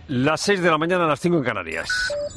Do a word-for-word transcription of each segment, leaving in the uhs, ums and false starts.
Las seis de la mañana, a las cinco en Canarias.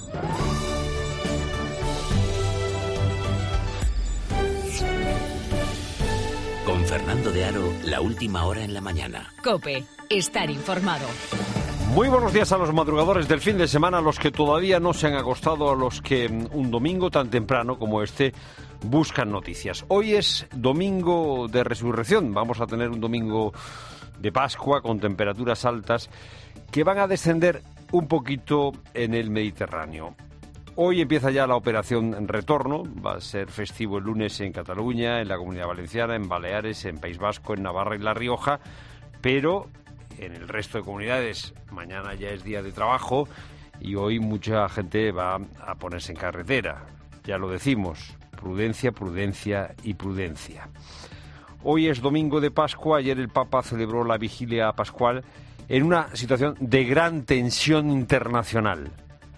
Con Fernando de Aro, la última hora en la mañana. COPE, estar informado. Muy buenos días a los madrugadores del fin de semana, a los que todavía no se han acostado, a los que un domingo tan temprano como este buscan noticias. Hoy es domingo de resurrección, vamos a tener un domingo de Pascua con temperaturas altas que van a descender un poquito en el Mediterráneo. Hoy empieza ya la operación Retorno, va a ser festivo el lunes en Cataluña, en la Comunidad Valenciana, en Baleares, en País Vasco, en Navarra y La Rioja, pero en el resto de comunidades mañana ya es día de trabajo y hoy mucha gente va a ponerse en carretera. Ya lo decimos, prudencia, prudencia y prudencia. Hoy es domingo de Pascua, ayer el Papa celebró la vigilia pascual en una situación de gran tensión internacional.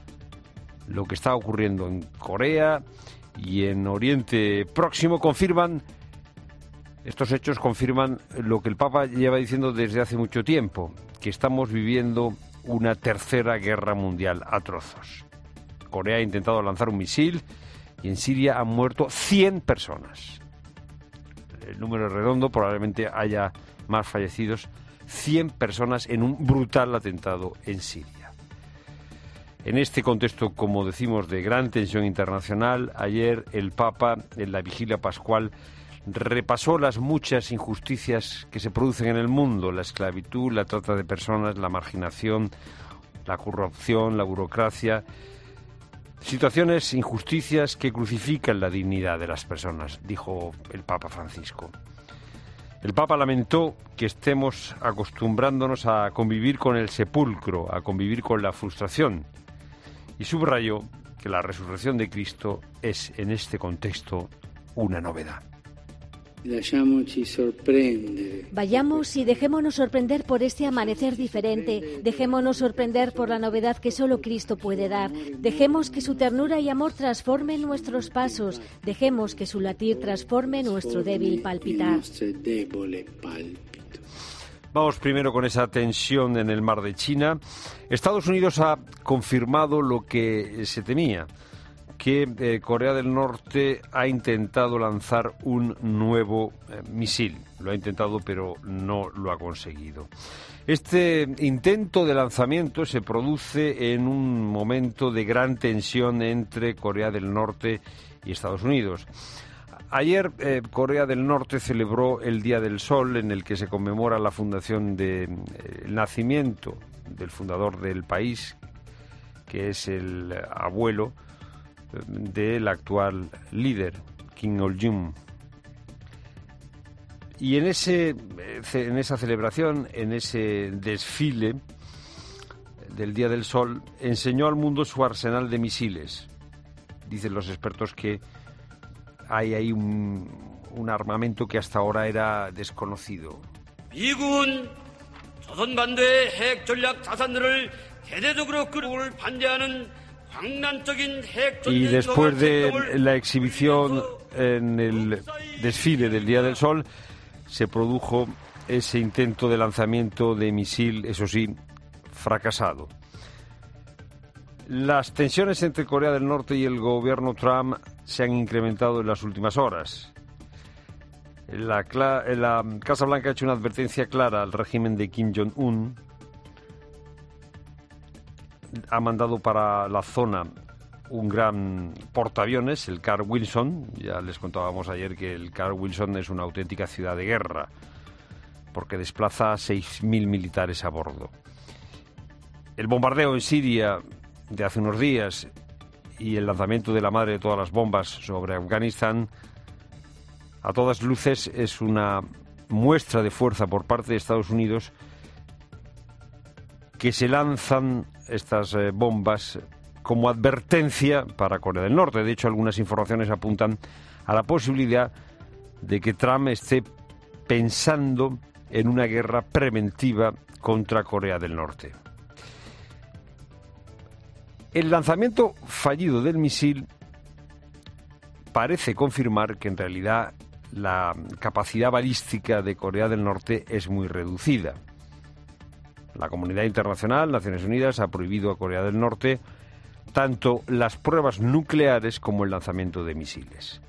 Lo que está ocurriendo en Corea y en Oriente Próximo confirman, estos hechos confirman lo que el Papa lleva diciendo desde hace mucho tiempo, que estamos viviendo una tercera guerra mundial a trozos. Corea ha intentado lanzar un misil y en Siria han muerto cien personas. El número es redondo, probablemente haya más fallecidos, cien personas en un brutal atentado en Siria. En este contexto, como decimos, de gran tensión internacional, ayer el Papa, en la vigilia pascual, repasó las muchas injusticias que se producen en el mundo: la esclavitud, la trata de personas, la marginación, la corrupción, la burocracia. Situaciones, injusticias que crucifican la dignidad de las personas, dijo el Papa Francisco. El Papa lamentó que estemos acostumbrándonos a convivir con el sepulcro, a convivir con la frustración, y subrayó que la resurrección de Cristo es, en este contexto, una novedad. Vayamos y dejémonos sorprender por este amanecer diferente. Dejémonos sorprender por la novedad que solo Cristo puede dar. Dejemos que su ternura y amor transformen nuestros pasos. Dejemos que su latir transforme nuestro débil palpitar. Vamos primero con esa tensión en el mar de China. Estados Unidos ha confirmado lo que se temía, que eh, Corea del Norte ha intentado lanzar un nuevo eh, misil. Lo ha intentado, pero no lo ha conseguido. Este intento de lanzamiento se produce en un momento de gran tensión entre Corea del Norte y Estados Unidos. Ayer eh, Corea del Norte celebró el Día del Sol, en el que se conmemora la fundación de, eh, el nacimiento del fundador del país, que es el abuelo del actual líder, Kim Il-jung. Y en ese en esa celebración, en ese desfile del Día del Sol, enseñó al mundo su arsenal de misiles. Dicen los expertos que hay ahí un, un armamento que hasta ahora era desconocido. 미국은 조선반도의 핵 전략 자산들을 대대적으로 끌어올 반대하는 Y después de la exhibición en el desfile del Día del Sol, se produjo ese intento de lanzamiento de misil, eso sí, fracasado. Las tensiones entre Corea del Norte y el gobierno Trump se han incrementado en las últimas horas. La, la Casa Blanca ha hecho una advertencia clara al régimen de Kim Jong-un. Ha mandado para la zona un gran portaaviones, el Carl Wilson. Ya les contábamos ayer que el Carl Wilson es una auténtica ciudad de guerra, porque desplaza a seis mil militares a bordo. El bombardeo en Siria de hace unos días y el lanzamiento de la madre de todas las bombas sobre Afganistán, a todas luces es una muestra de fuerza por parte de Estados Unidos, que se lanzan estas eh, bombas como advertencia para Corea del Norte. De hecho, algunas informaciones apuntan a la posibilidad de que Trump esté pensando en una guerra preventiva contra Corea del Norte. El lanzamiento fallido del misil parece confirmar que en realidad la capacidad balística de Corea del Norte es muy reducida. La comunidad internacional, Naciones Unidas, ha prohibido a Corea del Norte tanto las pruebas nucleares como el lanzamiento de misiles.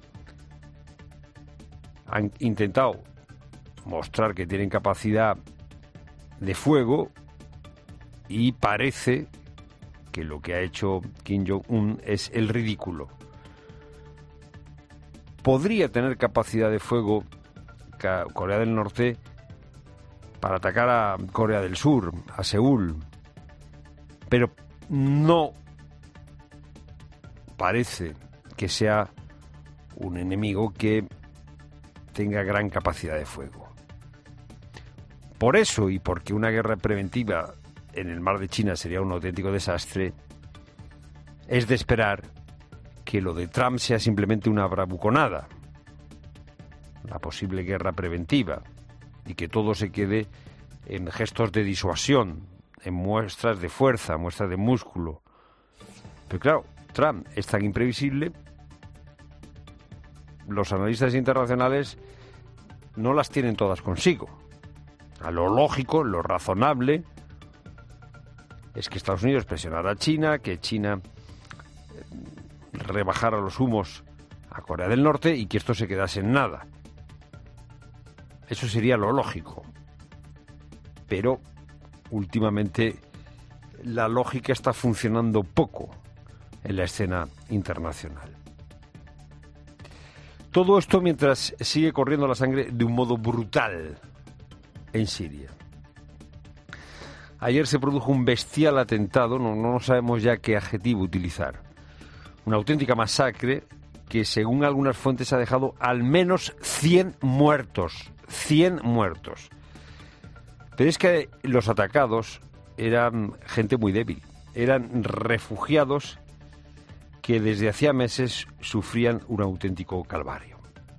Han intentado mostrar que tienen capacidad de fuego y parece que lo que ha hecho Kim Jong-un es el ridículo. Podría tener capacidad de fuego Corea del Norte para atacar a Corea del Sur, a Seúl, pero no parece que sea un enemigo que tenga gran capacidad de fuego. Por eso, y porque una guerra preventiva en el mar de China sería un auténtico desastre, es de esperar que lo de Trump sea simplemente una bravuconada, la posible guerra preventiva, y que todo se quede en gestos de disuasión, en muestras de fuerza, muestras de músculo. Pero claro, Trump es tan imprevisible, los analistas internacionales no las tienen todas consigo. A lo lógico, lo razonable, es que Estados Unidos presionara a China, que China rebajara los humos a Corea del Norte y que esto se quedase en nada. Eso sería lo lógico. Pero últimamente la lógica está funcionando poco en la escena internacional. Todo esto mientras sigue corriendo la sangre de un modo brutal en Siria. Ayer se produjo un bestial atentado, no, no sabemos ya qué adjetivo utilizar. Una auténtica masacre que, según algunas fuentes, ha dejado al menos cien muertos. cien muertos. Pero es que los atacados eran gente muy débil. Eran refugiados que desde hacía meses sufrían un auténtico calvario.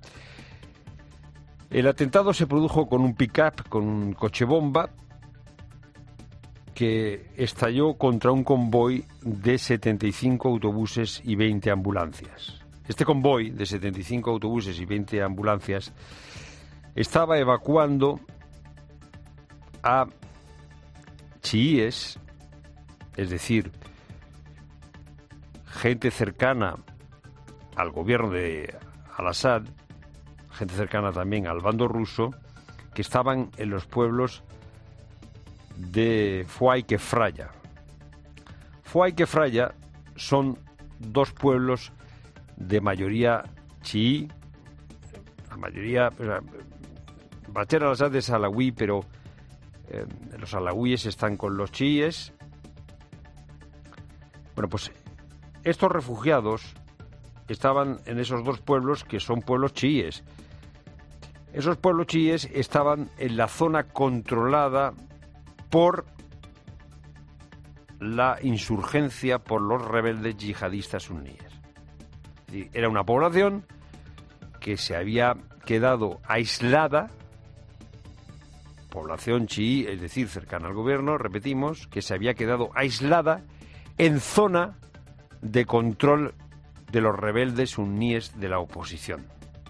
El atentado se produjo con un pick-up, con un coche bomba, que estalló contra un convoy de setenta y cinco autobuses y veinte ambulancias. Este convoy de setenta y cinco autobuses y veinte ambulancias estaba evacuando a chiíes, es decir, gente cercana al gobierno de Al-Assad, gente cercana también al bando ruso, que estaban en los pueblos de Fua y Kefraya. Fua y Kefraya son dos pueblos de mayoría chií, la mayoría... Bashar al-Assad es alawí, pero eh, los alawíes están con los chiíes. Bueno, pues estos refugiados estaban en esos dos pueblos que son pueblos chiíes. Esos pueblos chiíes estaban en la zona controlada por la insurgencia por los rebeldes yihadistas suníes. Es decir, era una población que se había quedado aislada, población chií, es decir, cercana al gobierno, repetimos, que se había quedado aislada en zona de control de los rebeldes suníes de la oposición.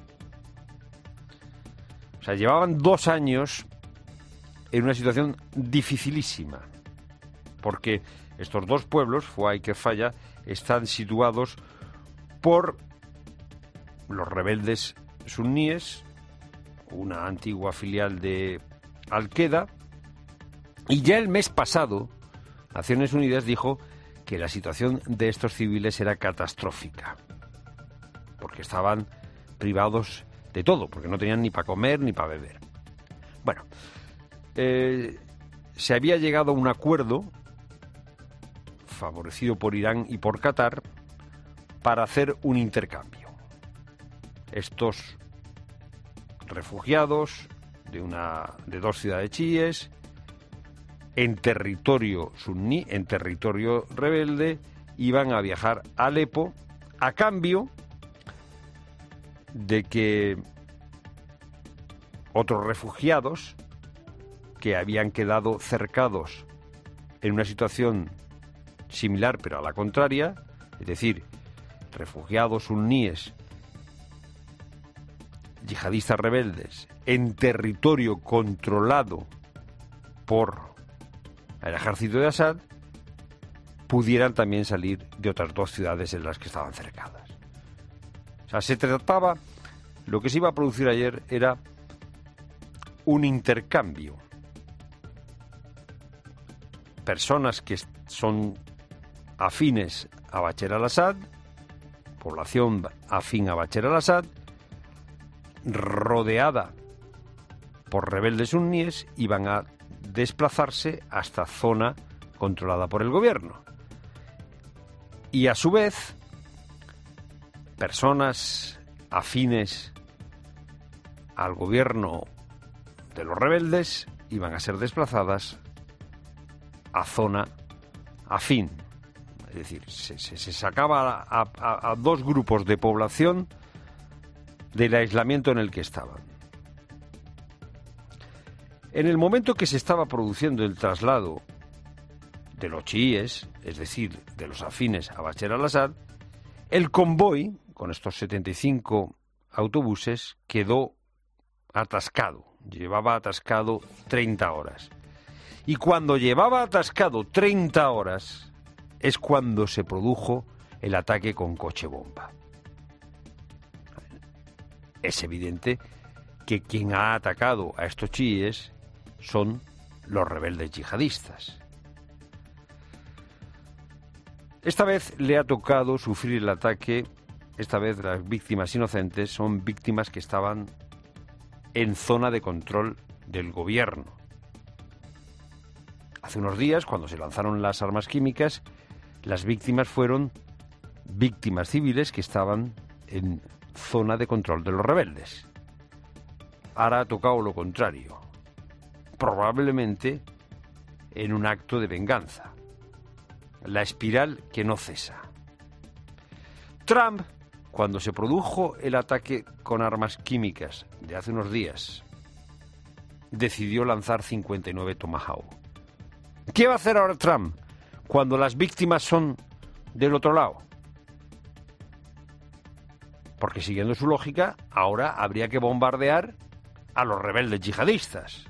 O sea, llevaban dos años en una situación dificilísima, porque estos dos pueblos, Fua y Kefraya, están situados por los rebeldes suníes, una antigua filial de Al-Qaeda, y ya el mes pasado Naciones Unidas dijo que la situación de estos civiles era catastrófica, porque estaban privados de todo, porque no tenían ni para comer ni para beber. Bueno, eh, se había llegado a un acuerdo favorecido por Irán y por Qatar para hacer un intercambio. Estos refugiados de una de dos ciudades chiíes en territorio suní, en territorio rebelde, iban a viajar a Alepo a cambio de que otros refugiados que habían quedado cercados en una situación similar pero a la contraria, es decir, refugiados suníes yihadistas rebeldes en territorio controlado por al ejército de Assad, pudieran también salir de otras dos ciudades en las que estaban cercadas. O sea, se trataba, lo que se iba a producir ayer era un intercambio. Personas que son afines a Bashar al-Assad, población afín a Bashar al-Assad, rodeada por rebeldes suníes, iban a desplazarse hasta zona controlada por el gobierno. Y a su vez, personas afines al gobierno de los rebeldes iban a ser desplazadas a zona afín. Es decir, se, se, se sacaba a, a, a dos grupos de población del aislamiento en el que estaban. En el momento que se estaba produciendo el traslado de los chiíes, es decir, de los afines a Bashar al-Assad, el convoy, con estos setenta y cinco autobuses, quedó atascado. Llevaba atascado treinta horas. Y cuando llevaba atascado treinta horas es cuando se produjo el ataque con coche bomba. Es evidente que quien ha atacado a estos chiíes son los rebeldes yihadistas. Esta vez le ha tocado sufrir el ataque, esta vez las víctimas inocentes son víctimas que estaban en zona de control del gobierno. Hace unos días, cuando se lanzaron las armas químicas, las víctimas fueron víctimas civiles que estaban en zona de control de los rebeldes. Ahora ha tocado lo contrario, probablemente en un acto de venganza. La espiral que no cesa. Trump, cuando se produjo el ataque con armas químicas de hace unos días, decidió lanzar cincuenta y nueve Tomahawk. ¿Qué va a hacer ahora Trump cuando las víctimas son del otro lado? Porque siguiendo su lógica, ahora habría que bombardear a los rebeldes yihadistas.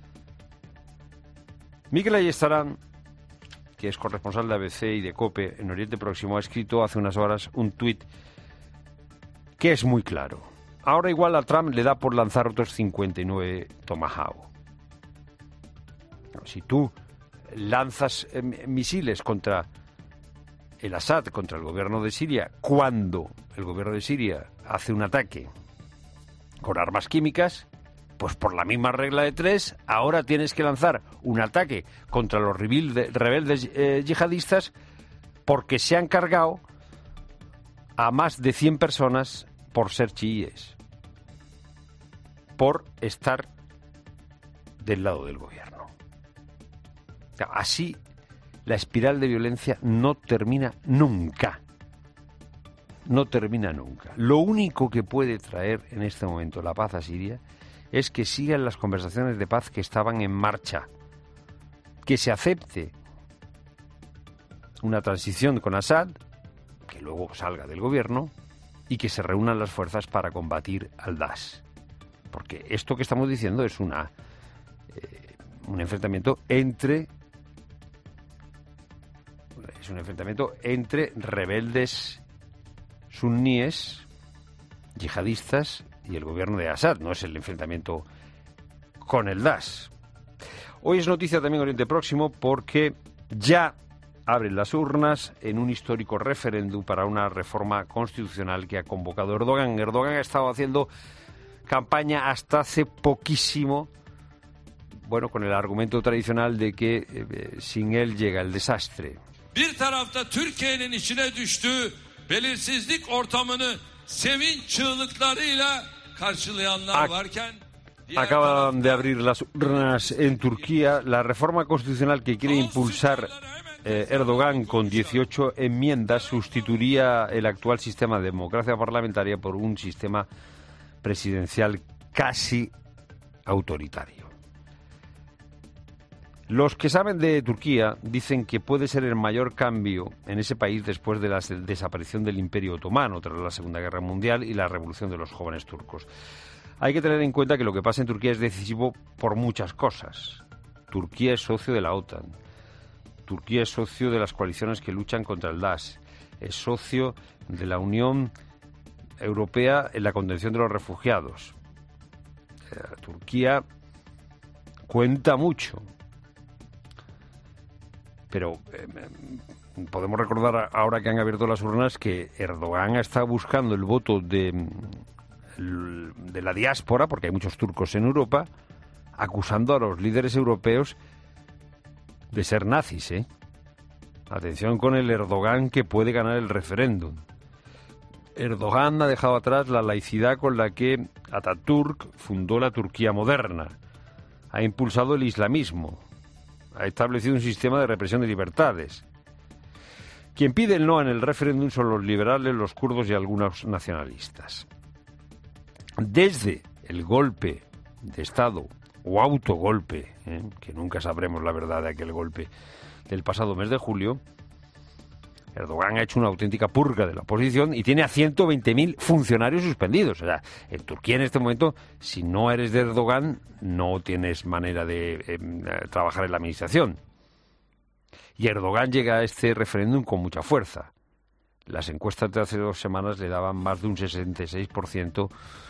Mikel Ayestarán, que es corresponsal de A B C y de COPE en Oriente Próximo, ha escrito hace unas horas un tuit que es muy claro. Ahora igual a Trump le da por lanzar otros cincuenta y nueve Tomahawk. Si tú lanzas eh, misiles contra el Assad, contra el gobierno de Siria, cuando el gobierno de Siria hace un ataque con armas químicas, pues por la misma regla de tres, ahora tienes que lanzar un ataque contra los rebeldes eh, yihadistas porque se han cargado a más de cien personas por ser chiíes, por estar del lado del gobierno. Así, la espiral de violencia no termina nunca. No termina nunca. Lo único que puede traer en este momento la paz a Siria es que sigan las conversaciones de paz que estaban en marcha, que se acepte una transición con Assad, que luego salga del gobierno, y que se reúnan las fuerzas para combatir al Daesh. Porque esto que estamos diciendo es una eh, un enfrentamiento entre es un enfrentamiento entre rebeldes suníes, yihadistas, y el gobierno de Assad, no es el enfrentamiento con el Daesh. Hoy es noticia también Oriente Próximo porque ya abren las urnas en un histórico referéndum para una reforma constitucional que ha convocado Erdogan. Erdogan ha estado haciendo campaña hasta hace poquísimo, bueno, con el argumento tradicional de que eh, sin él llega el desastre. Bir tarafta Türkiye'nin içine düştüğü belirsizlik ortamını sevinç çığlıklarıyla karşılayanlar varken acaban de abrir las urnas en Turquía la reforma constitucional que quiere impulsar eh, Erdogan con dieciocho enmiendas sustituiría el actual sistema de democracia parlamentaria por un sistema presidencial casi autoritario. Los que saben de Turquía dicen que puede ser el mayor cambio en ese país después de la desaparición del Imperio Otomano tras la Segunda Guerra Mundial y la revolución de los jóvenes turcos. Hay que tener en cuenta que lo que pasa en Turquía es decisivo por muchas cosas. Turquía es socio de la OTAN. Turquía es socio de las coaliciones que luchan contra el Daesh, es socio de la Unión Europea en la contención de los refugiados. Eh, Turquía cuenta mucho, pero eh, podemos recordar ahora que han abierto las urnas que Erdogan está buscando el voto de, de la diáspora, porque hay muchos turcos en Europa, acusando a los líderes europeos de ser nazis, ¿eh? Atención con el Erdogan que puede ganar el referéndum. Erdogan ha dejado atrás la laicidad con la que Atatürk fundó la Turquía moderna. Ha impulsado el islamismo. Ha establecido un sistema de represión de libertades. Quien pide el no en el referéndum son los liberales, los kurdos y algunos nacionalistas. Desde el golpe de Estado o autogolpe, ¿eh? que nunca sabremos la verdad de aquel golpe del pasado mes de julio, Erdogan ha hecho una auténtica purga de la oposición y tiene a ciento veinte mil funcionarios suspendidos. O sea, en Turquía en este momento, si no eres de Erdogan, no tienes manera de eh, trabajar en la administración. Y Erdogan llega a este referéndum con mucha fuerza. Las encuestas de hace dos semanas le daban más de un sesenta y seis por ciento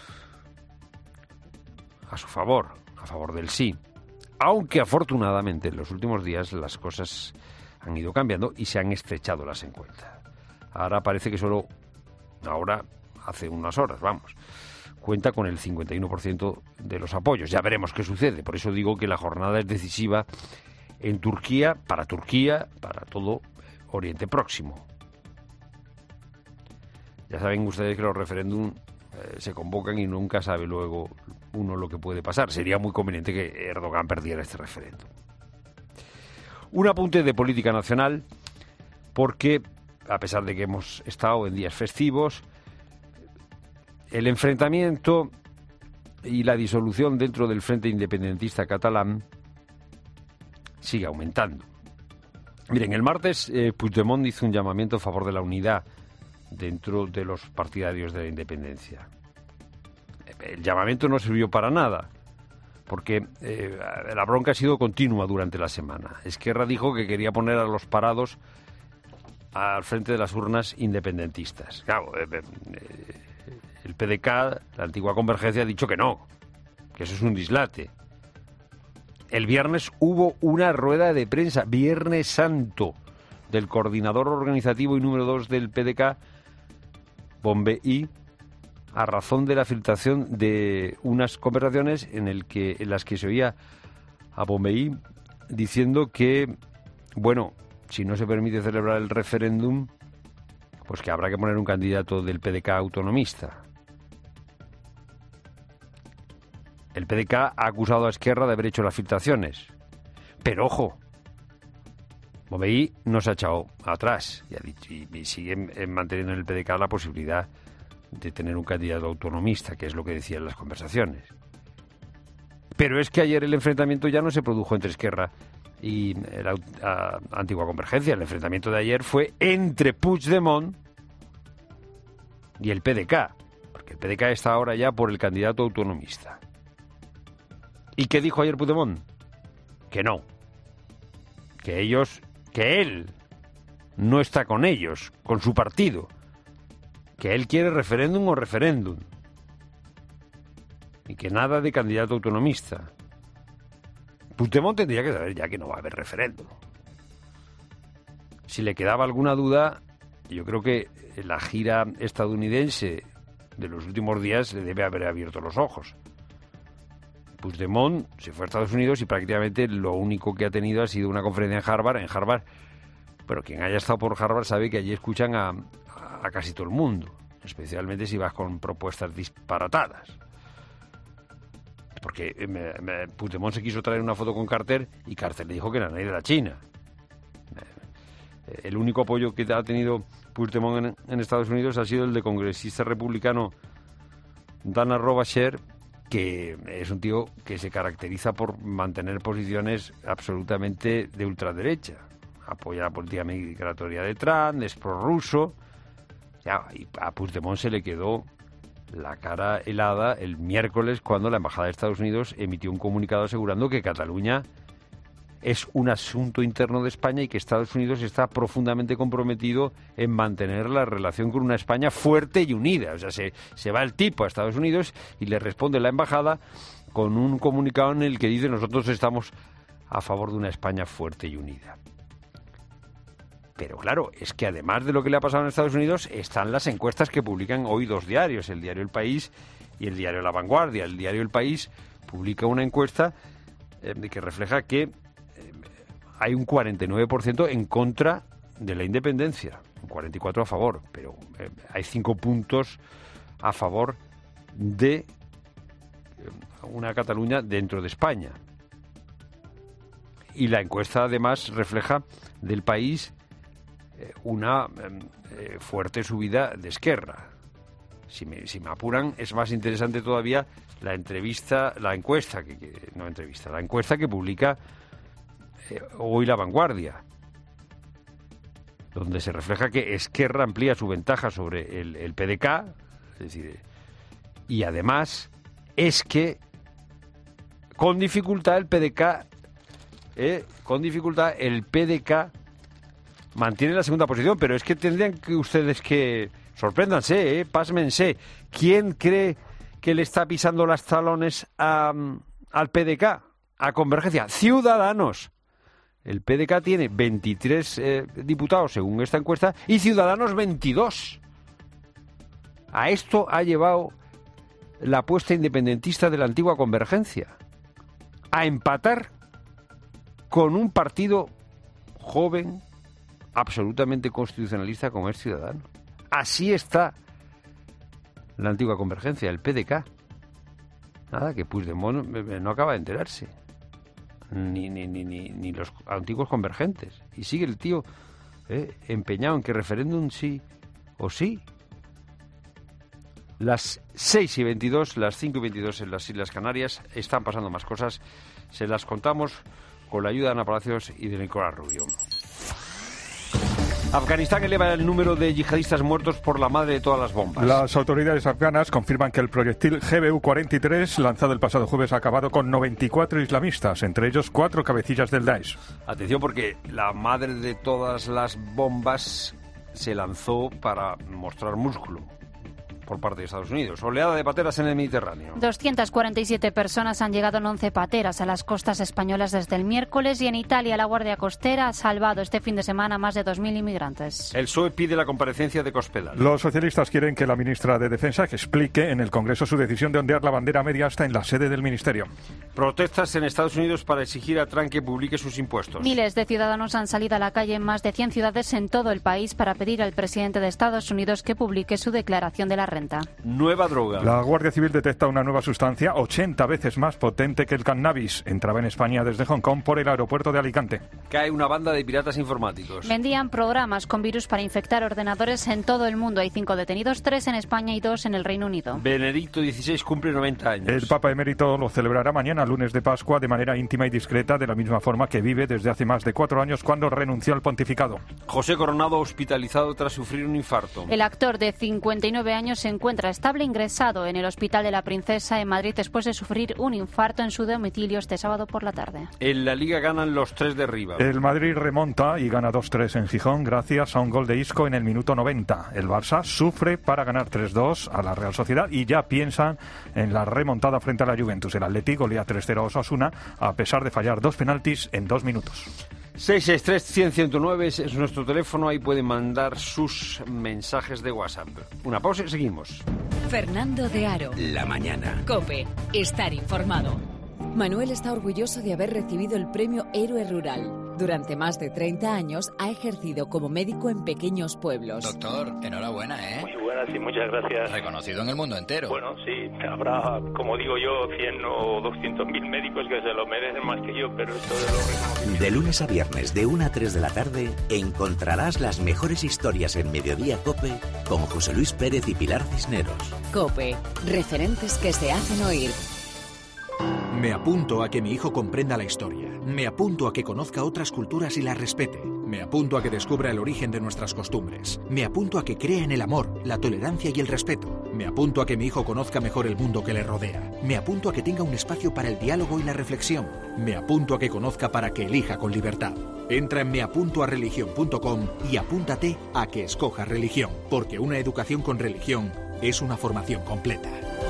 a su favor, a favor del sí. Aunque afortunadamente en los últimos días las cosas han ido cambiando y se han estrechado las encuestas. Ahora parece que solo, ahora hace unas horas, vamos, cuenta con el cincuenta y uno por ciento de los apoyos. Ya veremos qué sucede. Por eso digo que la jornada es decisiva en Turquía, para Turquía, para todo Oriente Próximo. Ya saben ustedes que los referéndums eh, se convocan y nunca sabe luego uno lo que puede pasar. Sería muy conveniente que Erdogan perdiera este referéndum. Un apunte de política nacional, porque a pesar de que hemos estado en días festivos, el enfrentamiento y la disolución dentro del Frente Independentista catalán sigue aumentando. Miren, el martes eh, Puigdemont hizo un llamamiento a favor de la unidad dentro de los partidarios de la independencia. El llamamiento no sirvió para nada, porque eh, la bronca ha sido continua durante la semana. Esquerra dijo que quería poner a los parados al frente de las urnas independentistas. Claro, eh, eh, el P D K, la antigua Convergencia, ha dicho que no, que eso es un dislate. El viernes hubo una rueda de prensa, Viernes Santo, del coordinador organizativo y número dos del P D K, Bonvehí, a razón de la filtración de unas conversaciones en, el que, en las que se oía a Bonvehí diciendo que, bueno, si no se permite celebrar el referéndum, pues que habrá que poner un candidato del P D K autonomista. El P D K ha acusado a Esquerra de haber hecho las filtraciones. Pero ojo, Bonvehí no se ha echado atrás y, ha dicho, y, y sigue manteniendo en el P D K la posibilidad de tener un candidato autonomista, que es lo que decían las conversaciones. Pero es que ayer el enfrentamiento ya no se produjo entre Esquerra y la a, antigua Convergencia. El enfrentamiento de ayer fue entre Puigdemont y el P D K, porque el P D K está ahora ya por el candidato autonomista. ¿Y qué dijo ayer Puigdemont? Que no, que ellos, que él no está con ellos, con su partido, que él quiere referéndum o referéndum y que nada de candidato autonomista. Puigdemont tendría que saber ya que no va a haber referéndum. Si le quedaba alguna duda, yo creo que la gira estadounidense de los últimos días le debe haber abierto los ojos. Puigdemont se fue a Estados Unidos y prácticamente lo único que ha tenido ha sido una conferencia en Harvard, en Harvard, pero quien haya estado por Harvard sabe que allí escuchan a, a casi todo el mundo, especialmente si vas con propuestas disparatadas. Porque me, me, Puigdemont se quiso traer una foto con Carter y Carter le dijo que era de la China. El único apoyo que ha tenido Puigdemont en, en Estados Unidos ha sido el de congresista republicano Dana Rohrabacher, que es un tío que se caracteriza por mantener posiciones absolutamente de ultraderecha. Apoya la política migratoria de Trump, es prorruso. Ya, y a Puigdemont se le quedó la cara helada el miércoles cuando la Embajada de Estados Unidos emitió un comunicado asegurando que Cataluña es un asunto interno de España y que Estados Unidos está profundamente comprometido en mantener la relación con una España fuerte y unida. O sea, se, se va el tipo a Estados Unidos y le responde la embajada con un comunicado en el que dice: nosotros estamos a favor de una España fuerte y unida. Pero claro, es que además de lo que le ha pasado en Estados Unidos, están las encuestas que publican hoy dos diarios, el diario El País y el diario La Vanguardia. El diario El País publica una encuesta eh, que refleja que eh, hay un cuarenta y nueve por ciento en contra de la independencia, un cuarenta y cuatro por ciento a favor, pero eh, hay cinco puntos a favor de eh, una Cataluña dentro de España. Y la encuesta además refleja del País eh, una eh, fuerte subida de Esquerra. Si me, si me apuran, es más interesante todavía la entrevista, la encuesta, que, que no entrevista, la encuesta que publica eh, hoy La Vanguardia, donde se refleja que Esquerra amplía su ventaja sobre el, el P D K, es decir, y además es que con dificultad el P D K, eh, con dificultad el P D K mantiene la segunda posición, pero es que tendrían que ustedes que sorpréndanse, eh, pásmense. ¿Quién cree que le está pisando los talones a, al P D K, a Convergencia? Ciudadanos. El P D K tiene veintitrés eh, diputados según esta encuesta y Ciudadanos veintidós. A esto ha llevado la apuesta independentista de la antigua Convergencia, a empatar con un partido joven, absolutamente constitucionalista como es Ciudadanos. Así está la antigua Convergencia, el P D K. Nada, que Puigdemont no acaba de enterarse. Ni, ni, ni, ni, ni los antiguos convergentes. Y sigue el tío eh, empeñado en que referéndum sí o sí. Las seis y veintidós, las cinco y veintidós en las Islas Canarias, están pasando más cosas. Se las contamos con la ayuda de Ana Palacios y de Nicolás Rubio. Afganistán eleva el número de yihadistas muertos por la madre de todas las bombas. Las autoridades afganas confirman que el proyectil G B U cuarenta y tres, lanzado el pasado jueves, ha acabado con noventa y cuatro islamistas, entre ellos cuatro cabecillas del Daesh. Atención, porque la madre de todas las bombas se lanzó para mostrar músculo por parte de Estados Unidos. Oleada de pateras en el Mediterráneo. doscientas cuarenta y siete personas han llegado en once pateras a las costas españolas desde el miércoles y en Italia la Guardia Costera ha salvado este fin de semana a más de dos mil inmigrantes. El P S O E pide la comparecencia de Cospedal. Los socialistas quieren que la ministra de Defensa explique en el Congreso su decisión de ondear la bandera media hasta en la sede del Ministerio. Protestas en Estados Unidos para exigir a Trump que publique sus impuestos. Miles de ciudadanos han salido a la calle en más de cien ciudades en todo el país para pedir al presidente de Estados Unidos que publique su declaración de la renta. Nueva droga. La Guardia Civil detecta una nueva sustancia ochenta veces más potente que el cannabis. Entraba en España desde Hong Kong por el aeropuerto de Alicante. Cae una banda de piratas informáticos. Vendían programas con virus para infectar ordenadores en todo el mundo. Hay cinco detenidos, tres en España y dos en el Reino Unido. Benedicto dieciséis cumple noventa años. El Papa Emérito lo celebrará mañana, lunes de Pascua, de manera íntima y discreta, de la misma forma que vive desde hace más de cuatro años cuando renunció al pontificado. José Coronado hospitalizado tras sufrir un infarto. El actor de cincuenta y nueve años se encuentra estable ingresado en el Hospital de la Princesa en Madrid después de sufrir un infarto en su domicilio este sábado por la tarde. En la Liga ganan los tres de arriba. El Madrid remonta y gana dos tres en Gijón gracias a un gol de Isco en el minuto noventa. El Barça sufre para ganar tres dos a la Real Sociedad y ya piensan en la remontada frente a la Juventus. El Atleti golea tres cero a Osasuna a pesar de fallar dos penaltis en dos minutos. seis seis tres, cien, ciento nueve es nuestro teléfono, ahí pueden mandar sus mensajes de WhatsApp. Una pausa y seguimos. Fernando de Aro. La mañana. COPE. Estar informado. Manuel está orgulloso de haber recibido el premio Héroe Rural. Durante más de treinta años ha ejercido como médico en pequeños pueblos. Doctor, enhorabuena, ¿eh? Muy buena, sí, muchas gracias. Reconocido en el mundo entero. Bueno, sí, habrá, como digo yo, cien o doscientos mil médicos que se lo merecen más que yo, pero esto de lo reconocimiento... De lunes a viernes, de una a tres de la tarde, encontrarás las mejores historias en Mediodía COPE con José Luis Pérez y Pilar Cisneros. COPE, referentes que se hacen oír. Me apunto a que mi hijo comprenda la historia. Me apunto a que conozca otras culturas y las respete. Me apunto a que descubra el origen de nuestras costumbres. Me apunto a que crea en el amor, la tolerancia y el respeto. Me apunto a que mi hijo conozca mejor el mundo que le rodea. Me apunto a que tenga un espacio para el diálogo y la reflexión. Me apunto a que conozca para que elija con libertad. Entra en me apunto a religión punto com y apúntate a que escoja religión, porque una educación con religión es una formación completa.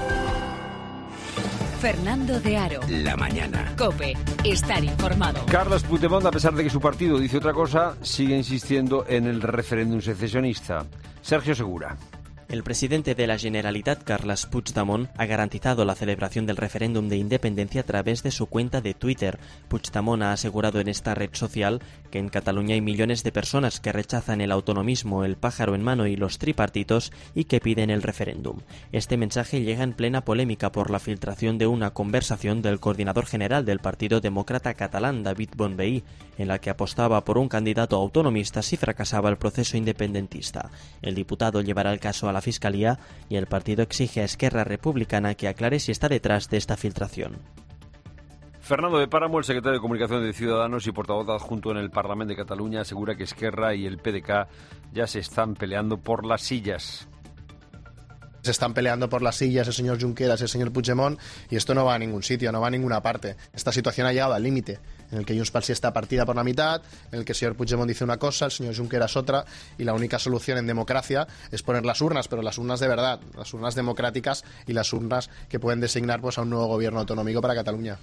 Fernando de Aro. La mañana. COPE. Estar informado. Carles Puigdemont, a pesar de que su partido dice otra cosa, sigue insistiendo en el referéndum secesionista. Sergio Segura. El presidente de la Generalitat, Carles Puigdemont, ha garantizado la celebración del referéndum de independencia a través de su cuenta de Twitter. Puigdemont ha asegurado en esta red social que en Cataluña hay millones de personas que rechazan el autonomismo, el pájaro en mano y los tripartitos y que piden el referéndum. Este mensaje llega en plena polémica por la filtración de una conversación del coordinador general del Partido Demócrata Catalán, David Bonvehí, en la que apostaba por un candidato autonomista si fracasaba el proceso independentista. El diputado llevará el caso a la Fiscalía y el partido exige a Esquerra Republicana que aclare si está detrás de esta filtración. Fernando de Páramo, el secretario de Comunicación de Ciudadanos y portavoz adjunto en el Parlamento de Cataluña, asegura que Esquerra y el P D K ya se están peleando por las sillas. Se están peleando por las sillas el señor Junqueras y el señor Puigdemont y esto no va a ningún sitio, no va a ninguna parte. Esta situación ha llegado al límite, en el que Junts pel Sí está partida por la mitad, en el que el señor Puigdemont dice una cosa, el señor Junqueras otra, y la única solución en democracia es poner las urnas, pero las urnas de verdad, las urnas democráticas y las urnas que pueden designar pues, a un nuevo gobierno autonómico para Cataluña.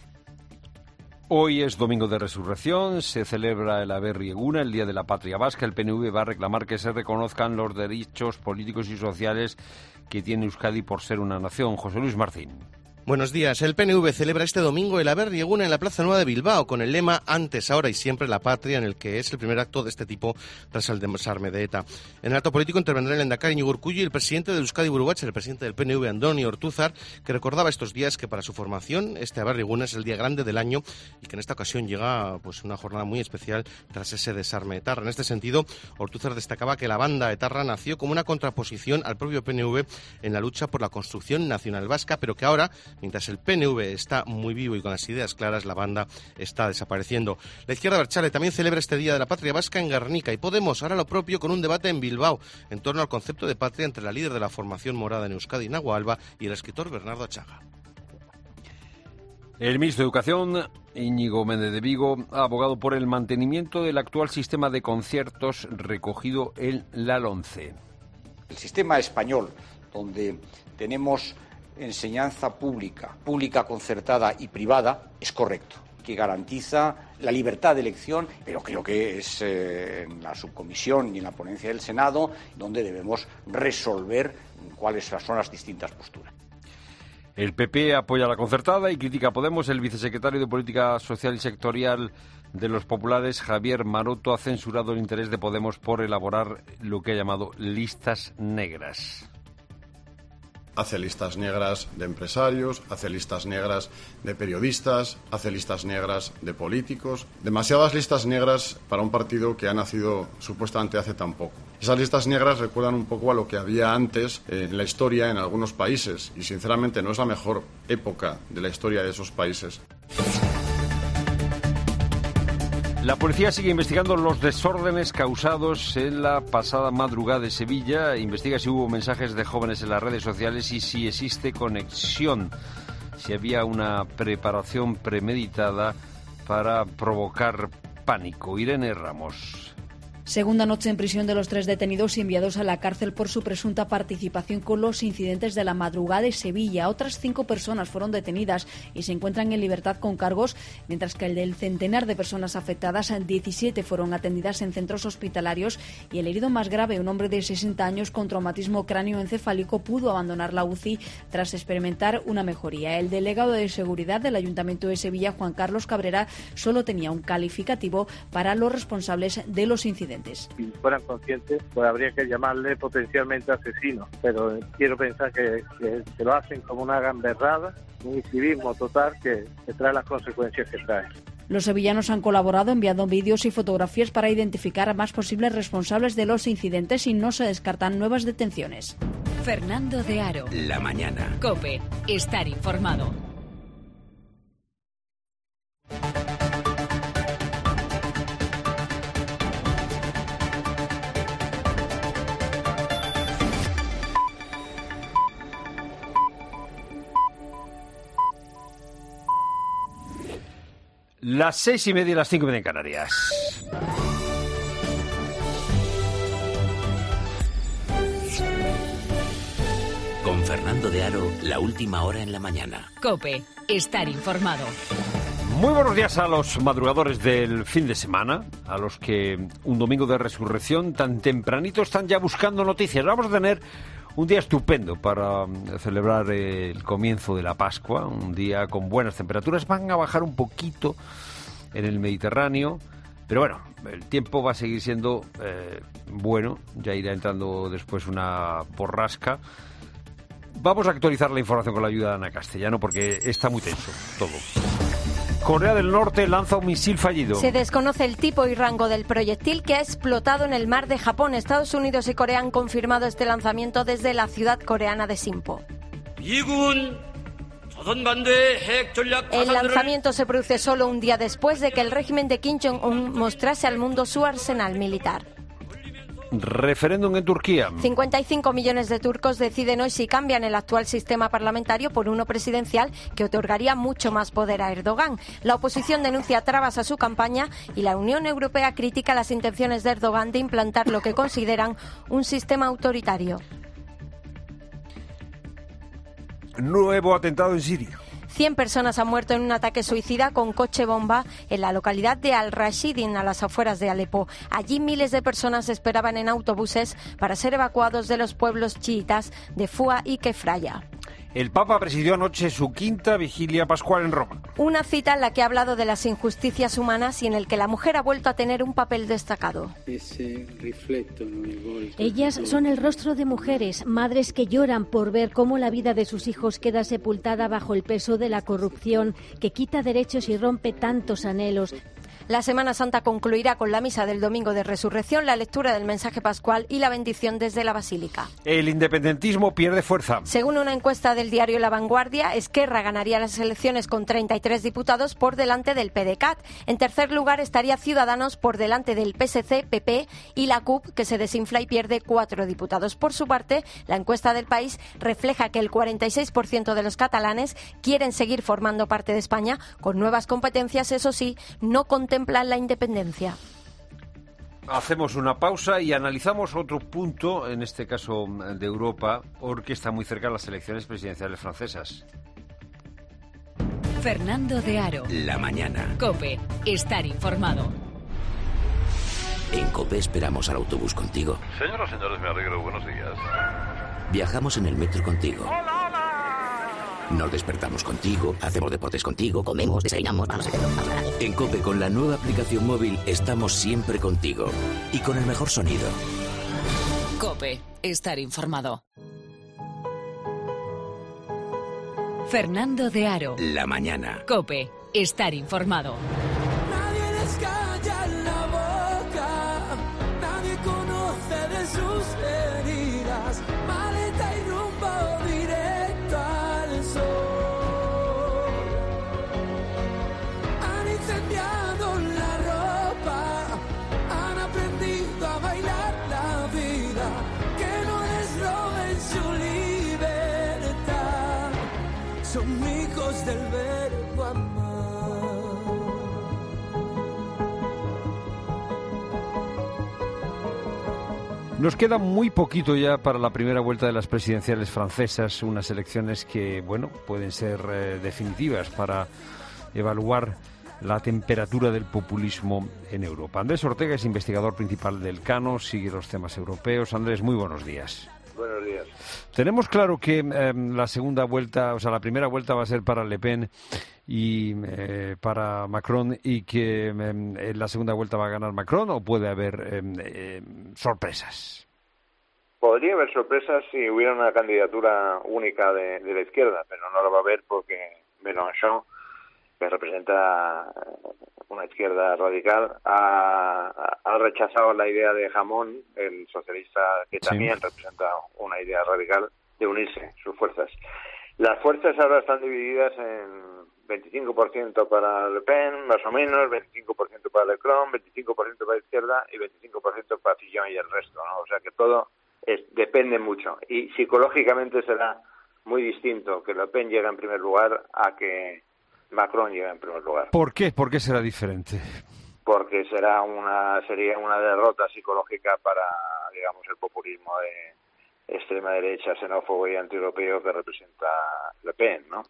Hoy es Domingo de Resurrección, se celebra el Aberri Eguna, el Día de la Patria Vasca. El P N V va a reclamar que se reconozcan los derechos políticos y sociales que tiene Euskadi por ser una nación. José Luis Martín. Buenos días. El P N V celebra este domingo el Aberri Eguna en la Plaza Nueva de Bilbao con el lema Antes, ahora y siempre la patria, en el que es el primer acto de este tipo tras el desarme de ETA. En el acto político intervendrá el lehendakari Iñigo Urkullu y el presidente de Euskadi Buru Batzar, el presidente del P N V Andoni Ortúzar, que recordaba estos días que para su formación este Aberri Eguna es el día grande del año y que en esta ocasión llega pues una jornada muy especial tras ese desarme etarra. En este sentido, Ortúzar destacaba que la banda etarra nació como una contraposición al propio P N V en la lucha por la construcción nacional vasca, pero que ahora, mientras el P N V está muy vivo y con las ideas claras, la banda está desapareciendo. La izquierda abertzale también celebra este Día de la Patria Vasca en Guernica y Podemos hará lo propio con un debate en Bilbao en torno al concepto de patria entre la líder de la formación morada en Euskadi, Nagua Alba, y el escritor Bernardo Achaga. El ministro de Educación, Íñigo Méndez de Vigo, ha abogado por el mantenimiento del actual sistema de conciertos recogido en la LOMCE. El sistema español, donde tenemos enseñanza pública, pública concertada y privada, es correcto, que garantiza la libertad de elección, pero creo que es eh, en la subcomisión y en la ponencia del Senado donde debemos resolver cuáles son las distintas posturas. El P P apoya la concertada y critica a Podemos. El vicesecretario de Política Social y Sectorial de los Populares, Javier Maroto, ha censurado el interés de Podemos por elaborar lo que ha llamado listas negras. Hace listas negras de empresarios, hace listas negras de periodistas, hace listas negras de políticos. Demasiadas listas negras para un partido que ha nacido supuestamente hace tan poco. Esas listas negras recuerdan un poco a lo que había antes eh, en la historia en algunos países y sinceramente no es la mejor época de la historia de esos países. La policía sigue investigando los desórdenes causados en la pasada madrugada de Sevilla. Investiga si hubo mensajes de jóvenes en las redes sociales y si existe conexión, si había una preparación premeditada para provocar pánico. Irene Ramos. Segunda noche en prisión de los tres detenidos y enviados a la cárcel por su presunta participación con los incidentes de la madrugada de Sevilla. Otras cinco personas fueron detenidas y se encuentran en libertad con cargos, mientras que el del centenar de personas afectadas, diecisiete fueron atendidas en centros hospitalarios y el herido más grave, un hombre de sesenta años con traumatismo cráneoencefálico, pudo abandonar la U C I tras experimentar una mejoría. El delegado de seguridad del Ayuntamiento de Sevilla, Juan Carlos Cabrera, solo tenía un calificativo para los responsables de los incidentes. Si fueran conscientes, pues habría que llamarle potencialmente asesino, pero quiero pensar que, que, que lo hacen como una gamberrada, un incivismo total que, que trae las consecuencias que trae. Los sevillanos han colaborado enviando vídeos y fotografías para identificar a más posibles responsables de los incidentes y no se descartan nuevas detenciones. Fernando de Aro. La mañana. COPE. Estar informado. Las seis y media y las cinco y media en Canarias. Con Fernando de Aro, la última hora en la mañana. COPE, estar informado. Muy buenos días a los madrugadores del fin de semana, a los que un domingo de resurrección tan tempranito están ya buscando noticias. Vamos a tener un día estupendo para celebrar el comienzo de la Pascua, un día con buenas temperaturas. Van a bajar un poquito en el Mediterráneo, pero bueno, el tiempo va a seguir siendo eh, bueno, ya irá entrando después una borrasca. Vamos a actualizar la información con la ayuda de Ana Castellano porque está muy tenso todo. Corea del Norte lanza un misil fallido. Se desconoce el tipo y rango del proyectil que ha explotado en el mar de Japón. Estados Unidos y Corea han confirmado este lanzamiento desde la ciudad coreana de Sinpo. El lanzamiento se produce solo un día después de que el régimen de Kim Jong-un mostrase al mundo su arsenal militar. Referéndum en Turquía. cincuenta y cinco millones de turcos deciden hoy si cambian el actual sistema parlamentario por uno presidencial que otorgaría mucho más poder a Erdogan. La oposición denuncia trabas a su campaña y la Unión Europea critica las intenciones de Erdogan de implantar lo que consideran un sistema autoritario. Nuevo atentado en Siria. cien personas han muerto en un ataque suicida con coche bomba en la localidad de Al-Rashidin, a las afueras de Alepo. Allí miles de personas esperaban en autobuses para ser evacuados de los pueblos chiitas de Fua y Kefraya. El Papa presidió anoche su quinta vigilia pascual en Roma. Una cita en la que ha hablado de las injusticias humanas y en el que la mujer ha vuelto a tener un papel destacado. Ellas son el rostro de mujeres, madres que lloran por ver cómo la vida de sus hijos queda sepultada bajo el peso de la corrupción que quita derechos y rompe tantos anhelos. La Semana Santa concluirá con la misa del Domingo de Resurrección, la lectura del mensaje pascual y la bendición desde la Basílica. El independentismo pierde fuerza. Según una encuesta del diario La Vanguardia, Esquerra ganaría las elecciones con treinta y tres diputados por delante del P D C A T. En tercer lugar estaría Ciudadanos por delante del P S C, P P y la C U P, que se desinfla y pierde cuatro diputados. Por su parte, la encuesta del País refleja que el cuarenta y seis por ciento de los catalanes quieren seguir formando parte de España con nuevas competencias, eso sí, no contemplan la independencia. Hacemos una pausa y analizamos otro punto, en este caso de Europa, porque está muy cerca de las elecciones presidenciales francesas. Fernando de Aro. La mañana. COPE, estar informado. En COPE esperamos al autobús contigo. Señoras y señores, me alegro. Buenos días. Viajamos en el metro contigo. Nos despertamos contigo, hacemos deportes contigo, comemos, desayunamos, vamos a hacerlo. En COPE, con la nueva aplicación móvil, estamos siempre contigo. Y con el mejor sonido. COPE, estar informado. Fernando de Aro. La mañana. COPE, estar informado. Nadie les calla en la boca, nadie conoce de sus heridas. Maleta y rumbo directo al sol. Han incendiado la ropa, han aprendido a bailar la vida. Que no les roben su libertad. Son hijos del verbo amar. Nos queda muy poquito ya para la primera vuelta de las presidenciales francesas, unas elecciones que, bueno, pueden ser eh, definitivas para evaluar la temperatura del populismo en Europa. Andrés Ortega es investigador principal del Cano, sigue los temas europeos. Andrés, muy buenos días. Buenos días. Tenemos claro que eh, la segunda vuelta, o sea, la primera vuelta va a ser para Le Pen y eh, para Macron, y que eh, en la segunda vuelta va a ganar Macron, ¿o puede haber eh, eh, sorpresas? Podría haber sorpresas si hubiera una candidatura única de, de la izquierda, pero no lo va a haber porque Mélenchon, que representa una izquierda radical, ha, ha rechazado la idea de Hamon, el socialista que también sí. representa una idea radical, de unirse sus fuerzas. Las fuerzas ahora están divididas en veinticinco por ciento para Le Pen, más o menos, veinticinco por ciento para Macron, veinticinco por ciento para la izquierda y veinticinco por ciento para Fillon y el resto, ¿no? O sea que todo es, depende mucho. Y psicológicamente será muy distinto que Le Pen llegue en primer lugar a que Macron llegue en primer lugar. ¿Por qué? ¿Por qué será diferente? Porque será una sería una derrota psicológica para, digamos, el populismo de extrema derecha, xenófobo y antieuropeo que representa Le Pen, ¿no?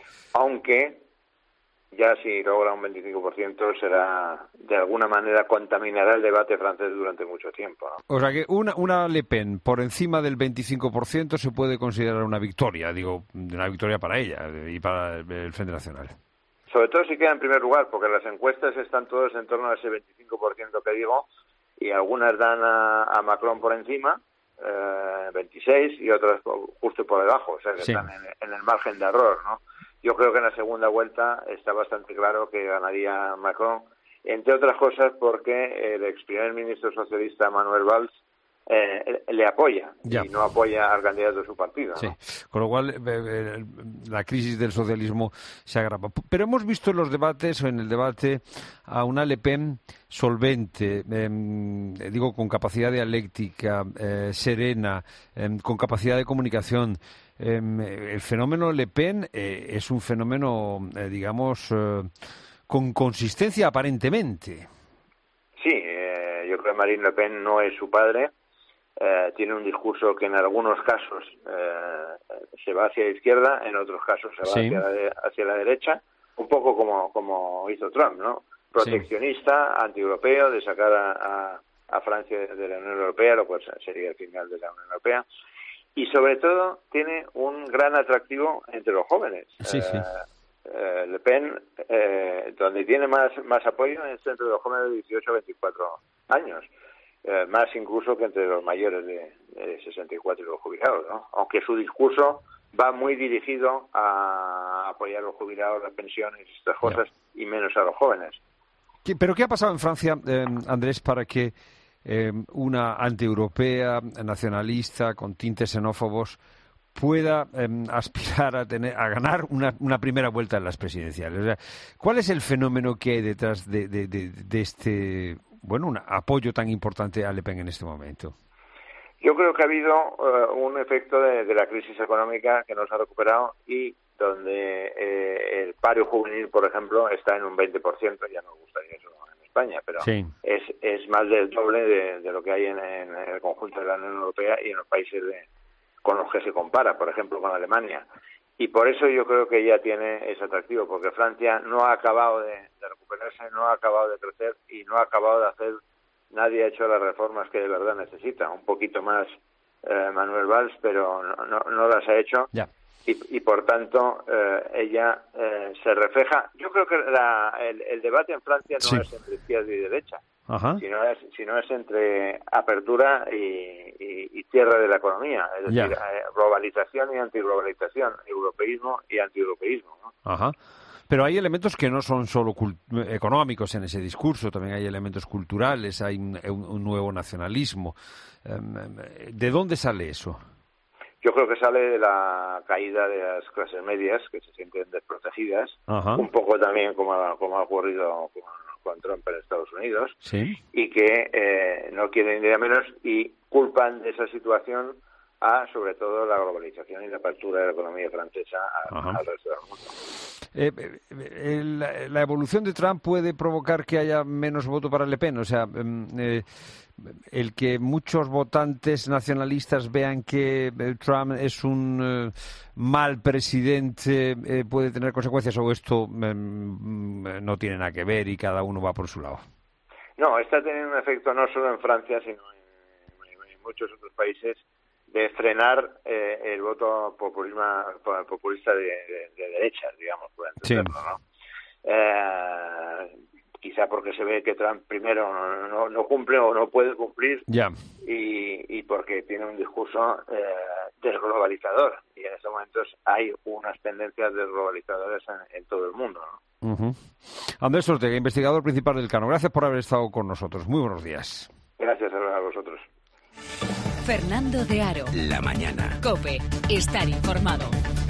Aunque ya si logra un veinticinco por ciento será, de alguna manera, contaminará el debate francés durante mucho tiempo, ¿no? O sea que una, una Le Pen por encima del veinticinco por ciento se puede considerar una victoria, digo, una victoria para ella y para el Frente Nacional. Sobre todo si queda en primer lugar, porque las encuestas están todas en torno a ese veinticinco por ciento que digo, y algunas dan a, a Macron por encima, eh, veintiséis, y otras justo por debajo, o sea que sí. Están en, en el margen de error, ¿no? Yo creo que en la segunda vuelta está bastante claro que ganaría Macron, entre otras cosas porque el ex primer ministro socialista Manuel Valls eh, le apoya ya. Y no apoya al candidato de su partido, ¿no? Sí, con lo cual eh, eh, la crisis del socialismo se agrava. Pero hemos visto en los debates o en el debate a una Le Pen solvente, eh, digo, con capacidad dialéctica, eh, serena, eh, con capacidad de comunicación. Eh, el fenómeno Le Pen eh, es un fenómeno, eh, digamos, eh, con consistencia aparentemente. Sí, eh, yo creo que Marine Le Pen no es su padre. Eh, tiene un discurso que en algunos casos eh, se va hacia la izquierda, en otros casos se va sí. hacia, la de, hacia la derecha, un poco como, como hizo Trump, ¿no? Proteccionista, sí. antieuropeo, de sacar a, a, a Francia de la Unión Europea, lo cual sería el final de la Unión Europea. Y sobre todo tiene un gran atractivo entre los jóvenes. Sí, sí. Eh, eh, Le Pen, eh, donde tiene más, más apoyo es entre los jóvenes de dieciocho a veinticuatro años. Eh, más incluso que entre los mayores de, de sesenta y cuatro y los jubilados, ¿no? Aunque su discurso va muy dirigido a apoyar a los jubilados, las pensiones y estas cosas, yeah. y menos a los jóvenes. ¿Qué, ¿Pero qué ha pasado en Francia, eh, Andrés, para que eh, una antieuropea, nacionalista, con tintes xenófobos, pueda eh, aspirar a tener a ganar una, una primera vuelta en las presidenciales? O sea, ¿cuál es el fenómeno que hay detrás de, de, de, de este... bueno, un apoyo tan importante a Le Pen en este momento? Yo creo que ha habido uh, un efecto de, de la crisis económica que nos ha recuperado y donde eh, el paro juvenil, por ejemplo, está en un veinte por ciento, ya nos gustaría eso en España, pero sí. es, es más del doble de, de lo que hay en, en el conjunto de la Unión Europea y en los países de, con los que se compara, por ejemplo, con Alemania. Y por eso yo creo que ella tiene ese atractivo, porque Francia no ha acabado de, de recuperarse, no ha acabado de crecer y no ha acabado de hacer, nadie ha hecho las reformas que de verdad necesita. Un poquito más eh, Manuel Valls, pero no, no, no las ha hecho. Ya. Y, y por tanto eh, ella eh, se refleja. Yo creo que la, el, el debate en Francia no sí. es entre izquierda y derecha. Ajá. Sino es, sino es entre apertura y, y, y cierre de la economía, es decir, eh, globalización y antiglobalización, europeísmo y antieuropeísmo, ¿no? Ajá. Pero hay elementos que no son solo económicos en ese discurso, también hay elementos culturales, hay un, un nuevo nacionalismo. ¿De dónde sale eso? Yo creo que sale de la caída de las clases medias, que se sienten desprotegidas, Ajá. un poco también como ha, como ha ocurrido con, con Trump en Estados Unidos, ¿sí? y que eh, no quieren ir a menos y culpan de esa situación a, sobre todo, la globalización y la apertura de la economía francesa a, al resto del mundo. Eh, eh, la, la evolución de Trump puede provocar que haya menos voto para Le Pen, o sea, eh, el que muchos votantes nacionalistas vean que Trump es un eh, mal presidente eh, puede tener consecuencias, o esto eh, no tiene nada que ver y cada uno va por su lado. No, está teniendo un efecto no solo en Francia, sino en, en muchos otros países, de frenar eh, el voto populismo, populista de, de, de derecha, digamos, por entenderlo, sí. ¿no? Eh, quizá porque se ve que Trump primero no, no, no cumple o no puede cumplir, yeah. y, y porque tiene un discurso eh, desglobalizador, y en estos momentos hay unas tendencias desglobalizadoras en, en todo el mundo, ¿no? Uh-huh. Andrés Ortega, investigador principal del Cano, gracias por haber estado con nosotros. Muy buenos días. Gracias a vosotros. Fernando de Aro. La mañana. COPE. Estar informado.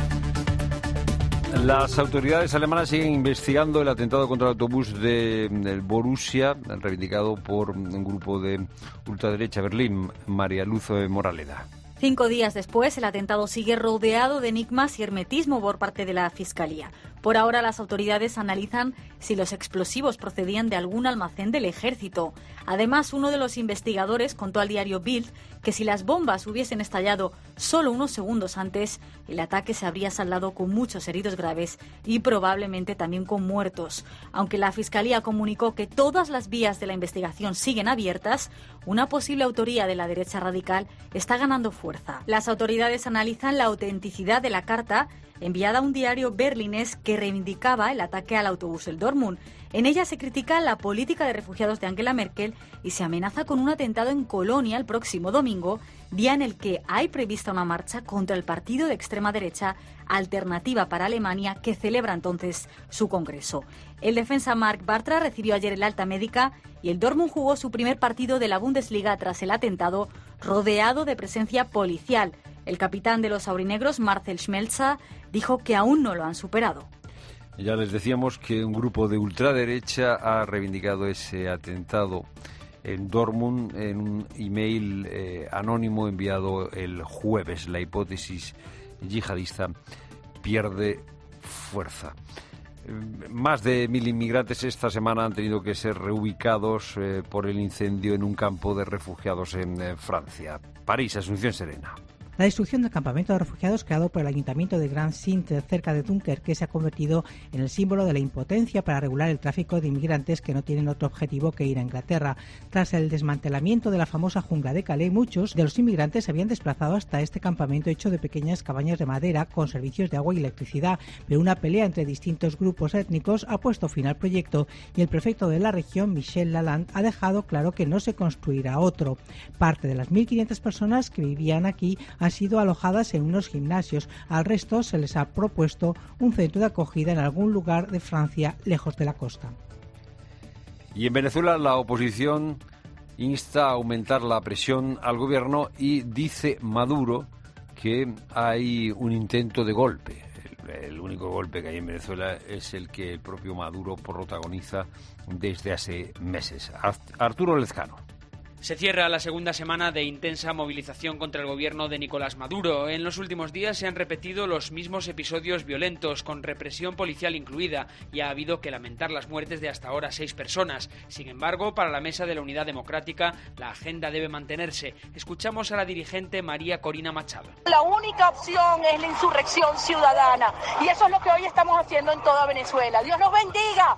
Las autoridades alemanas siguen investigando el atentado contra el autobús de, del Borussia, reivindicado por un grupo de ultraderecha Berlín. María Luz Moraleda. Cinco días después, el atentado sigue rodeado de enigmas y hermetismo por parte de la Fiscalía. Por ahora, las autoridades analizan si los explosivos procedían de algún almacén del ejército. Además, uno de los investigadores contó al diario Bild que si las bombas hubiesen estallado solo unos segundos antes, el ataque se habría saldado con muchos heridos graves y probablemente también con muertos. Aunque la Fiscalía comunicó que todas las vías de la investigación siguen abiertas, una posible autoría de la derecha radical está ganando fuerza. Las autoridades analizan la autenticidad de la carta enviada a un diario berlinés que reivindicaba el ataque al autobús El Dortmund. En ella se critica la política de refugiados de Angela Merkel y se amenaza con un atentado en Colonia el próximo domingo, día en el que hay prevista una marcha contra el partido de extrema derecha Alternativa para Alemania, que celebra entonces su congreso. El defensa Marc Bartra recibió ayer el alta médica y el Dortmund jugó su primer partido de la Bundesliga tras el atentado, rodeado de presencia policial. El capitán de los aurinegros, Marcel Schmelzer, dijo que aún no lo han superado. Ya les decíamos que un grupo de ultraderecha ha reivindicado ese atentado en Dortmund en un email eh, anónimo enviado el jueves. La hipótesis yihadista pierde fuerza. Eh, más de mil inmigrantes esta semana han tenido que ser reubicados eh, por el incendio en un campo de refugiados en eh, Francia. París, Asunción Serena. La destrucción del campamento de refugiados creado por el ayuntamiento de Grand Sinte cerca de Dunkerque se ha convertido en el símbolo de la impotencia para regular el tráfico de inmigrantes que no tienen otro objetivo que ir a Inglaterra. Tras el desmantelamiento de la famosa jungla de Calais, muchos de los inmigrantes se habían desplazado hasta este campamento hecho de pequeñas cabañas de madera con servicios de agua y electricidad, pero una pelea entre distintos grupos étnicos ha puesto fin al proyecto y el prefecto de la región, Michel Lalande, ha dejado claro que no se construirá otro. Parte de las mil quinientas personas que vivían aquí han sido alojadas en unos gimnasios. Al resto se les ha propuesto un centro de acogida en algún lugar de Francia, lejos de la costa. Y en Venezuela la oposición insta a aumentar la presión al gobierno y dice Maduro que hay un intento de golpe. El, el único golpe que hay en Venezuela es el que el propio Maduro protagoniza desde hace meses. Arturo Lezcano. Se cierra la segunda semana de intensa movilización contra el gobierno de Nicolás Maduro. En los últimos días se han repetido los mismos episodios violentos, con represión policial incluida, y ha habido que lamentar las muertes de hasta ahora seis personas. Sin embargo, para la Mesa de la Unidad Democrática, la agenda debe mantenerse. Escuchamos a la dirigente María Corina Machado. La única opción es la insurrección ciudadana, y eso es lo que hoy estamos haciendo en toda Venezuela. ¡Dios nos bendiga!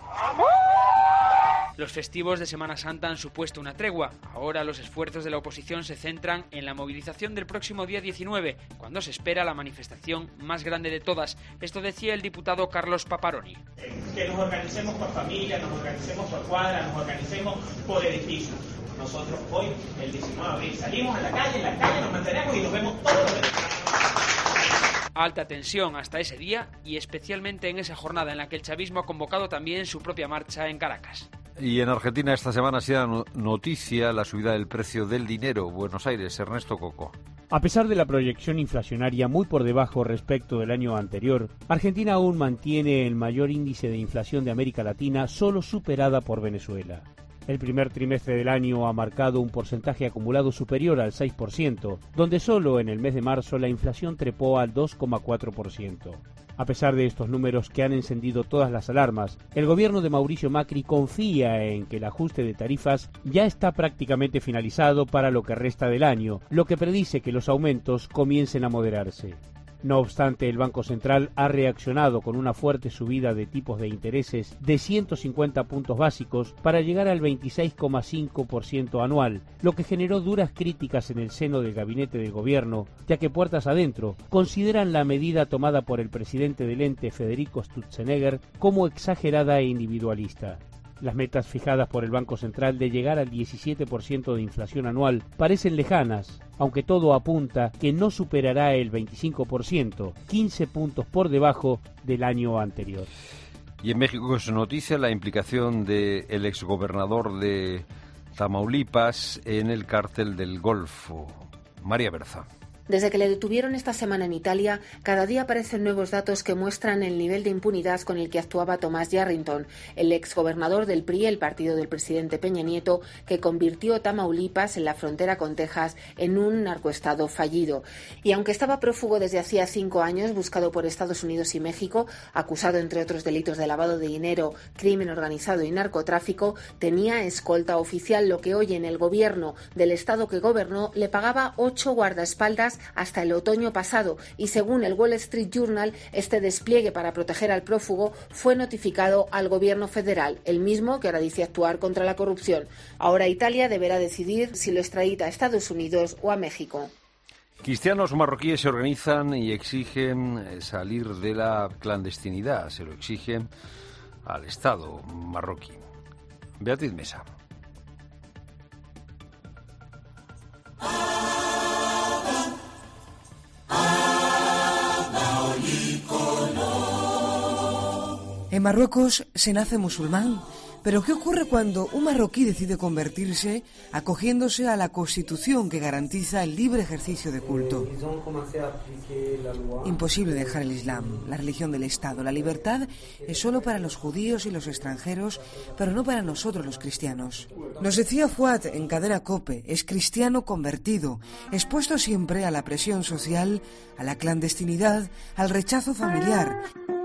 Los festivos de Semana Santa han supuesto una tregua. Ahora los esfuerzos de la oposición se centran en la movilización del próximo día diecinueve, cuando se espera la manifestación más grande de todas. Esto decía el diputado Carlos Paparoni. Que nos organicemos por familia, nos organicemos por cuadra, nos organicemos por edificio. Nosotros hoy, el diecinueve de abril, salimos a la calle, en la calle nos mantenemos y nos vemos todos los venezolanos. Alta tensión hasta ese día y especialmente en esa jornada en la que el chavismo ha convocado también su propia marcha en Caracas. Y en Argentina esta semana ha sido noticia la subida del precio del dinero. Buenos Aires, Ernesto Coco. A pesar de la proyección inflacionaria muy por debajo respecto del año anterior, Argentina aún mantiene el mayor índice de inflación de América Latina, solo superada por Venezuela. El primer trimestre del año ha marcado un porcentaje acumulado superior al seis por ciento, donde solo en el mes de marzo la inflación trepó al dos coma cuatro por ciento. A pesar de estos números que han encendido todas las alarmas, el gobierno de Mauricio Macri confía en que el ajuste de tarifas ya está prácticamente finalizado para lo que resta del año, lo que predice que los aumentos comiencen a moderarse. No obstante, el Banco Central ha reaccionado con una fuerte subida de tipos de intereses de ciento cincuenta puntos básicos para llegar al veintiséis coma cinco por ciento anual, lo que generó duras críticas en el seno del gabinete del gobierno, ya que puertas adentro consideran la medida tomada por el presidente del ente, Federico Sturzenegger, como exagerada e individualista. Las metas fijadas por el Banco Central de llegar al diecisiete por ciento de inflación anual parecen lejanas, aunque todo apunta que no superará el veinticinco por ciento, quince puntos por debajo del año anterior. Y en México es noticia la implicación del exgobernador de Tamaulipas en el cártel del Golfo, María Berza. Desde que le detuvieron esta semana en Italia, cada día aparecen nuevos datos que muestran el nivel de impunidad con el que actuaba Tomás Yarrington, el exgobernador del P R I, el partido del presidente Peña Nieto, que convirtió Tamaulipas, en la frontera con Texas, en un narcoestado fallido. Y aunque estaba prófugo desde hacía cinco años, buscado por Estados Unidos y México, acusado entre otros delitos de lavado de dinero, crimen organizado y narcotráfico, tenía escolta oficial, lo que hoy en el gobierno del estado que gobernó le pagaba ocho guardaespaldas hasta el otoño pasado, y según el Wall Street Journal, este despliegue para proteger al prófugo fue notificado al gobierno federal, el mismo que ahora dice actuar contra la corrupción. Ahora Italia deberá decidir si lo extradita a Estados Unidos o a México. Cristianos marroquíes se organizan y exigen salir de la clandestinidad, se lo exigen al Estado marroquí. Beatriz Mesa. En Marruecos se nace musulmán, pero ¿qué ocurre cuando un marroquí decide convertirse acogiéndose a la Constitución que garantiza el libre ejercicio de culto? Imposible dejar el Islam, la religión del Estado. La libertad es solo para los judíos y los extranjeros, pero no para nosotros los cristianos. Nos decía Fuad en Cadena COPE, es cristiano convertido, expuesto siempre a la presión social, a la clandestinidad, al rechazo familiar.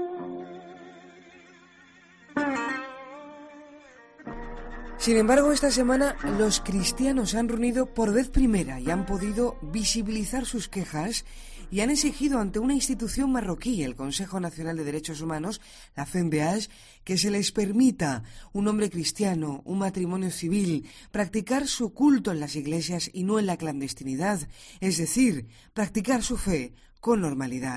Sin embargo, esta semana los cristianos se han reunido por vez primera y han podido visibilizar sus quejas y han exigido ante una institución marroquí, el Consejo Nacional de Derechos Humanos, la C N D H, que se les permita un hombre cristiano, un matrimonio civil, practicar su culto en las iglesias y no en la clandestinidad, es decir, practicar su fe con normalidad.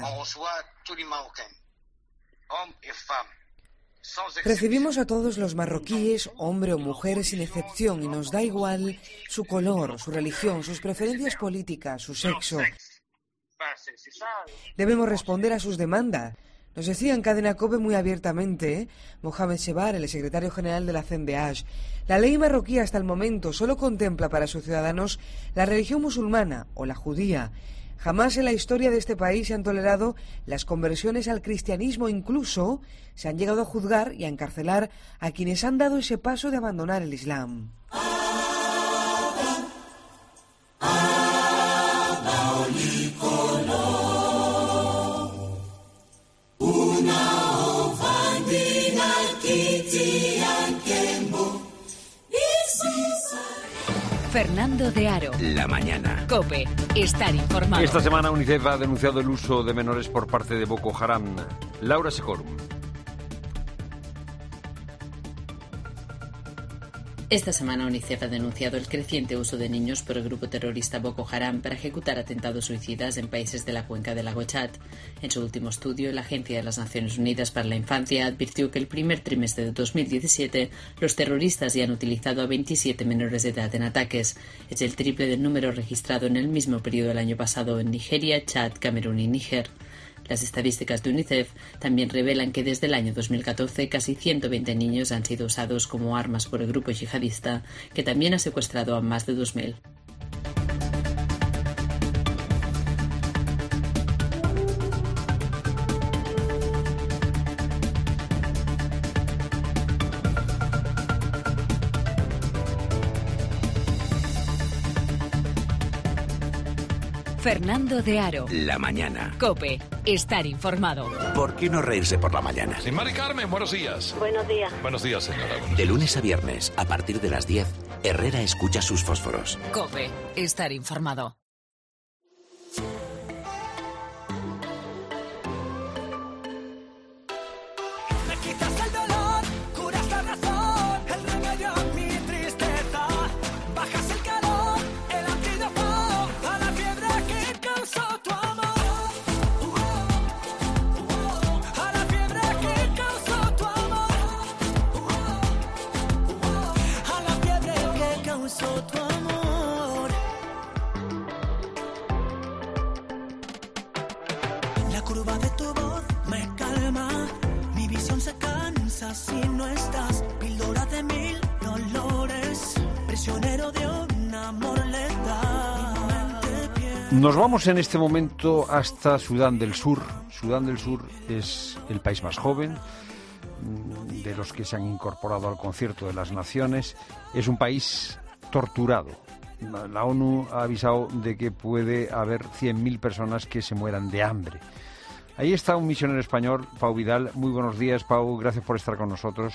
Recibimos a todos los marroquíes, hombre o mujer, sin excepción, y nos da igual su color, su religión, sus preferencias políticas, su sexo. Debemos responder a sus demandas. Nos decía en Cadena COPE muy abiertamente ¿eh? Mohamed Shebar, el secretario general de la C N D H. La ley marroquí hasta el momento solo contempla para sus ciudadanos la religión musulmana o la judía. Jamás en la historia de este país se han tolerado las conversiones al cristianismo, incluso se han llegado a juzgar y a encarcelar a quienes han dado ese paso de abandonar el Islam. Fernando de Aro. La mañana. COPE. Estar informado. Esta semana UNICEF ha denunciado el uso de menores por parte de Boko Haram. Laura Secorum. Esta semana UNICEF ha denunciado el creciente uso de niños por el grupo terrorista Boko Haram para ejecutar atentados suicidas en países de la cuenca del lago Chad. En su último estudio, la Agencia de las Naciones Unidas para la Infancia advirtió que el primer trimestre de dos mil diecisiete los terroristas ya han utilizado a veintisiete menores de edad en ataques. Es el triple del número registrado en el mismo periodo del año pasado en Nigeria, Chad, Camerún y Níger. Las estadísticas de UNICEF también revelan que desde el año dos mil catorce casi ciento veinte niños han sido usados como armas por el grupo yihadista, que también ha secuestrado a más de dos mil. Fernando de Aro. La mañana. COPE. Estar informado. ¿Por qué no reírse por la mañana? Sí, Mari Carmen, buenos días. Buenos días. Buenos días, señora. Buenos De días. lunes a viernes, a partir de las diez, Herrera escucha sus fósforos. COPE. Estar informado. Me quitas el dolor, curas la razón, el remedio a mi tristeza. Bajas el calor, el antídoto a la fiebre que causó tu amor. A la fiebre que causó tu amor. A la fiebre que causó tu amor. La curva de tu voz me calma. Mi visión se cansa si no estás. Píldora de mil dolores. Prisionero de un amor letal. Nos vamos en este momento hasta Sudán del Sur. Sudán del Sur es el país más joven de los que se han incorporado al Concierto de las Naciones. Es un país torturado. La ONU ha avisado de que puede haber cien mil personas que se mueran de hambre. Ahí está un misionero español, Pau Vidal. Muy buenos días, Pau. Gracias por estar con nosotros.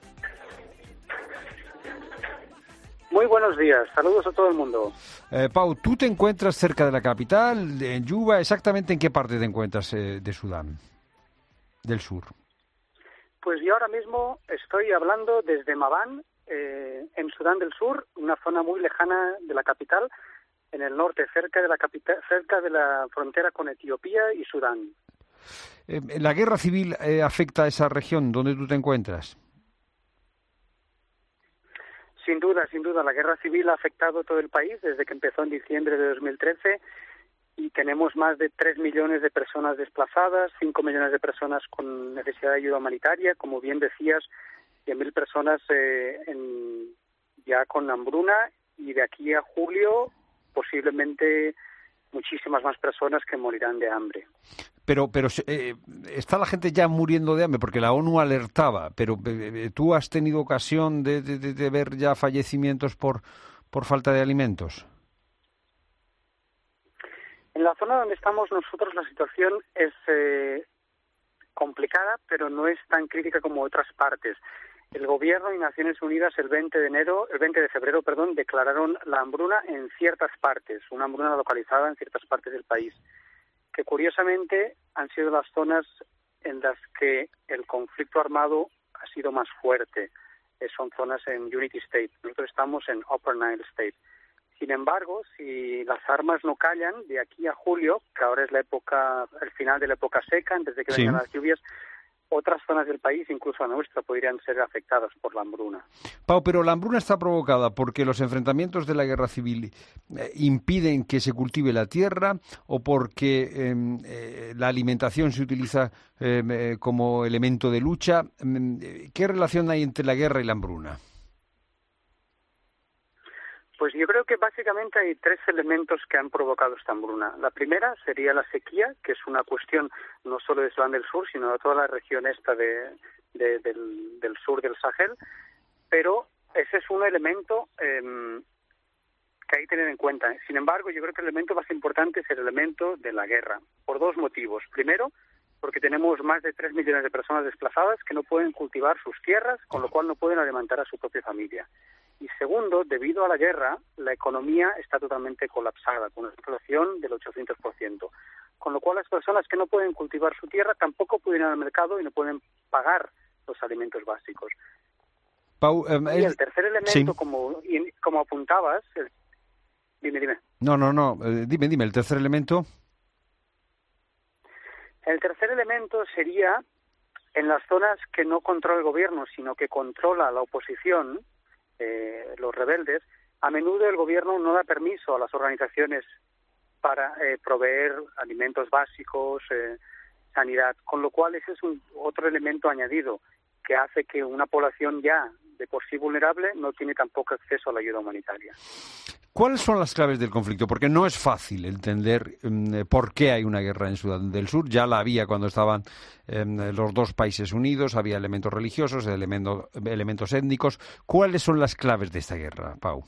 Muy buenos días. Saludos a todo el mundo. Eh, Pau, tú te encuentras cerca de la capital, en Yuba. ¿Exactamente en qué parte te encuentras eh, de Sudán del Sur? Pues yo ahora mismo estoy hablando desde Mabán, eh, en Sudán del Sur, una zona muy lejana de la capital, en el norte, cerca de la capital, cerca de la frontera con Etiopía y Sudán. Eh, ¿La guerra civil eh, afecta a esa región donde tú te encuentras? Sin duda, sin duda. La guerra civil ha afectado todo el país desde que empezó en diciembre de dos mil trece y tenemos más de tres millones de personas desplazadas, cinco millones de personas con necesidad de ayuda humanitaria, como bien decías, cien mil personas eh, en, ya con hambruna y de aquí a julio posiblemente muchísimas más personas que morirán de hambre. Pero, pero eh, está la gente ya muriendo de hambre, porque la ONU alertaba, pero eh, ¿tú has tenido ocasión de, de, de ver ya fallecimientos por, por falta de alimentos? En la zona donde estamos nosotros la situación es eh, complicada, pero no es tan crítica como otras partes. El Gobierno y Naciones Unidas el veinte de enero, el veinte de febrero, perdón, declararon la hambruna en ciertas partes, una hambruna localizada en ciertas partes del país, que curiosamente han sido las zonas en las que el conflicto armado ha sido más fuerte. Eh, son zonas en Unity State. Nosotros estamos en Upper Nile State. Sin embargo, si las armas no callan, de aquí a julio, que ahora es la época, el final de la época seca, antes de que vengan sí. las lluvias, otras zonas del país, incluso la nuestra, podrían ser afectadas por la hambruna. Pau, pero la hambruna está provocada porque los enfrentamientos de la guerra civil eh, impiden que se cultive la tierra o porque eh, eh, la alimentación se utiliza eh, eh, como elemento de lucha. ¿Qué relación hay entre la guerra y la hambruna? Pues yo creo que básicamente hay tres elementos que han provocado esta hambruna. La primera sería la sequía, que es una cuestión no solo de Sudán del Sur, sino de toda la región esta de, de, del, del sur del Sahel, pero ese es un elemento eh, que hay que tener en cuenta. Sin embargo, yo creo que el elemento más importante es el elemento de la guerra, por dos motivos. Primero, porque tenemos más de tres millones de personas desplazadas que no pueden cultivar sus tierras, con lo cual no pueden alimentar a su propia familia. Y segundo, debido a la guerra, la economía está totalmente colapsada, con una inflación del ochocientos por ciento. Con lo cual, las personas que no pueden cultivar su tierra tampoco pueden ir al mercado y no pueden pagar los alimentos básicos. Pau, um, y el tercer elemento, sí. como, como apuntabas... El... Dime, dime. No, no, no. Eh, dime, dime, el tercer elemento... El tercer elemento sería en las zonas que no controla el gobierno, sino que controla la oposición, eh, los rebeldes. A menudo el gobierno no da permiso a las organizaciones para eh, proveer alimentos básicos, eh, sanidad, con lo cual ese es un otro elemento añadido que hace que una población ya de por sí vulnerable no tiene tampoco acceso a la ayuda humanitaria. ¿Cuáles son las claves del conflicto? Porque no es fácil entender um, por qué hay una guerra en Sudán del Sur. Ya la había cuando estaban um, los dos países unidos, había elementos religiosos, elemento, elementos étnicos. ¿Cuáles son las claves de esta guerra, Pau?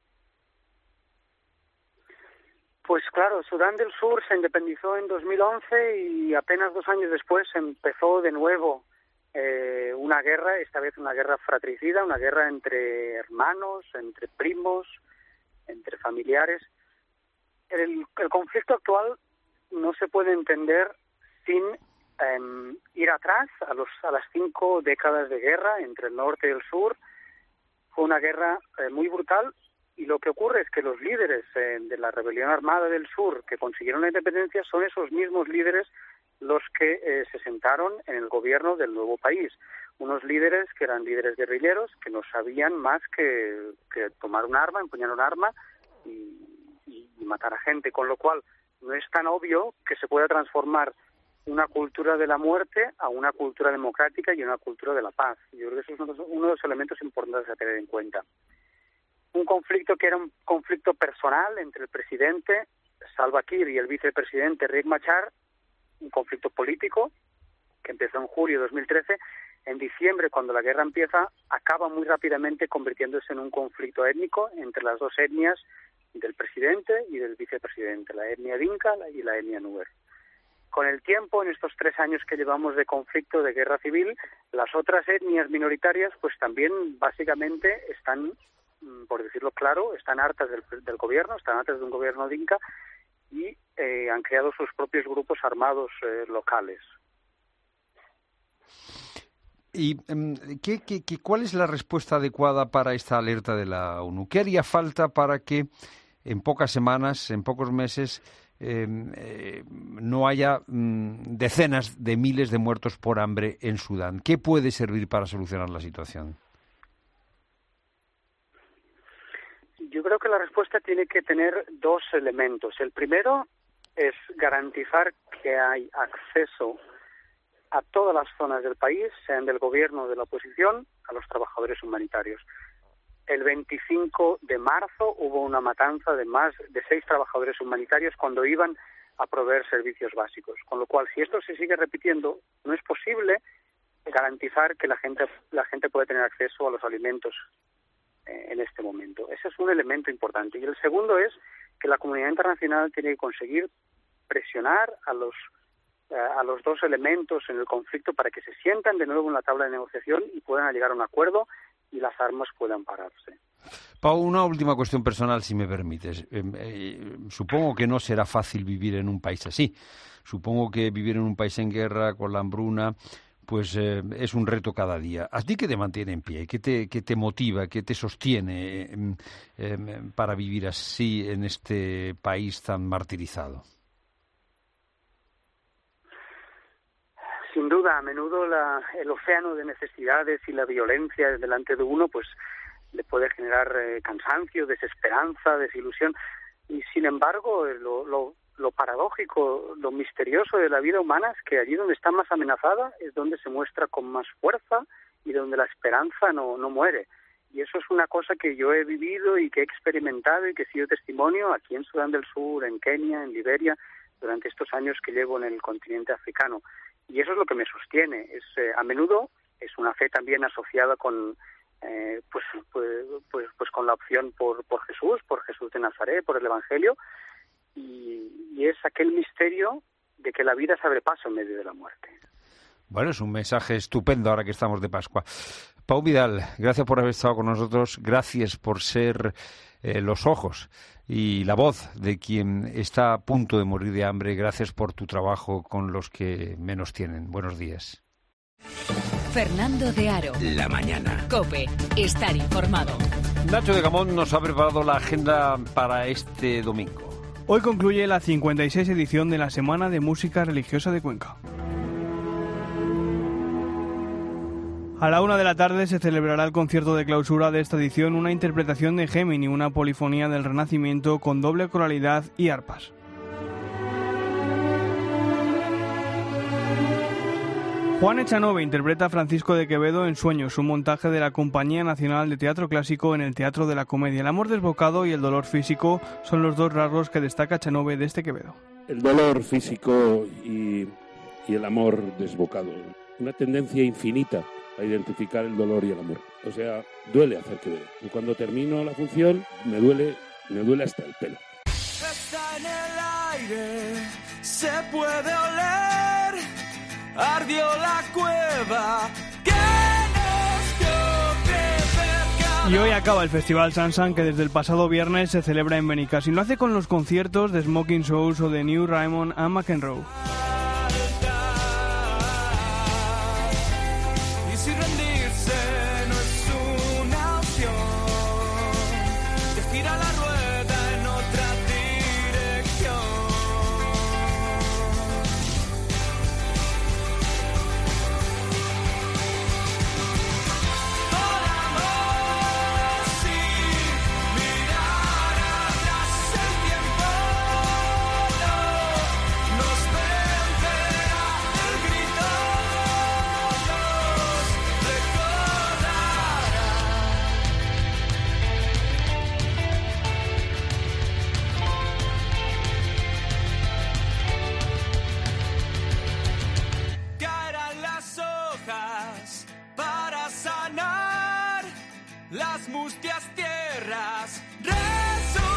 Pues claro, Sudán del Sur se independizó en dos mil once y apenas dos años después empezó de nuevo eh, una guerra, esta vez una guerra fratricida, una guerra entre hermanos, entre primos, entre familiares. El, el conflicto actual no se puede entender sin eh, ir atrás a, los, a las cinco décadas de guerra entre el norte y el sur. Fue una guerra eh, muy brutal y lo que ocurre es que los líderes eh, de la rebelión armada del sur que consiguieron la independencia son esos mismos líderes los que eh, se sentaron en el gobierno del nuevo país. Unos líderes que eran líderes guerrilleros, que no sabían más que, que tomar un arma, empuñar un arma y, y, y matar a gente, con lo cual no es tan obvio que se pueda transformar una cultura de la muerte a una cultura democrática y una cultura de la paz. Yo creo que eso es uno de los elementos importantes a tener en cuenta. Un conflicto que era un conflicto personal entre el presidente Salva Kiir y el vicepresidente Riek Machar, un conflicto político que empezó en julio de dos mil trece. En diciembre, cuando la guerra empieza, acaba muy rápidamente convirtiéndose en un conflicto étnico entre las dos etnias del presidente y del vicepresidente, la etnia dinka y la etnia nuer. Con el tiempo, en estos tres años que llevamos de conflicto, de guerra civil, las otras etnias minoritarias pues también básicamente están, por decirlo claro, están hartas del, del gobierno, están hartas de un gobierno dinka y eh, han creado sus propios grupos armados eh, locales. ¿Y ¿qué, qué, qué, cuál es la respuesta adecuada para esta alerta de la ONU? ¿Qué haría falta para que en pocas semanas, en pocos meses, eh, eh, no haya mm, decenas de miles de muertos por hambre en Sudán? ¿Qué puede servir para solucionar la situación? Yo creo que la respuesta tiene que tener dos elementos. El primero es garantizar que hay acceso a todas las zonas del país, sean del gobierno o de la oposición, a los trabajadores humanitarios. El veinticinco de marzo hubo una matanza de más de seis trabajadores humanitarios cuando iban a proveer servicios básicos. Con lo cual, si esto se sigue repitiendo, no es posible garantizar que la gente, la gente pueda tener acceso a los alimentos eh, en este momento. Ese es un elemento importante. Y el segundo es que la comunidad internacional tiene que conseguir presionar a los a los dos elementos en el conflicto para que se sientan de nuevo en la tabla de negociación y puedan llegar a un acuerdo y las armas puedan pararse. Pau, una última cuestión personal, si me permites. Eh, eh, supongo que no será fácil vivir en un país así. Supongo que vivir en un país en guerra, con la hambruna, pues eh, es un reto cada día. ¿A ti qué te mantiene en pie? ¿Qué te, qué te motiva? ¿Qué te sostiene eh, eh, para vivir así en este país tan martirizado? Sin duda, a menudo la, el océano de necesidades y la violencia delante de uno pues le puede generar eh, cansancio, desesperanza, desilusión. Y sin embargo, lo, lo, lo paradójico, lo misterioso de la vida humana es que allí donde está más amenazada es donde se muestra con más fuerza y donde la esperanza no, no muere. Y eso es una cosa que yo he vivido y que he experimentado y que he sido testimonio aquí en Sudán del Sur, en Kenia, en Liberia, durante estos años que llevo en el continente africano. Y eso es lo que me sostiene. Es eh, a menudo es una fe también asociada con eh, pues, pues pues pues con la opción por por Jesús, por Jesús de Nazaret, por el Evangelio, y, y es aquel misterio de que la vida se abre paso en medio de la muerte. Bueno, es un mensaje estupendo ahora que estamos de Pascua. Pau Vidal, gracias por haber estado con nosotros, gracias por ser eh, los ojos y la voz de quien está a punto de morir de hambre. Gracias por tu trabajo con los que menos tienen. Buenos días. Fernando de Aro. La mañana. COPE. Estar informado. Nacho de Gamón nos ha preparado la agenda para este domingo. Hoy concluye la cincuenta y seis edición de la Semana de Música Religiosa de Cuenca. A la una de la tarde se celebrará el concierto de clausura de esta edición, una interpretación de Gemini, una polifonía del Renacimiento con doble coralidad y arpas. Juan Echanove interpreta a Francisco de Quevedo en Sueños, un montaje de la Compañía Nacional de Teatro Clásico en el Teatro de la Comedia. El amor desbocado y el dolor físico son los dos rasgos que destaca Echanove de este Quevedo. El dolor físico y, y el amor desbocado, una tendencia infinita a identificar el dolor y el amor. O sea, duele hacer Quevedo. Y cuando termino la función, me duele, me duele hasta el pelo. Está en el aire, se puede oler, ardió la cueva, que nos dio que ver. Y hoy acaba el Festival Sansan, que desde el pasado viernes se celebra en Benicàssim. Lo hace con los conciertos de Smoking Souls o de New Raymond and McEnroe. Si rendirse no es una opción, te gira la rueda en otra dirección. Volamos sin mirar atrás, el tiempo no nos ve. las mustias tierras resucitarán.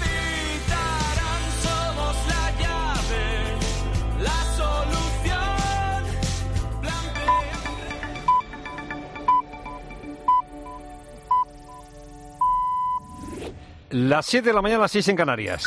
Somos la llave, la solución. Plantea... Las siete de la mañana, las seis en Canarias.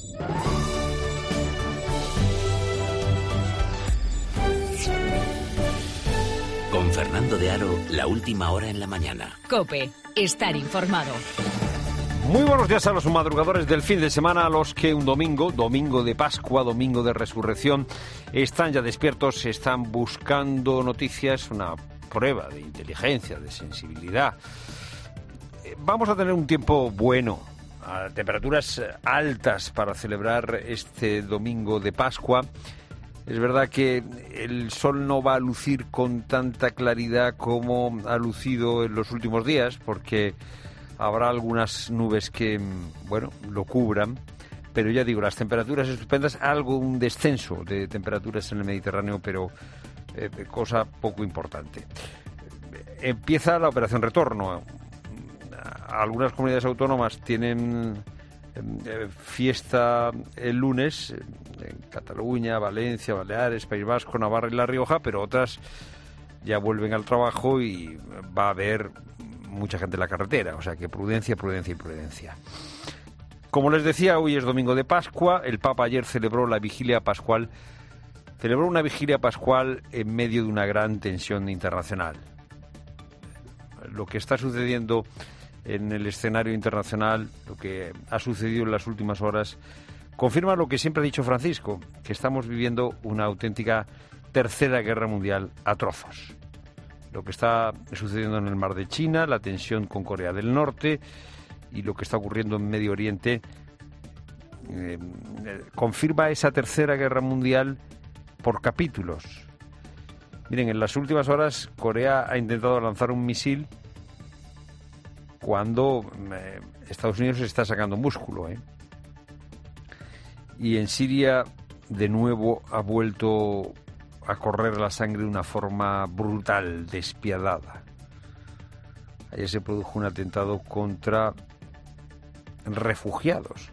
Con Fernando de Aro, la última hora en la mañana. COPE, estar informado. Muy buenos días a los madrugadores del fin de semana, a los que un domingo, domingo de Pascua, domingo de Resurrección, están ya despiertos, están buscando noticias, una prueba de inteligencia, de sensibilidad. Vamos a tener un tiempo bueno, a temperaturas altas para celebrar este domingo de Pascua. Es verdad que el sol no va a lucir con tanta claridad como ha lucido en los últimos días, porque habrá algunas nubes que, bueno, lo cubran, pero ya digo, las temperaturas estupendas, algo, un descenso de temperaturas en el Mediterráneo, pero eh, cosa poco importante. Empieza la operación retorno. Algunas comunidades autónomas tienen eh, fiesta el lunes, en Cataluña, Valencia, Baleares, País Vasco, Navarra y La Rioja, pero otras ya vuelven al trabajo y va a haber mucha gente en la carretera, o sea que prudencia, prudencia y prudencia. Como les decía, hoy es domingo de Pascua. El Papa ayer celebró la vigilia pascual, celebró una vigilia pascual en medio de una gran tensión internacional. Lo que está sucediendo en el escenario internacional, lo que ha sucedido en las últimas horas, confirma lo que siempre ha dicho Francisco, que estamos viviendo una auténtica tercera guerra mundial a trozos. Lo que está sucediendo en el Mar de China, la tensión con Corea del Norte y lo que está ocurriendo en Medio Oriente eh, confirma esa tercera guerra mundial por capítulos. Miren, en las últimas horas Corea ha intentado lanzar un misil cuando eh, Estados Unidos se está sacando músculo, ¿eh? Y en Siria de nuevo ha vuelto a correr la sangre de una forma brutal, despiadada. Ayer se produjo un atentado contra refugiados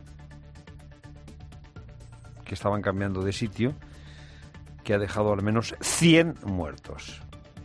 que estaban cambiando de sitio, que ha dejado al menos cien muertos.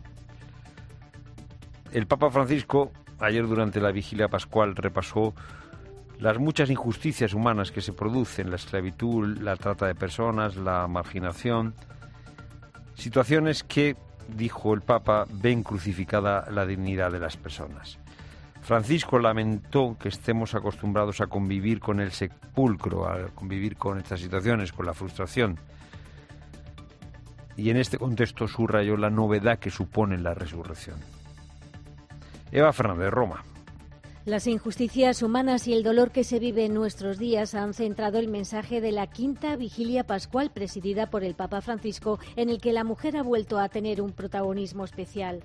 El Papa Francisco ayer durante la vigilia pascual repasó las muchas injusticias humanas que se producen, la esclavitud, la trata de personas, la marginación, situaciones que, dijo el Papa, ven crucificada la dignidad de las personas. Francisco lamentó que estemos acostumbrados a convivir con el sepulcro, a convivir con estas situaciones, con la frustración. Y en este contexto subrayó la novedad que supone la resurrección. Eva Fernández, Roma. Las injusticias humanas y el dolor que se vive en nuestros días han centrado el mensaje de la quinta vigilia pascual presidida por el Papa Francisco, en el que la mujer ha vuelto a tener un protagonismo especial.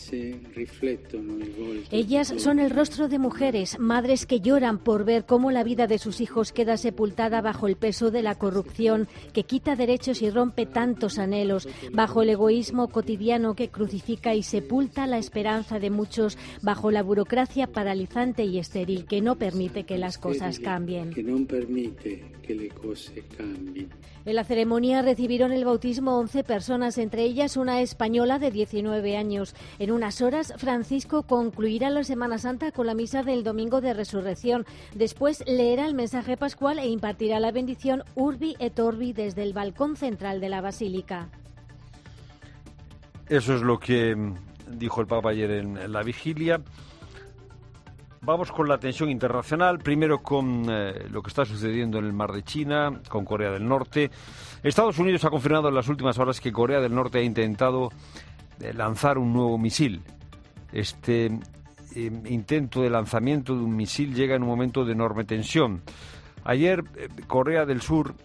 Ellas son el rostro de mujeres, madres que lloran por ver cómo la vida de sus hijos queda sepultada bajo el peso de la corrupción que quita derechos y rompe tantos anhelos, bajo el egoísmo cotidiano que crucifica y sepulta la esperanza de muchos, bajo la burocracia paralizante y estéril que no permite que las cosas cambien. Que no permite que las cosas cambien. En la ceremonia recibieron el bautismo once personas, entre ellas una española de diecinueve años. En unas horas, Francisco concluirá la Semana Santa con la misa del Domingo de Resurrección. Después leerá el mensaje pascual e impartirá la bendición Urbi et Orbi desde el balcón central de la Basílica. Eso es lo que dijo el Papa ayer en la vigilia. Vamos con la tensión internacional, primero con eh, lo que está sucediendo en el Mar de China, con Corea del Norte. Estados Unidos ha confirmado en las últimas horas que Corea del Norte ha intentado eh, lanzar un nuevo misil. Este eh, intento de lanzamiento de un misil llega en un momento de enorme tensión. Ayer eh, Corea del Sur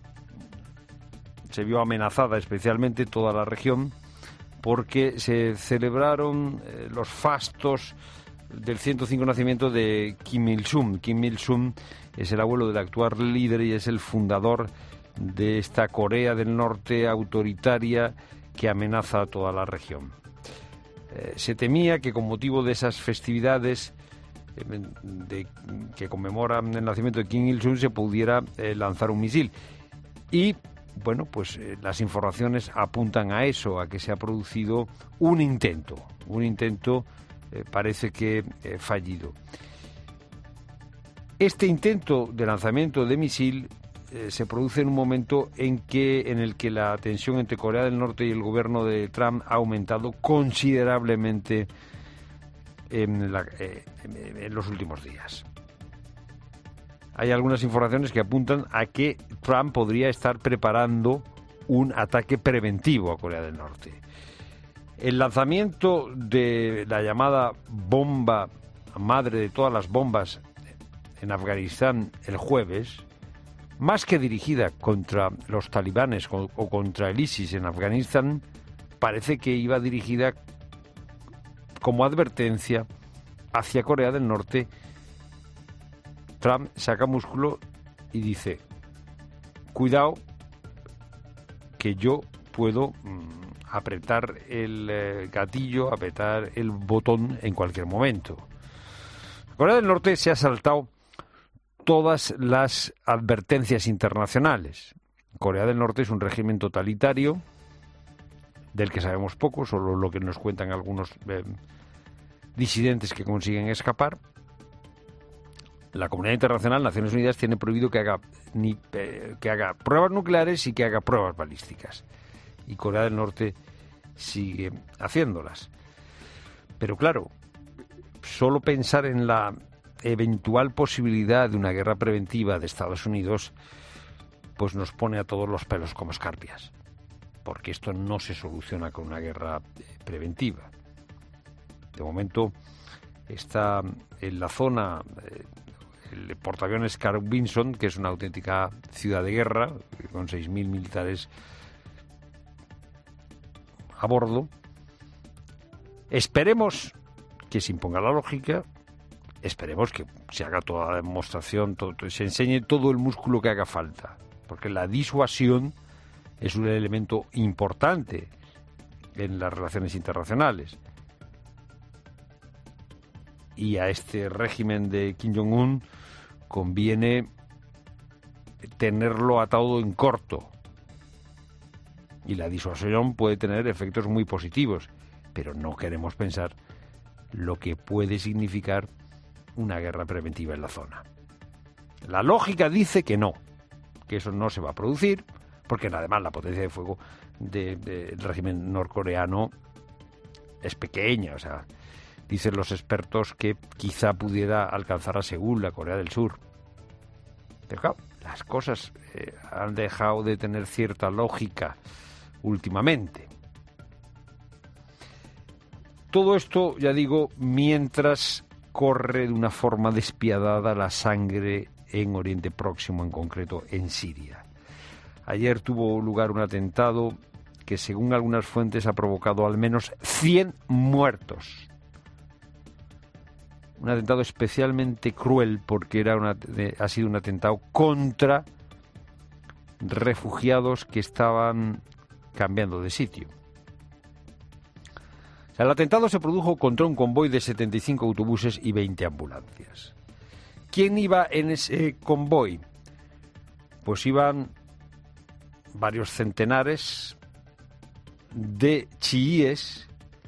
se vio amenazada, especialmente toda la región, porque se celebraron eh, los fastos del ciento cinco nacimiento de Kim Il-sung. Kim Il-sung es el abuelo del actual líder y es el fundador de esta Corea del Norte autoritaria que amenaza a toda la región. Eh, se temía que con motivo de esas festividades de, que conmemoran el nacimiento de Kim Il-sung se pudiera eh, lanzar un misil. Y, bueno, pues eh, las informaciones apuntan a eso, a que se ha producido un intento, un intento eh, parece que eh, fallido. Este intento de lanzamiento de misil eh, se produce en un momento en que en el que la tensión entre Corea del Norte y el gobierno de Trump ha aumentado considerablemente en, la, eh, en los últimos días. Hay algunas informaciones que apuntan a que Trump podría estar preparando un ataque preventivo a Corea del Norte. El lanzamiento de la llamada bomba madre de todas las bombas en Afganistán el jueves, más que dirigida contra los talibanes o contra el ISIS en Afganistán, parece que iba dirigida como advertencia hacia Corea del Norte. Trump saca músculo y dice: cuidado, que yo puedo mmm, apretar el eh, gatillo, apretar el botón en cualquier momento. Corea del Norte se ha saltado todas las advertencias internacionales. Corea del Norte es un régimen totalitario del que sabemos poco, solo lo que nos cuentan algunos eh, disidentes que consiguen escapar. La comunidad internacional, Naciones Unidas, tiene prohibido que haga, ni, eh, que haga pruebas nucleares y que haga pruebas balísticas. Y Corea del Norte sigue haciéndolas. Pero claro, solo pensar en la eventual posibilidad de una guerra preventiva de Estados Unidos, pues nos pone a todos los pelos como escarpias. Porque esto no se soluciona con una guerra preventiva. De momento está en la zona eh, el portaaviones Carl Vinson, que es una auténtica ciudad de guerra, con seis mil militares a bordo. Esperemos que se imponga la lógica, esperemos que se haga toda la demostración, todo, se enseñe todo el músculo que haga falta, porque la disuasión es un elemento importante en las relaciones internacionales. Y a este régimen de Kim Jong-un conviene tenerlo atado en corto. Y la disuasión puede tener efectos muy positivos, pero no queremos pensar lo que puede significar una guerra preventiva en la zona. La lógica dice que no, que eso no se va a producir, porque además la potencia de fuego del de, de régimen norcoreano es pequeña, o sea, dicen los expertos que quizá pudiera alcanzar a Seúl, a Corea del Sur. Pero claro, las cosas eh, han dejado de tener cierta lógica últimamente. Todo esto, ya digo, mientras corre de una forma despiadada la sangre en Oriente Próximo, en concreto en Siria. Ayer tuvo lugar un atentado que, según algunas fuentes, ha provocado al menos cien muertos. Un atentado especialmente cruel porque era una, ha sido un atentado contra refugiados que estaban cambiando de sitio. O sea, el atentado se produjo contra un convoy de setenta y cinco autobuses y veinte ambulancias. ¿Quién iba en ese convoy? Pues iban varios centenares de chiíes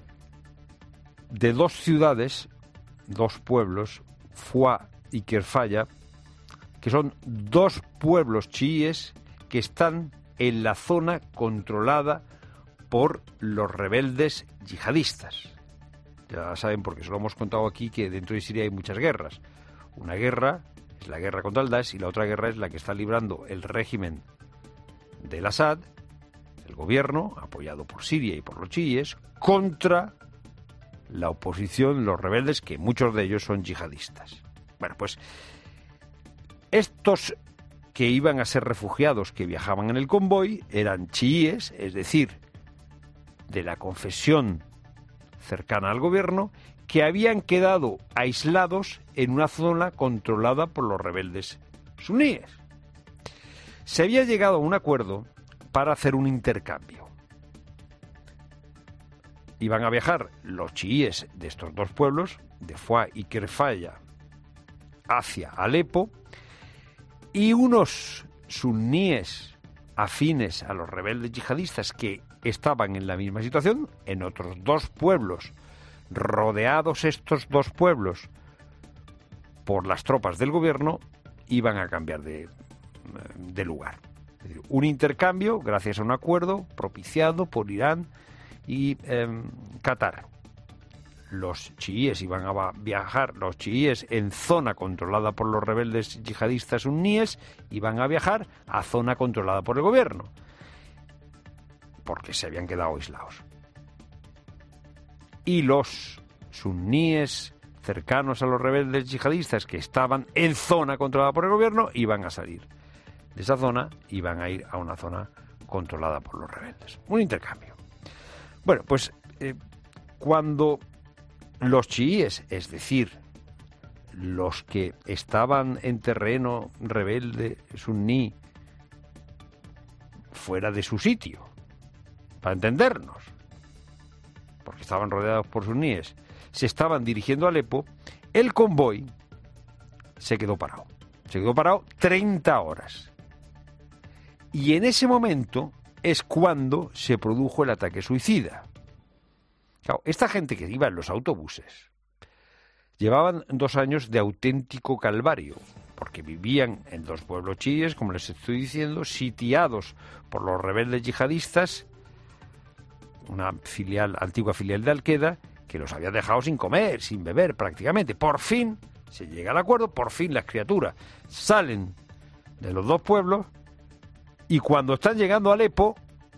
de dos ciudades, dos pueblos, Fua y Kerfaya, que son dos pueblos chiíes que están en la zona controlada por los rebeldes yihadistas. Ya saben, porque se lo hemos contado aquí, que dentro de Siria hay muchas guerras. Una guerra es la guerra contra el Daesh y la otra guerra es la que está librando el régimen del Assad, el gobierno, apoyado por Siria y por los chiíes, contra la oposición, los rebeldes, que muchos de ellos son yihadistas. Bueno, pues estos que iban a ser refugiados que viajaban en el convoy eran chiíes, es decir, de la confesión cercana al gobierno, que habían quedado aislados en una zona controlada por los rebeldes suníes. Se había llegado a un acuerdo para hacer un intercambio. Iban a viajar los chiíes de estos dos pueblos, de Fua y Kerfaya, hacia Alepo, y unos suníes afines a los rebeldes yihadistas que estaban en la misma situación, en otros dos pueblos, rodeados estos dos pueblos por las tropas del gobierno, iban a cambiar de, de lugar. Es decir, un intercambio gracias a un acuerdo propiciado por Irán y eh, Qatar. Los chiíes iban a viajar, los chiíes en zona controlada por los rebeldes yihadistas suníes iban a viajar a zona controlada por el gobierno, porque se habían quedado aislados. Y los suníes cercanos a los rebeldes yihadistas que estaban en zona controlada por el gobierno iban a salir de esa zona, iban a ir a una zona controlada por los rebeldes. Un intercambio. Bueno, pues eh, cuando los chiíes, es decir, los que estaban en terreno rebelde suní, fuera de su sitio, para entendernos, porque estaban rodeados por suníes, se estaban dirigiendo a Alepo, el convoy se quedó parado. Se quedó parado treinta horas. Y en ese momento es cuando se produjo el ataque suicida. Claro, esta gente que iba en los autobuses llevaban dos años de auténtico calvario, porque vivían en dos pueblos chiíes, como les estoy diciendo, sitiados por los rebeldes yihadistas, una filial, antigua filial de Al-Qaeda, que los había dejado sin comer, sin beber prácticamente. Por fin se llega al acuerdo, por fin las criaturas salen de los dos pueblos, y cuando están llegando a Alepo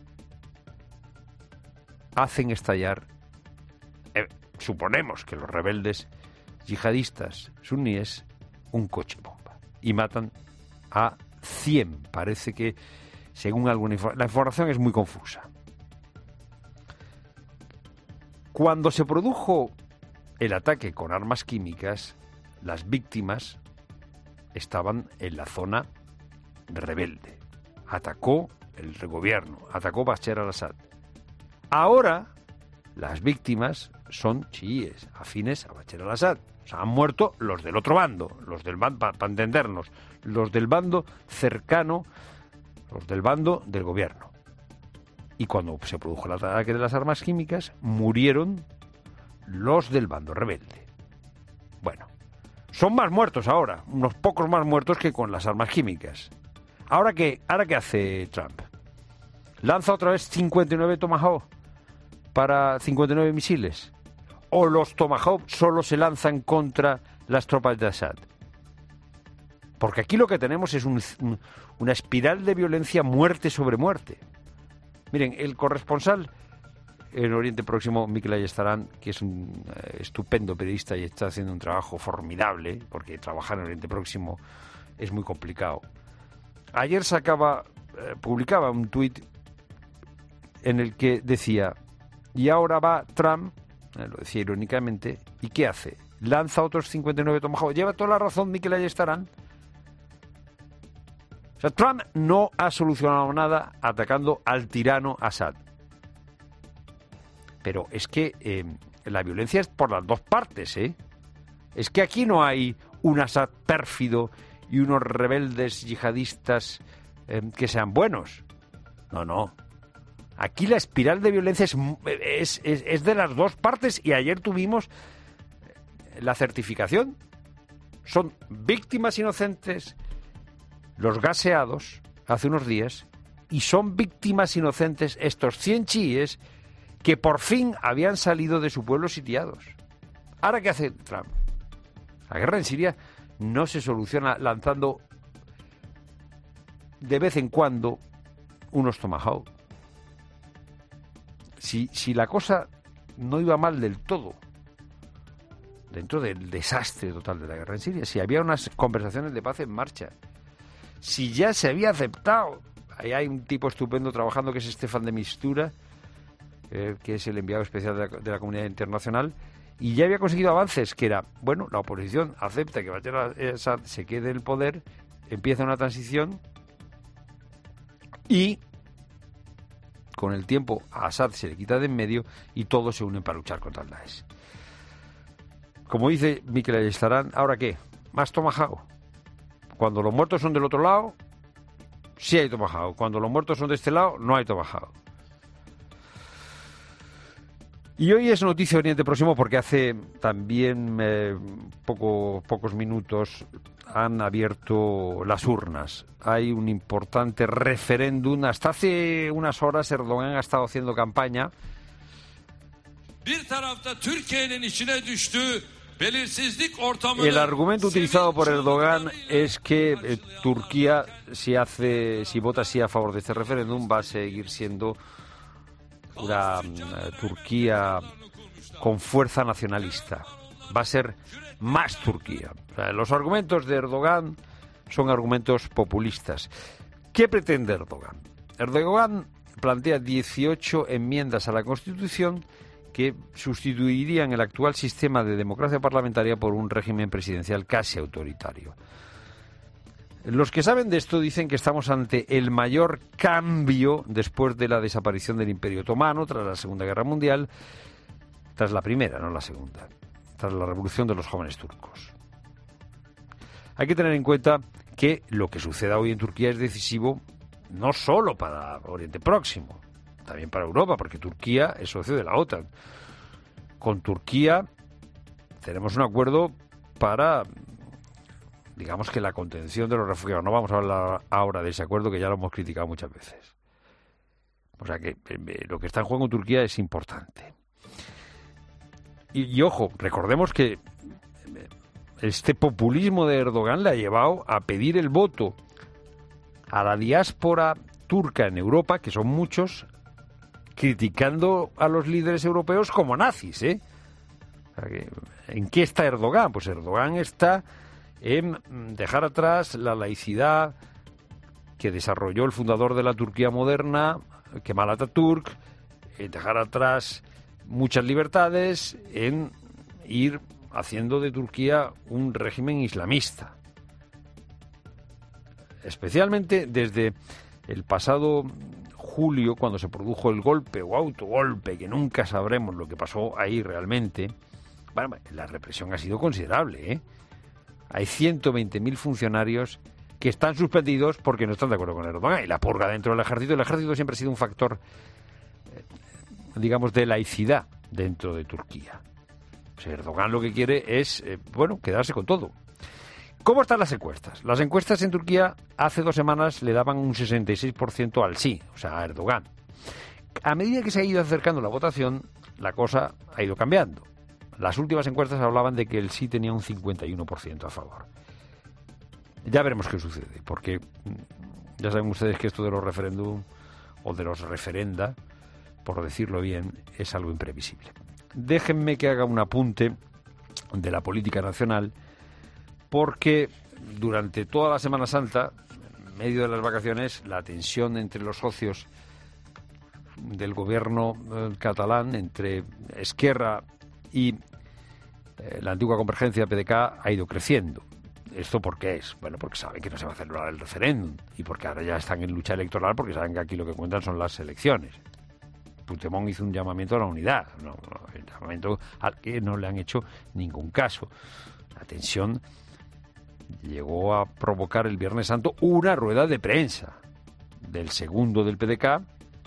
hacen estallar, eh, suponemos que los rebeldes yihadistas suníes, un coche bomba, y matan a cien. Parece que, según alguna información, la información es muy confusa. Cuando se produjo el ataque con armas químicas, las víctimas estaban en la zona rebelde. Atacó el gobierno, atacó Bashar al-Assad. Ahora, las víctimas son chiíes, afines a Bashar al-Assad. O sea, han muerto los del otro bando, los del bando, para pa entendernos, los del bando cercano, los del bando del gobierno. Y cuando se produjo el ataque de las armas químicas, murieron los del bando rebelde. Bueno, son más muertos ahora, unos pocos más muertos que con las armas químicas. ¿Ahora qué, ahora qué hace Trump? ¿Lanza otra vez cincuenta y nueve Tomahawk para cincuenta y nueve misiles? ¿O los Tomahawk solo se lanzan contra las tropas de Assad? Porque aquí lo que tenemos es un, un, una espiral de violencia, muerte sobre muerte. Miren, el corresponsal en Oriente Próximo, Mikel Ayestarán, que es un eh, estupendo periodista y está haciendo un trabajo formidable, porque trabajar en Oriente Próximo es muy complicado. Ayer sacaba, eh, publicaba un tuit en el que decía, y ahora va Trump, eh, lo decía irónicamente, ¿y qué hace? Lanza otros cincuenta y nueve Tomahawk. Lleva toda la razón Mikel Ayestarán. O sea, Trump no ha solucionado nada atacando al tirano Assad. Pero es que eh, la violencia es por las dos partes, ¿eh? Es que aquí no hay un Assad pérfido y unos rebeldes yihadistas eh, que sean buenos. No, no. Aquí la espiral de violencia es, es, es, es de las dos partes, y ayer tuvimos la certificación. Son víctimas inocentes los gaseados hace unos días, y son víctimas inocentes estos cien chiíes que por fin habían salido de su pueblo sitiados. ¿Ahora qué hace Trump? La guerra en Siria no se soluciona lanzando de vez en cuando unos Tomahawk. Si, si la cosa no iba mal del todo, dentro del desastre total de la guerra en Siria, si había unas conversaciones de paz en marcha, si ya se había aceptado, ahí hay un tipo estupendo trabajando que es Stefan de Mistura, eh, que es el enviado especial de la, de la comunidad internacional, y ya había conseguido avances, que era, bueno, la oposición acepta que Bashar al-Assad se quede en el poder, empieza una transición, y con el tiempo a Assad se le quita de en medio y todos se unen para luchar contra el Daesh. Como dice Mikel Ayestarán, ¿ahora qué? más tomahawk. Cuando los muertos son del otro lado, sí hay tomahawk. Cuando los muertos son de este lado, no hay tomahawk. Y hoy es noticia Oriente Próximo porque hace también eh, poco, pocos minutos han abierto las urnas. Hay un importante referéndum. Hasta hace unas horas Erdogan ha estado haciendo campaña. El argumento utilizado por Erdogan es que eh, Turquía, si hace, si vota sí a favor de este referéndum, va a seguir siendo una uh, Turquía con fuerza nacionalista. Va a ser más Turquía. O sea, los argumentos de Erdogan son argumentos populistas. ¿Qué pretende Erdogan? Erdogan plantea dieciocho enmiendas a la Constitución que sustituirían el actual sistema de democracia parlamentaria por un régimen presidencial casi autoritario. Los que saben de esto dicen que estamos ante el mayor cambio después de la desaparición del Imperio Otomano, tras la Segunda Guerra Mundial, tras la primera, no la segunda, tras la revolución de los jóvenes turcos. Hay que tener en cuenta que lo que suceda hoy en Turquía es decisivo no solo para Oriente Próximo, también para Europa, porque Turquía es socio de la OTAN. Con Turquía tenemos un acuerdo para, digamos que la contención de los refugiados. No vamos a hablar ahora de ese acuerdo, que ya lo hemos criticado muchas veces. O sea que eh, lo que está en juego en Turquía es importante. Y, y ojo, recordemos que este populismo de Erdogan le ha llevado a pedir el voto a la diáspora turca en Europa, que son muchos, criticando a los líderes europeos como nazis, ¿eh? O sea que, ¿en qué está Erdogan? Pues Erdogan está en dejar atrás la laicidad que desarrolló el fundador de la Turquía moderna, Kemal Atatürk, en dejar atrás muchas libertades, en ir haciendo de Turquía un régimen islamista. Especialmente desde el pasado julio, cuando se produjo el golpe o autogolpe, que nunca sabremos lo que pasó ahí realmente. Bueno, la represión ha sido considerable, ¿eh? Hay ciento veinte mil funcionarios que están suspendidos porque no están de acuerdo con Erdogan. Y la purga dentro del ejército. El ejército siempre ha sido un factor, eh, digamos, de laicidad dentro de Turquía. O sea, Erdogan lo que quiere es, eh, bueno, quedarse con todo. ¿Cómo están las encuestas? Las encuestas en Turquía hace dos semanas le daban un sesenta y seis por ciento al sí, o sea, a Erdogan. A medida que se ha ido acercando la votación, la cosa ha ido cambiando. Las últimas encuestas hablaban de que el sí tenía un cincuenta y uno por ciento a favor. Ya veremos qué sucede, porque ya saben ustedes que esto de los referéndum o de los referenda, por decirlo bien, es algo imprevisible. Déjenme que haga un apunte de la política nacional, porque durante toda la Semana Santa, en medio de las vacaciones, la tensión entre los socios del gobierno eh, catalán, entre Esquerra y eh, la antigua Convergencia P D K, ha ido creciendo. ¿Esto por qué es? Bueno, porque saben que no se va a celebrar el referéndum y porque ahora ya están en lucha electoral, porque saben que aquí lo que cuentan son las elecciones. Puigdemont hizo un llamamiento a la unidad, no, no, el llamamiento al que no le han hecho ningún caso. La tensión llegó a provocar el Viernes Santo una rueda de prensa del segundo del P D K,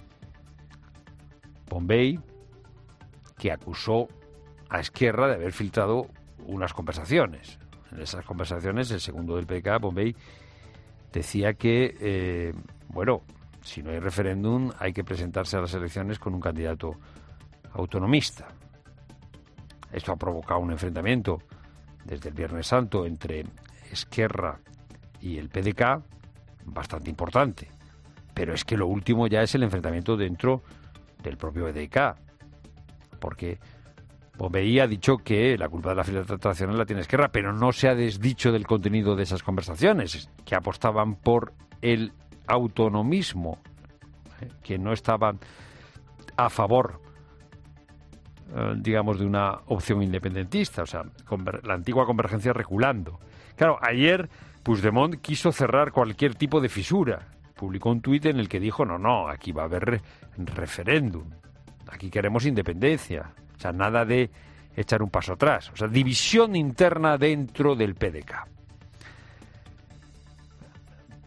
Bombay, que acusó a Esquerra de haber filtrado unas conversaciones. En esas conversaciones, el segundo del P D K, Bombay, decía que, eh, bueno, si no hay referéndum, hay que presentarse a las elecciones con un candidato autonomista. Esto ha provocado un enfrentamiento desde el Viernes Santo entre Esquerra y el P D K bastante importante. Pero es que lo último ya es el enfrentamiento dentro del propio P D K. Porque Bombay ha dicho que la culpa de la filtración la tiene Esquerra, pero no se ha desdicho del contenido de esas conversaciones, que apostaban por el autonomismo, ¿eh? que no estaban a favor, eh, digamos, de una opción independentista, o sea, conver- la antigua convergencia reculando. Claro, ayer Puigdemont quiso cerrar cualquier tipo de fisura. Publicó un tuit en el que dijo, no, no, aquí va a haber re- referéndum, aquí queremos independencia. O sea, nada de echar un paso atrás. O sea, división interna dentro del P D K.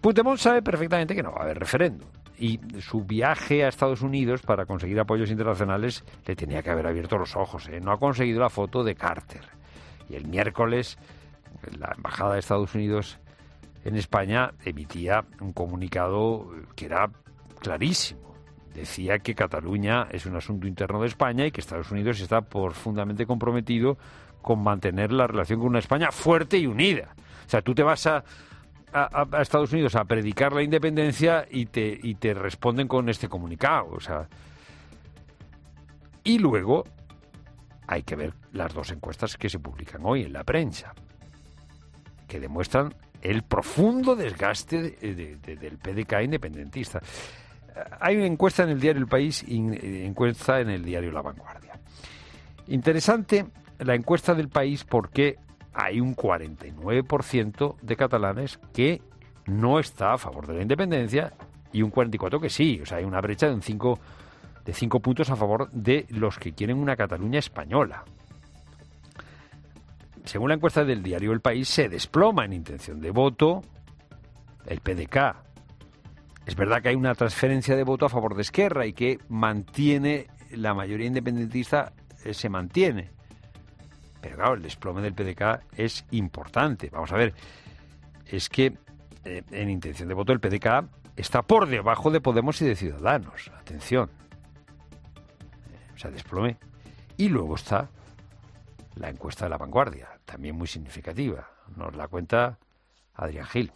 Puigdemont sabe perfectamente que no va a haber referéndum. Y su viaje a Estados Unidos para conseguir apoyos internacionales le tenía que haber abierto los ojos, ¿eh? No ha conseguido la foto de Carter. Y el miércoles la Embajada de Estados Unidos en España emitía un comunicado que era clarísimo. Decía que Cataluña es un asunto interno de España y que Estados Unidos está profundamente comprometido con mantener la relación con una España fuerte y unida. O sea, tú te vas a... A, a Estados Unidos a predicar la independencia y te, y te responden con este comunicado. O sea, y luego hay que ver las dos encuestas que se publican hoy en la prensa, que demuestran el profundo desgaste de, de, de, del P D K independentista. Hay una encuesta en el diario El País y encuesta en el diario La Vanguardia. Interesante la encuesta del País porque hay un cuarenta y nueve por ciento de catalanes que no está a favor de la independencia y un cuarenta y cuatro por ciento que sí. O sea, hay una brecha de un cinco, de cinco puntos a favor de los que quieren una Cataluña española. Según la encuesta del diario El País, se desploma en intención de voto el P D K. Es verdad que hay una transferencia de voto a favor de Esquerra y que mantiene, la mayoría independentista eh, se mantiene. Pero claro, el desplome del P D K es importante. Vamos a ver, es que eh, en intención de voto el P D K está por debajo de Podemos y de Ciudadanos. Atención. Eh, o sea, desplome. Y luego está la encuesta de La Vanguardia, también muy significativa. Nos la cuenta Adrián Gil.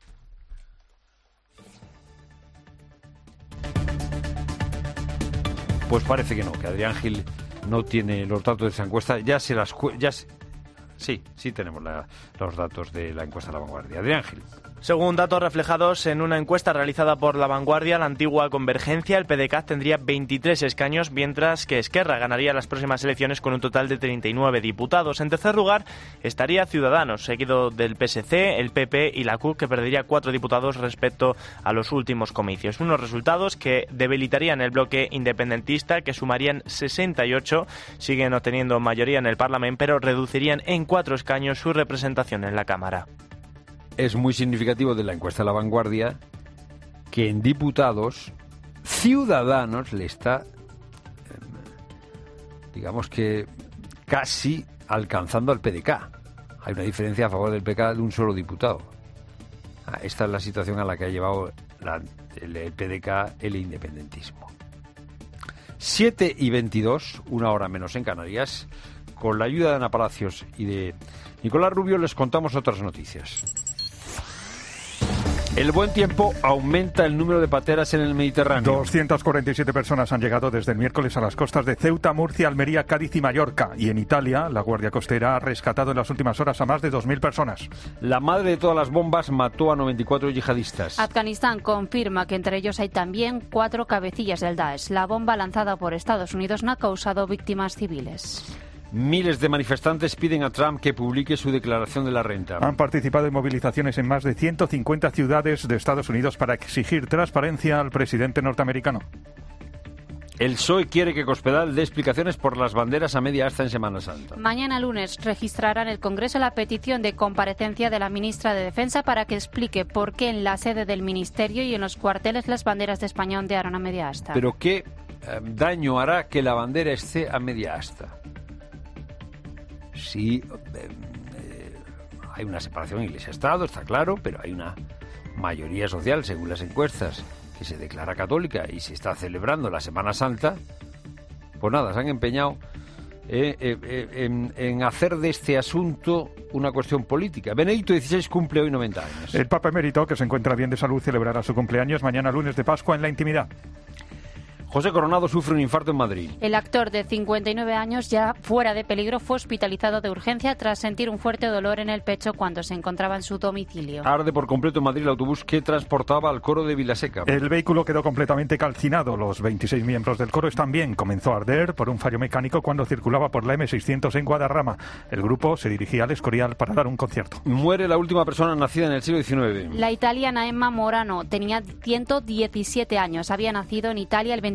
Pues parece que no, que Adrián Gil no tiene los datos de esa encuesta. Ya se las... Ya se, sí, sí tenemos la, los datos de la encuesta de La Vanguardia. Adrián Gil. Según datos reflejados en una encuesta realizada por La Vanguardia, la antigua Convergencia, el P D K tendría veintitrés escaños, mientras que Esquerra ganaría las próximas elecciones con un total de treinta y nueve diputados. En tercer lugar estaría Ciudadanos, seguido del P S C, el P P y la C U P, que perdería cuatro diputados respecto a los últimos comicios. Unos resultados que debilitarían el bloque independentista, que sumarían sesenta y ocho, siguen obteniendo mayoría en el Parlamento, pero reducirían en cuatro escaños su representación en la Cámara. Es muy significativo de la encuesta de La Vanguardia que en diputados Ciudadanos le está, digamos que casi alcanzando al P D K. Hay una diferencia a favor del P D K de un solo diputado. Esta es la situación a la que ha llevado la, el, el P D K el independentismo. siete y veintidós, una hora menos en Canarias. Con la ayuda de Ana Palacios y de Nicolás Rubio les contamos otras noticias. El buen tiempo aumenta el número de pateras en el Mediterráneo. doscientas cuarenta y siete personas han llegado desde el miércoles a las costas de Ceuta, Murcia, Almería, Cádiz y Mallorca. Y en Italia, la Guardia Costera ha rescatado en las últimas horas a más de dos mil personas. La madre de todas las bombas mató a noventa y cuatro yihadistas. Afganistán confirma que entre ellos hay también cuatro cabecillas del Daesh. La bomba lanzada por Estados Unidos no ha causado víctimas civiles. Miles de manifestantes piden a Trump que publique su declaración de la renta. Han participado en movilizaciones en más de ciento cincuenta ciudades de Estados Unidos para exigir transparencia al presidente norteamericano. El P S O E quiere que Cospedal dé explicaciones por las banderas a media asta en Semana Santa. Mañana lunes registrará en el Congreso la petición de comparecencia de la ministra de Defensa para que explique por qué en la sede del Ministerio y en los cuarteles las banderas de España ondearon a media asta. ¿Pero qué eh, daño hará que la bandera esté a media asta? Sí, eh, eh, hay una separación Iglesia-Estado, está claro, pero hay una mayoría social, según las encuestas, que se declara católica y se está celebrando la Semana Santa. Pues nada, se han empeñado eh, eh, eh, en, en hacer de este asunto una cuestión política. Benedicto dieciséis cumple hoy noventa años. El Papa Emérito, que se encuentra bien de salud, celebrará su cumpleaños mañana lunes de Pascua en la intimidad. José Coronado sufre un infarto en Madrid. El actor de cincuenta y nueve años, ya fuera de peligro, fue hospitalizado de urgencia tras sentir un fuerte dolor en el pecho cuando se encontraba en su domicilio. Arde por completo en Madrid el autobús que transportaba al coro de Vilaseca. El vehículo quedó completamente calcinado. Los veintiséis miembros del coro están bien. Comenzó a arder por un fallo mecánico cuando circulaba por la eme seiscientos en Guadarrama. El grupo se dirigía al Escorial para dar un concierto. Muere la última persona nacida en el siglo diecinueve. La italiana Emma Morano tenía ciento diecisiete años. Había nacido en Italia el veinticuatro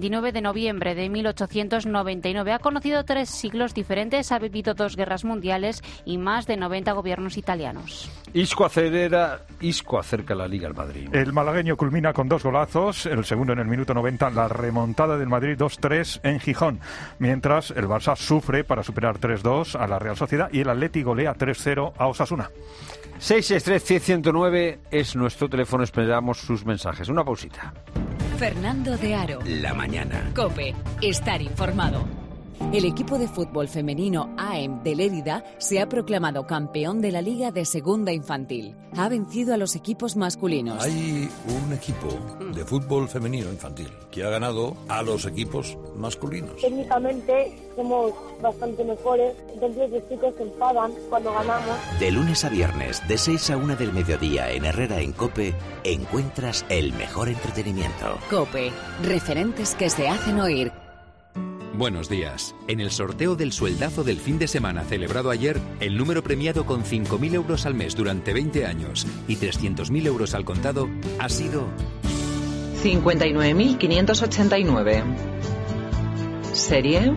veintinueve de noviembre de mil ochocientos noventa y nueve. Ha conocido tres siglos diferentes, ha vivido dos guerras mundiales y más de noventa gobiernos italianos. Isco acelera, Isco acerca la Liga al Madrid. El malagueño culmina con dos golazos, el segundo en el minuto noventa, la remontada del Madrid dos tres en Gijón, mientras el Barça sufre para superar tres dos a la Real Sociedad y el Atleti golea tres cero a Osasuna. seis seis tres, cien, ciento nueve es nuestro teléfono, esperamos sus mensajes. Una pausita. Fernando de Aro. La mañana. COPE. Estar informado. El equipo de fútbol femenino A E M de Lérida se ha proclamado campeón de la Liga de Segunda Infantil. Ha vencido a los equipos masculinos. Hay un equipo de fútbol femenino infantil que ha ganado a los equipos masculinos. Técnicamente somos bastante mejores, entonces los chicos se enfadan cuando ganamos. De lunes a viernes, de seis a una del mediodía en Herrera en COPE, encuentras el mejor entretenimiento. COPE. Referentes que se hacen oír. Buenos días. En el sorteo del sueldazo del fin de semana celebrado ayer, el número premiado con cinco mil euros al mes durante veinte años y trescientos mil euros al contado ha sido cincuenta y nueve mil quinientos ochenta y nueve. Serie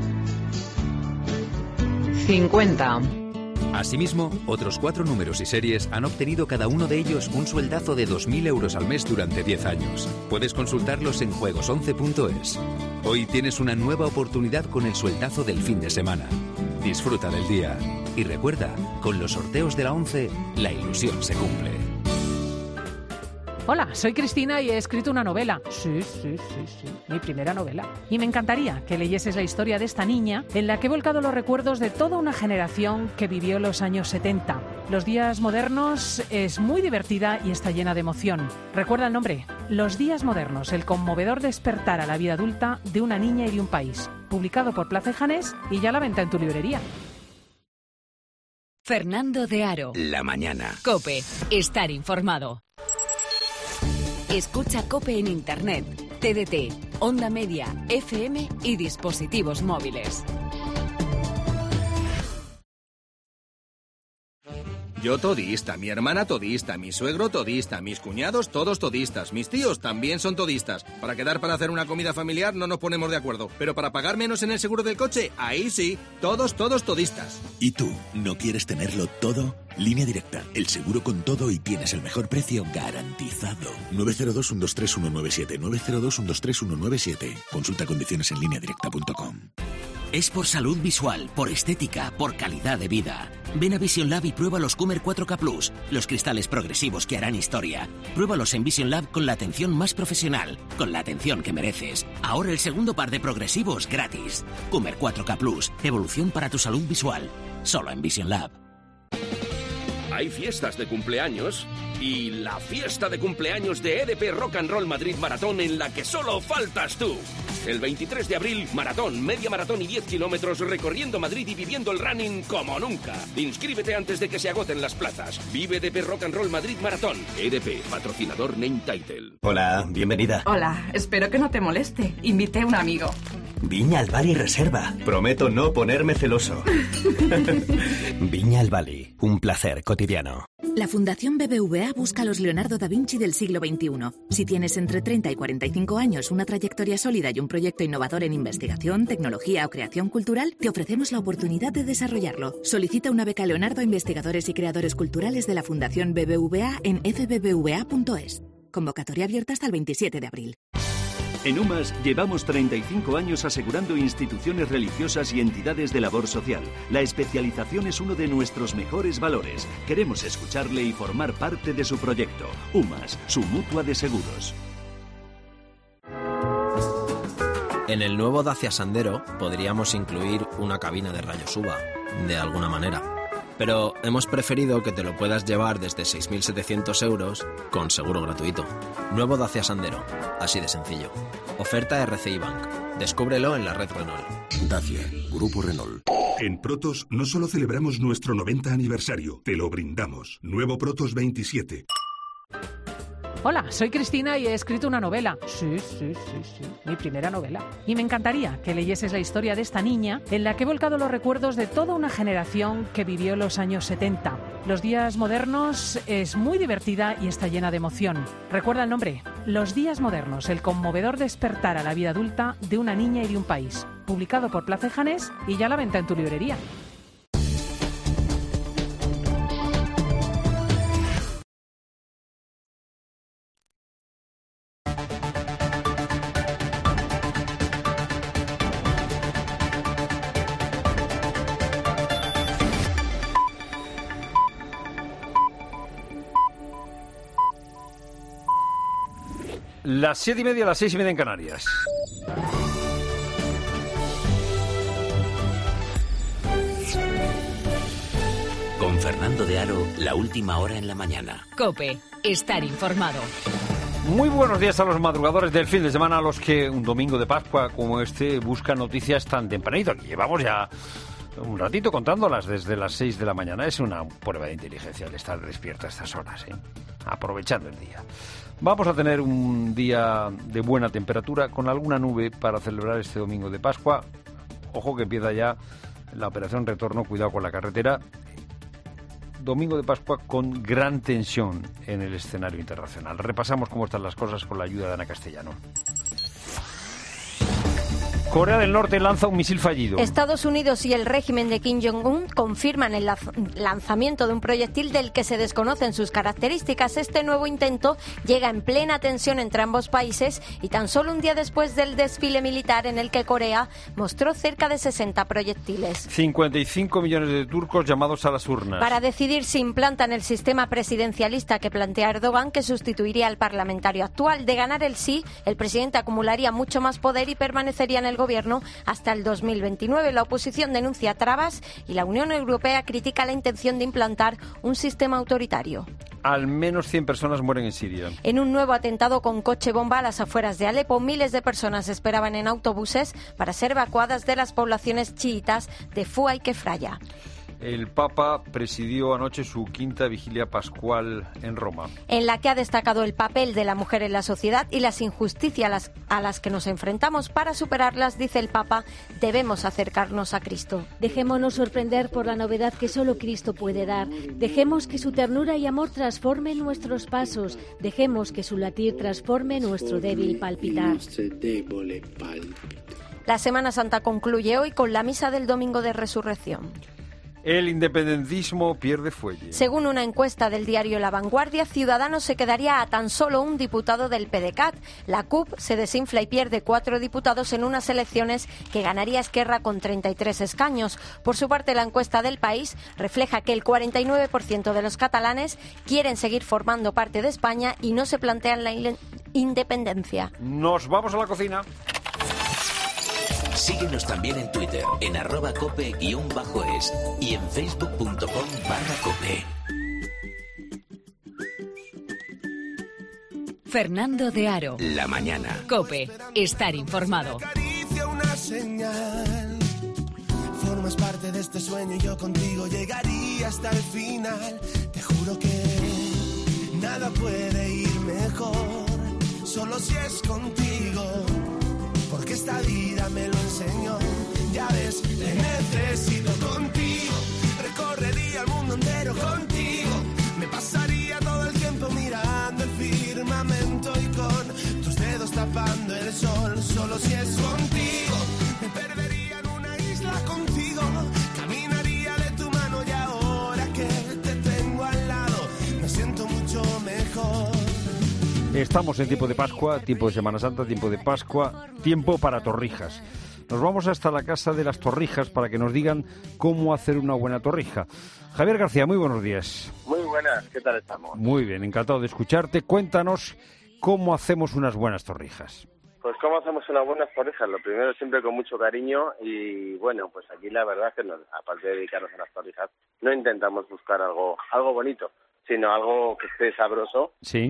cincuenta. Asimismo, otros cuatro números y series han obtenido cada uno de ellos un sueldazo de dos mil euros al mes durante diez años. Puedes consultarlos en juegos once punto es. Hoy tienes una nueva oportunidad con el sueldazo del fin de semana. Disfruta del día. Y recuerda, con los sorteos de la once, la ilusión se cumple. Hola, soy Cristina y he escrito una novela. Sí, sí, sí, sí, mi primera novela. Y me encantaría que leyeses la historia de esta niña en la que he volcado los recuerdos de toda una generación que vivió los años setenta. Los días modernos es muy divertida y está llena de emoción. Recuerda el nombre, Los días modernos, el conmovedor despertar a la vida adulta de una niña y de un país. Publicado por Plaza y Janés y ya a la venta en tu librería. Fernando de Aro. La mañana. COPE. Estar informado. Escucha COPE en Internet, T D T, Onda Media, F M y dispositivos móviles. Yo todista, mi hermana todista, mi suegro todista, mis cuñados todos todistas, mis tíos también son todistas. Para quedar para hacer una comida familiar no nos ponemos de acuerdo, pero para pagar menos en el seguro del coche, ahí sí, todos, todos todistas. ¿Y tú, no quieres tenerlo todo? Línea Directa, el seguro con todo y tienes el mejor precio garantizado. nueve cero dos, uno dos tres, uno nueve siete, nueve cero dos, uno dos tres, uno nueve siete. Consulta condiciones en línea directa punto com. Es por salud visual, por estética, por calidad de vida. Ven a Vision Lab y prueba los Coomer cuatro K Plus, los cristales progresivos que harán historia. Pruébalos en Vision Lab con la atención más profesional, con la atención que mereces. Ahora el segundo par de progresivos gratis. Coomer cuatro K Plus, evolución para tu salud visual. Solo en Vision Lab. Hay fiestas de cumpleaños y la fiesta de cumpleaños de E D P Rock and Roll Madrid Maratón en la que solo faltas tú. El veintitrés de abril, maratón, media maratón y diez kilómetros recorriendo Madrid y viviendo el running como nunca. Inscríbete antes de que se agoten las plazas. Vive E D P Rock and Roll Madrid Maratón. E D P, patrocinador Name Title. Hola, bienvenida. Hola, espero que no te moleste. Invité a un amigo. Viña al Bali Reserva. Prometo no ponerme celoso. Viña al Bali, un placer cotidiano. La Fundación B B V A busca a los Leonardo da Vinci del siglo veintiuno. Si tienes entre treinta y cuarenta y cinco años, una trayectoria sólida y un proyecto innovador en investigación, tecnología o creación cultural, te ofrecemos la oportunidad de desarrollarlo. Solicita una beca Leonardo a investigadores y creadores culturales de la Fundación B B V A en f b b v a punto es. Convocatoria abierta hasta el veintisiete de abril. En UMAS llevamos treinta y cinco años asegurando instituciones religiosas y entidades de labor social. La especialización es uno de nuestros mejores valores. Queremos escucharle y formar parte de su proyecto. UMAS, su mutua de seguros. En el nuevo Dacia Sandero podríamos incluir una cabina de rayos U V A, de alguna manera. Pero hemos preferido que te lo puedas llevar desde seis mil setecientos euros con seguro gratuito. Nuevo Dacia Sandero, así de sencillo. Oferta R C I Bank. Descúbrelo en la red Renault. Dacia, Grupo Renault. En Protos no solo celebramos nuestro noventa aniversario, te lo brindamos. Nuevo Protos veintisiete. Hola, soy Cristina y he escrito una novela. Sí, sí, sí, sí, mi primera novela. Y me encantaría que leyeses la historia de esta niña en la que he volcado los recuerdos de toda una generación que vivió los años setenta. Los días modernos es muy divertida y está llena de emoción. Recuerda el nombre, Los días modernos, el conmovedor despertar a la vida adulta de una niña y de un país. Publicado por Plaza y Janés y ya a la venta en tu librería. Las siete y media, las seis y media en Canarias. Con Fernando de Aro, la última hora en la mañana. COPE, estar informado. Muy buenos días a los madrugadores del fin de semana, a los que un domingo de Pascua como este buscan noticias tan tempranito. Aquí llevamos ya un ratito contándolas desde las seis de la mañana. Es una prueba de inteligencia el estar despierto a estas horas, ¿eh? Aprovechando el día. Vamos a tener un día de buena temperatura con alguna nube para celebrar este domingo de Pascua. Ojo que empieza ya la operación retorno, cuidado con la carretera. Domingo de Pascua con gran tensión en el escenario internacional. Repasamos cómo están las cosas con la ayuda de Ana Castellano. Corea del Norte lanza un misil fallido. Estados Unidos y el régimen de Kim Jong-un confirman el lanzamiento de un proyectil del que se desconocen sus características. Este nuevo intento llega en plena tensión entre ambos países y tan solo un día después del desfile militar en el que Corea mostró cerca de sesenta proyectiles. cincuenta y cinco millones de turcos llamados a las urnas. Para decidir si implantan el sistema presidencialista que plantea Erdogan, que sustituiría al parlamentario actual. De ganar el sí, el presidente acumularía mucho más poder y permanecería en el gobierno hasta el dos mil veintinueve. La oposición denuncia trabas y la Unión Europea critica la intención de implantar un sistema autoritario. Al menos cien personas mueren en Siria. En un nuevo atentado con coche bomba a las afueras de Alepo, miles de personas esperaban en autobuses para ser evacuadas de las poblaciones chiitas de Fua y Kefraya. El Papa presidió anoche su quinta vigilia pascual en Roma, en la que ha destacado el papel de la mujer en la sociedad y las injusticias a las, a las que nos enfrentamos. Para superarlas, dice el Papa, debemos acercarnos a Cristo. Dejémonos sorprender por la novedad que solo Cristo puede dar. Dejemos que su ternura y amor transformen nuestros pasos. Dejemos que su latir transforme nuestro débil palpitar. La Semana Santa concluye hoy con la misa del Domingo de Resurrección. El independentismo pierde fuelle. Según una encuesta del diario La Vanguardia, Ciudadanos se quedaría a tan solo un diputado del PDeCAT. La C U P se desinfla y pierde cuatro diputados en unas elecciones que ganaría Esquerra con treinta y tres escaños. Por su parte, la encuesta del País refleja que el cuarenta y nueve por ciento de los catalanes quieren seguir formando parte de España y no se plantean la independencia. Nos vamos a la cocina. Síguenos también en Twitter, en arroba cope-es y en facebook.com barra cope. Fernando de Aro. La mañana. COPE, estar informado. Una señal. Formas parte de este sueño y yo contigo llegaría hasta el final. Te juro que nada puede ir mejor, solo si es contigo. Porque esta vida me lo enseñó. Ya ves, te necesito contigo. Recorrería el mundo entero contigo. Me pasaría todo el tiempo mirando el firmamento y con tus dedos tapando el sol. Solo si es contigo. Me perdería en una isla contigo. Caminaría de tu mano y ahora que te tengo al lado me siento mucho mejor. Estamos en tiempo de Pascua, tiempo de Semana Santa, tiempo de Pascua, tiempo para torrijas. Nos vamos hasta la casa de las torrijas para que nos digan cómo hacer una buena torrija. Javier García, muy buenos días. Muy buenas, ¿qué tal estamos? Muy bien, encantado de escucharte. Cuéntanos cómo hacemos unas buenas torrijas. Pues cómo hacemos unas buenas torrijas. Lo primero siempre con mucho cariño y bueno, pues aquí la verdad es que nos, aparte de dedicarnos a las torrijas, no intentamos buscar algo, algo bonito, sino algo que esté sabroso. Sí.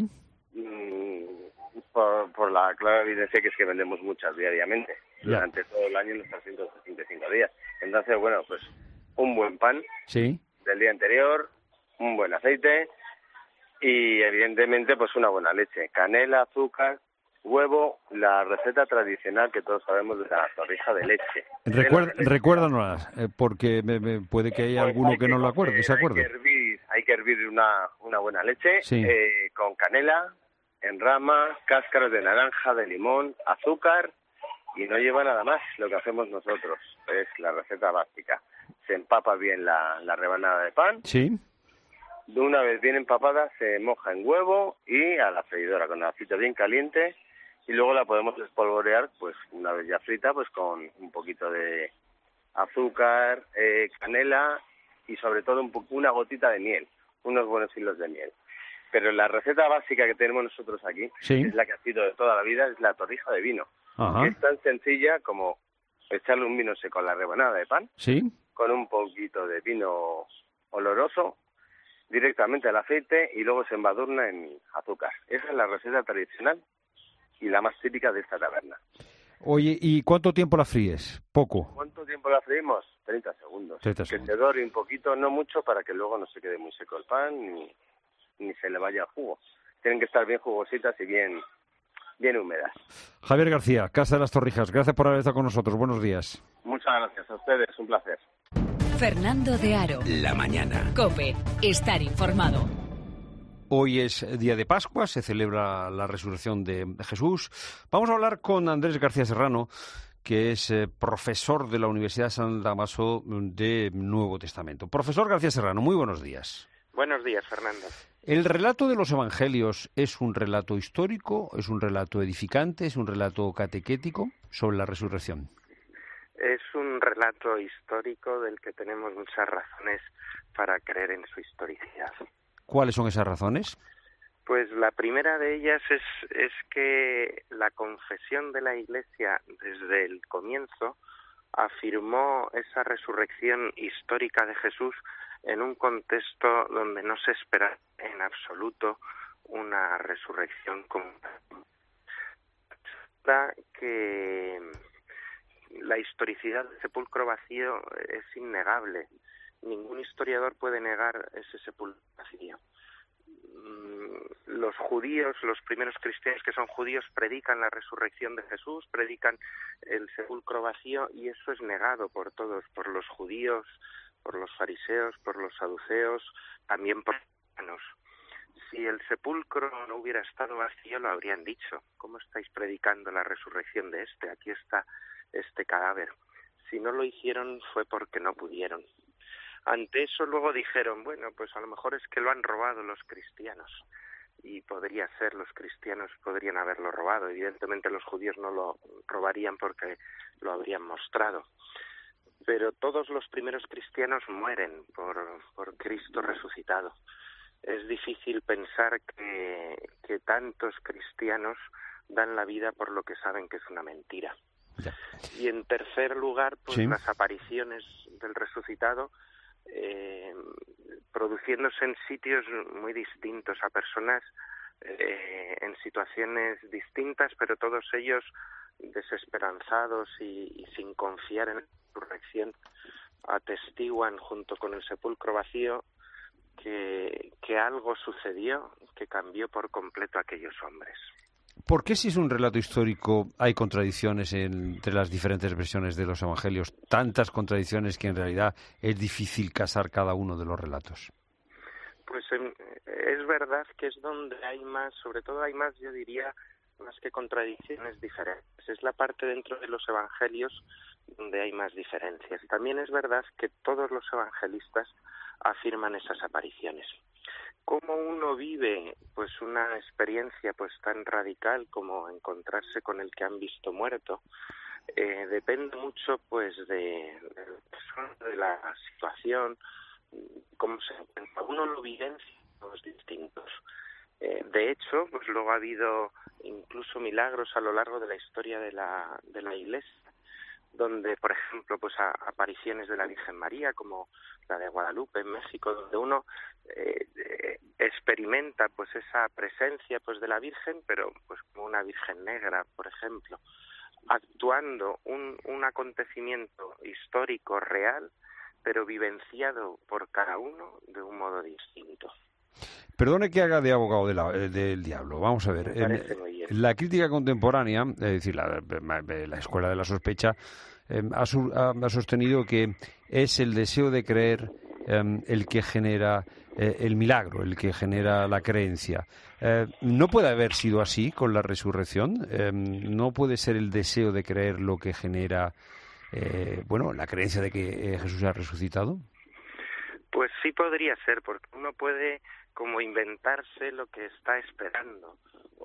Por, por la clara evidencia que es que vendemos muchas diariamente, ya, durante todo el año en los trescientos sesenta y cinco días. Entonces, bueno, pues un buen pan sí, del día anterior, un buen aceite, y evidentemente pues una buena leche, canela, azúcar, huevo, la receta tradicional que todos sabemos de la torrija de leche. Recuer, recuérdanos, eh, porque me, me puede que haya Pues alguno hay que no lo acuerde, se acuerde. Hay que hervir, hay que hervir una, una buena leche Sí. eh, con canela, en rama, cáscaras de naranja, de limón, azúcar y no lleva nada más. Lo que hacemos nosotros es la receta básica. Se empapa bien la, la rebanada de pan. Sí. De una vez bien empapada se moja en huevo y a la freidora con el aceite bien caliente y luego la podemos espolvorear, pues una vez ya frita, pues con un poquito de azúcar, eh, canela y sobre todo un po- una gotita de miel, unos buenos hilos de miel. Pero la receta básica que tenemos nosotros aquí, Sí. es la que ha sido de toda la vida, es la torrija de vino. Ajá. Que es tan sencilla como echarle un vino seco a la rebanada de pan, Sí. con un poquito de vino oloroso, directamente al aceite y luego se embadurna en azúcar. Esa es la receta tradicional y la más típica de esta taberna. Oye, ¿y cuánto tiempo la fríes? Poco. ¿Cuánto tiempo la freímos? treinta segundos. treinta que segundos. se dore un poquito, no mucho, para que luego no se quede muy seco el pan ni, ni se le vaya el jugo. Tienen que estar bien jugositas y bien, bien húmedas. Javier García, Casa de las Torrijas, gracias por haber estado con nosotros. Buenos días. Muchas gracias a ustedes, un placer. Fernando de Aro. La mañana. COPE. Estar informado. Hoy es día de Pascua, se celebra la resurrección de Jesús. Vamos a hablar con Andrés García Serrano, que es eh, profesor de la Universidad San Damaso de Nuevo Testamento. Profesor García Serrano, muy buenos días. Buenos días, Fernando. ¿El relato de los evangelios es un relato histórico, es un relato edificante, es un relato catequético sobre la resurrección? Es un relato histórico del que tenemos muchas razones para creer en su historicidad. ¿Cuáles son esas razones? Pues la primera de ellas es, es que la confesión de la Iglesia desde el comienzo afirmó esa resurrección histórica de Jesús en un contexto donde no se espera en absoluto una resurrección común. Que la historicidad del sepulcro vacío es innegable. Ningún historiador puede negar ese sepulcro vacío. Los judíos, los primeros cristianos que son judíos, predican la resurrección de Jesús, predican el sepulcro vacío, y eso es negado por todos, por los judíos, por los fariseos, por los saduceos, también por los cristianos. Si el sepulcro no hubiera estado vacío, lo habrían dicho. ¿Cómo estáis predicando la resurrección de este? Aquí está este cadáver. Si no lo hicieron fue porque no pudieron. Ante eso luego dijeron, bueno, pues a lo mejor es que lo han robado los cristianos. Y podría ser, los cristianos podrían haberlo robado. Evidentemente los judíos no lo robarían porque lo habrían mostrado. Pero todos los primeros cristianos mueren por, por Cristo resucitado. Es difícil pensar que, que tantos cristianos dan la vida por lo que saben que es una mentira. Ya. Y en tercer lugar, pues Sí. las apariciones del resucitado eh, produciéndose en sitios muy distintos, a personas eh, en situaciones distintas, pero todos ellos desesperanzados y, y sin confiar en la resurrección, atestiguan junto con el sepulcro vacío que, que algo sucedió que cambió por completo a aquellos hombres. ¿Por qué, si es un relato histórico, hay contradicciones entre las diferentes versiones de los evangelios? Tantas contradicciones que en realidad es difícil casar cada uno de los relatos. Pues eh, es verdad que es donde hay más, sobre todo hay más, yo diría, más que contradicciones, diferentes. Es la parte dentro de los evangelios donde hay más diferencias. También es verdad que todos los evangelistas afirman esas apariciones. ¿Cómo uno vive pues una experiencia pues tan radical como encontrarse con el que han visto muerto? Eh, depende mucho pues de, de, de la situación, cómo se encuentra. Uno lo vivencia en modos distintos. Eh, de hecho, pues luego ha habido incluso milagros a lo largo de la historia de la de la Iglesia, donde, por ejemplo, pues a, apariciones de la Virgen María, como la de Guadalupe en México, donde uno eh, eh, experimenta pues esa presencia pues de la Virgen, pero pues como una Virgen negra, por ejemplo, actuando un, un acontecimiento histórico real, pero vivenciado por cada uno de un modo distinto. Perdone que haga de abogado de la, del diablo. Vamos a ver. Eh, la crítica contemporánea, es decir, la, la escuela de la sospecha, eh, ha, su, ha, ha sostenido que es el deseo de creer eh, el que genera eh, el milagro, el que genera la creencia. Eh, no puede haber sido así con la resurrección. Eh, no puede ser el deseo de creer lo que genera, eh, bueno, la creencia de que eh, Jesús ha resucitado. Pues sí podría ser, porque uno puede como inventarse lo que está esperando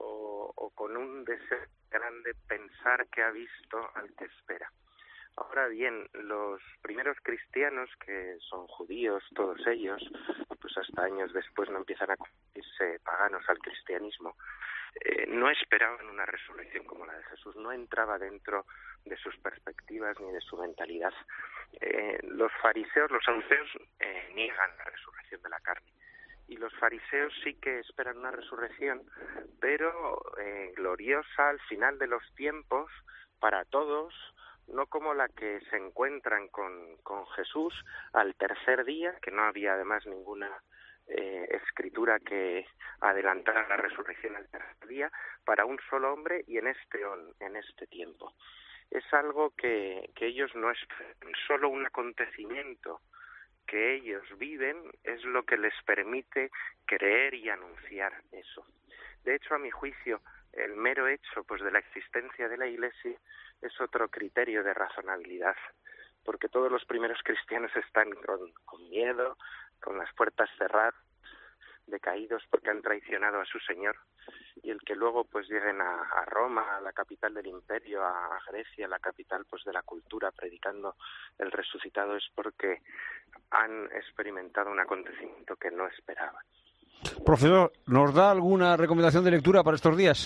o, o con un deseo grande pensar que ha visto al que espera. Ahora bien, los primeros cristianos, que son judíos todos ellos, pues hasta años después no empiezan a convertirse paganos al cristianismo, eh, no esperaban una resurrección como la de Jesús, no entraba dentro de sus perspectivas ni de su mentalidad. Eh, los fariseos, los saduceos, eh, niegan la resurrección de la carne. Y los fariseos sí que esperan una resurrección, pero eh, gloriosa al final de los tiempos para todos, no como la que se encuentran con, con Jesús al tercer día, que no había además ninguna eh, escritura que adelantara la resurrección al tercer día, para un solo hombre y en este on, en este tiempo. Es algo que, que ellos no esperan, solo un acontecimiento que ellos viven es lo que les permite creer y anunciar eso. De hecho, a mi juicio, el mero hecho pues de la existencia de la Iglesia es otro criterio de razonabilidad, porque todos los primeros cristianos están con, con miedo, con las puertas cerradas, decaídos porque han traicionado a su Señor, y el que luego pues lleguen a, a Roma, a la capital del imperio, a, a Grecia, la capital pues de la cultura, predicando el resucitado, es porque han experimentado un acontecimiento que no esperaban. Profesor, ¿nos da alguna recomendación de lectura para estos días?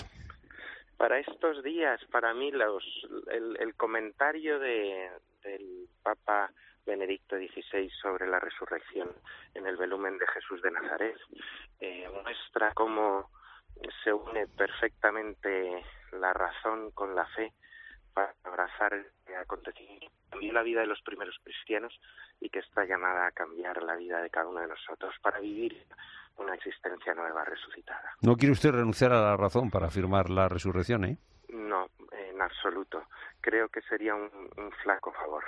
Para estos días, para mí, los, el, el comentario de, del Papa Benedicto dieciséis sobre la resurrección en el volumen de Jesús de Nazaret eh, muestra cómo se une perfectamente la razón con la fe para abrazar el acontecimiento. Cambió la vida de los primeros cristianos y que está llamada a cambiar la vida de cada uno de nosotros para vivir una existencia nueva resucitada. ¿No quiere usted renunciar a la razón para afirmar la resurrección, eh? No, en absoluto. Creo que sería un, un flaco favor,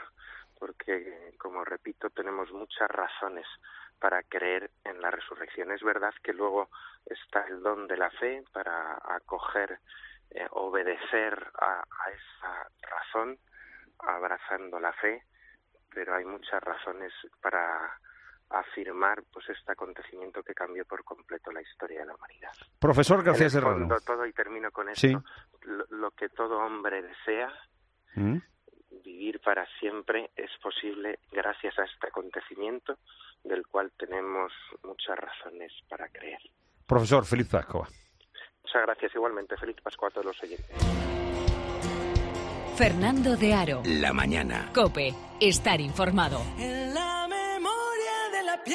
porque, como repito, tenemos muchas razones para creer en la resurrección. Es verdad que luego está el don de la fe para acoger, eh, obedecer a, a esa razón, abrazando la fe, pero hay muchas razones para afirmar pues este acontecimiento que cambió por completo la historia de la humanidad. Profesor García Serrano. En el fondo, todo, y termino con esto, sí. lo, lo que todo hombre desea, ¿Mm? vivir para siempre, es posible gracias a este acontecimiento del cual tenemos muchas razones para creer. Profesor, feliz Pascua. Muchas gracias, igualmente. Feliz Pascua a todos los oyentes. Fernando de Aro. La mañana. COPE. Estar informado. En la memoria de la piel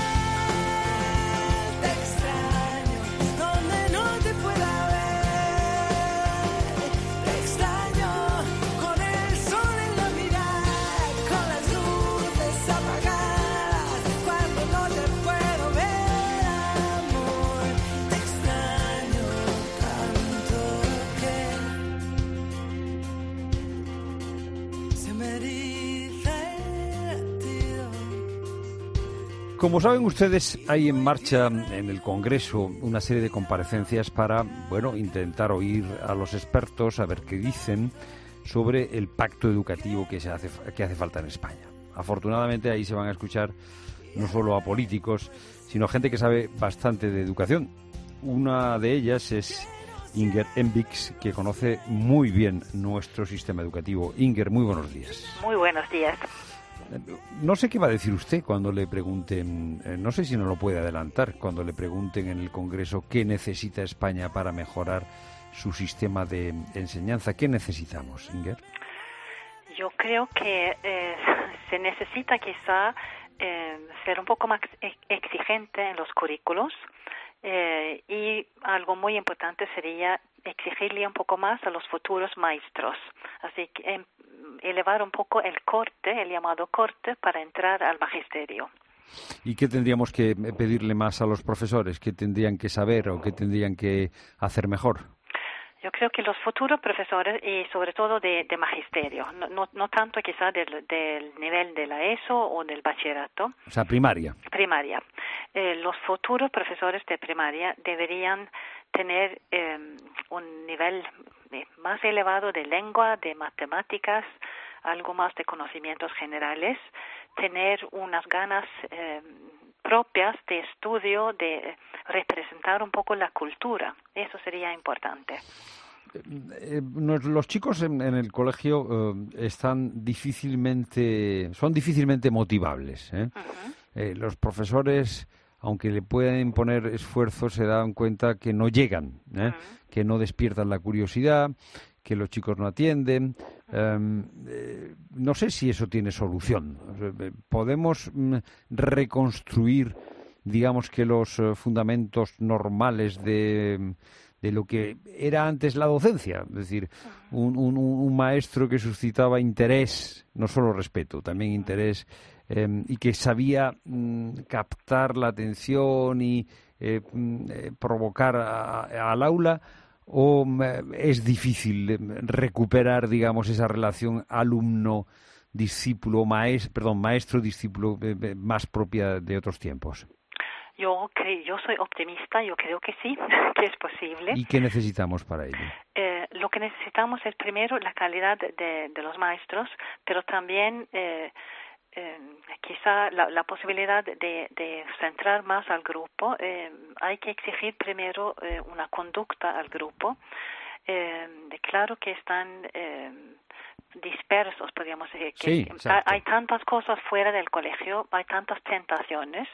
te extraño, donde no te pueda ver. Te extraño con el sol en la mirada, con las luces apagadas, cuando no te puedo ver, amor. Te extraño tanto que se me eriza el latido. Como saben ustedes, hay en marcha en el Congreso una serie de comparecencias para, bueno, intentar oír a los expertos, a ver qué dicen sobre el pacto educativo que se hace que hace falta en España. Afortunadamente ahí se van a escuchar no solo a políticos, sino a gente que sabe bastante de educación. Una de ellas es Inger Envix, que conoce muy bien nuestro sistema educativo. Inger, muy buenos días. Muy buenos días. No sé qué va a decir usted cuando le pregunten, eh, no sé si no lo puede adelantar, cuando le pregunten en el Congreso qué necesita España para mejorar su sistema de enseñanza. ¿Qué necesitamos, Inger? Yo creo que eh, se necesita quizá eh, ser un poco más exigente en los currículos eh, y algo muy importante sería exigirle un poco más a los futuros maestros. Así que eh, elevar un poco el corte, el llamado corte, para entrar al magisterio. ¿Y qué tendríamos que pedirle más a los profesores? ¿Qué tendrían que saber o qué tendrían que hacer mejor? Yo creo que los futuros profesores, y sobre todo de, de magisterio, no, no, no tanto quizás del, del nivel de la ESO o del bachillerato. O sea, primaria. Primaria. Eh, los futuros profesores de primaria deberían tener eh, un nivel más elevado de lengua, de matemáticas, algo más de conocimientos generales, tener unas ganas eh, propias de estudio, de representar un poco la cultura. Eso sería importante. Eh, los chicos en, en el colegio eh, están difícilmente, son difícilmente motivables. ¿eh? Uh-huh. Eh, los profesores, aunque le puedan imponer esfuerzo, se dan cuenta que no llegan, ¿eh? Uh-huh. que no despiertan la curiosidad, que los chicos no atienden. Um, eh, no sé si eso tiene solución. ¿Podemos mm, reconstruir, digamos, que los uh, fundamentos normales de, de lo que era antes la docencia? Es decir, un, un, un maestro que suscitaba interés, no solo respeto, también interés, eh, y que sabía mm, captar la atención y eh, eh, provocar a, al aula. ¿O es difícil recuperar, digamos, esa relación alumno-discípulo, maestro, perdón, maestro-discípulo más propia de otros tiempos? Yo creo, yo soy optimista, yo creo que sí, que es posible. ¿Y qué necesitamos para ello? Eh, lo que necesitamos es primero la calidad de, de los maestros, pero también eh, Eh, quizá la, la posibilidad de, de centrar más al grupo. Eh, hay que exigir primero eh, una conducta al grupo. Eh, de claro que están eh, dispersos, podríamos decir. Que sí, hay, hay tantas cosas fuera del colegio, hay tantas tentaciones,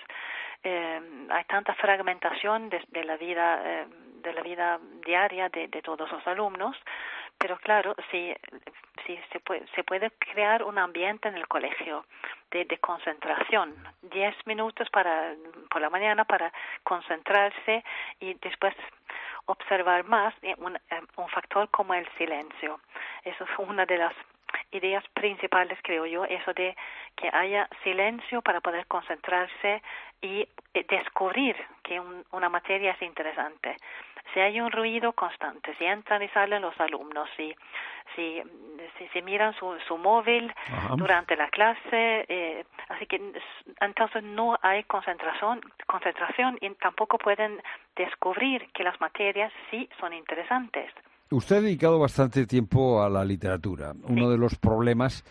eh, hay tanta fragmentación de, de la vida, eh, de la vida diaria de, de todos los alumnos. Pero claro, si, si se, puede, se puede crear un ambiente en el colegio de, de concentración, diez minutos para por la mañana para concentrarse y después observar más un, un factor como el silencio. Eso es una de las ideas principales, creo yo, eso de que haya silencio para poder concentrarse y descubrir que un, una materia es interesante. Si hay un ruido constante, si entran y salen los alumnos, si si si, si miran su, su móvil Ajá. durante la clase, eh, así que entonces no hay concentración, concentración y tampoco pueden descubrir que las materias sí son interesantes. Usted ha dedicado bastante tiempo a la literatura. Sí. Uno de los problemas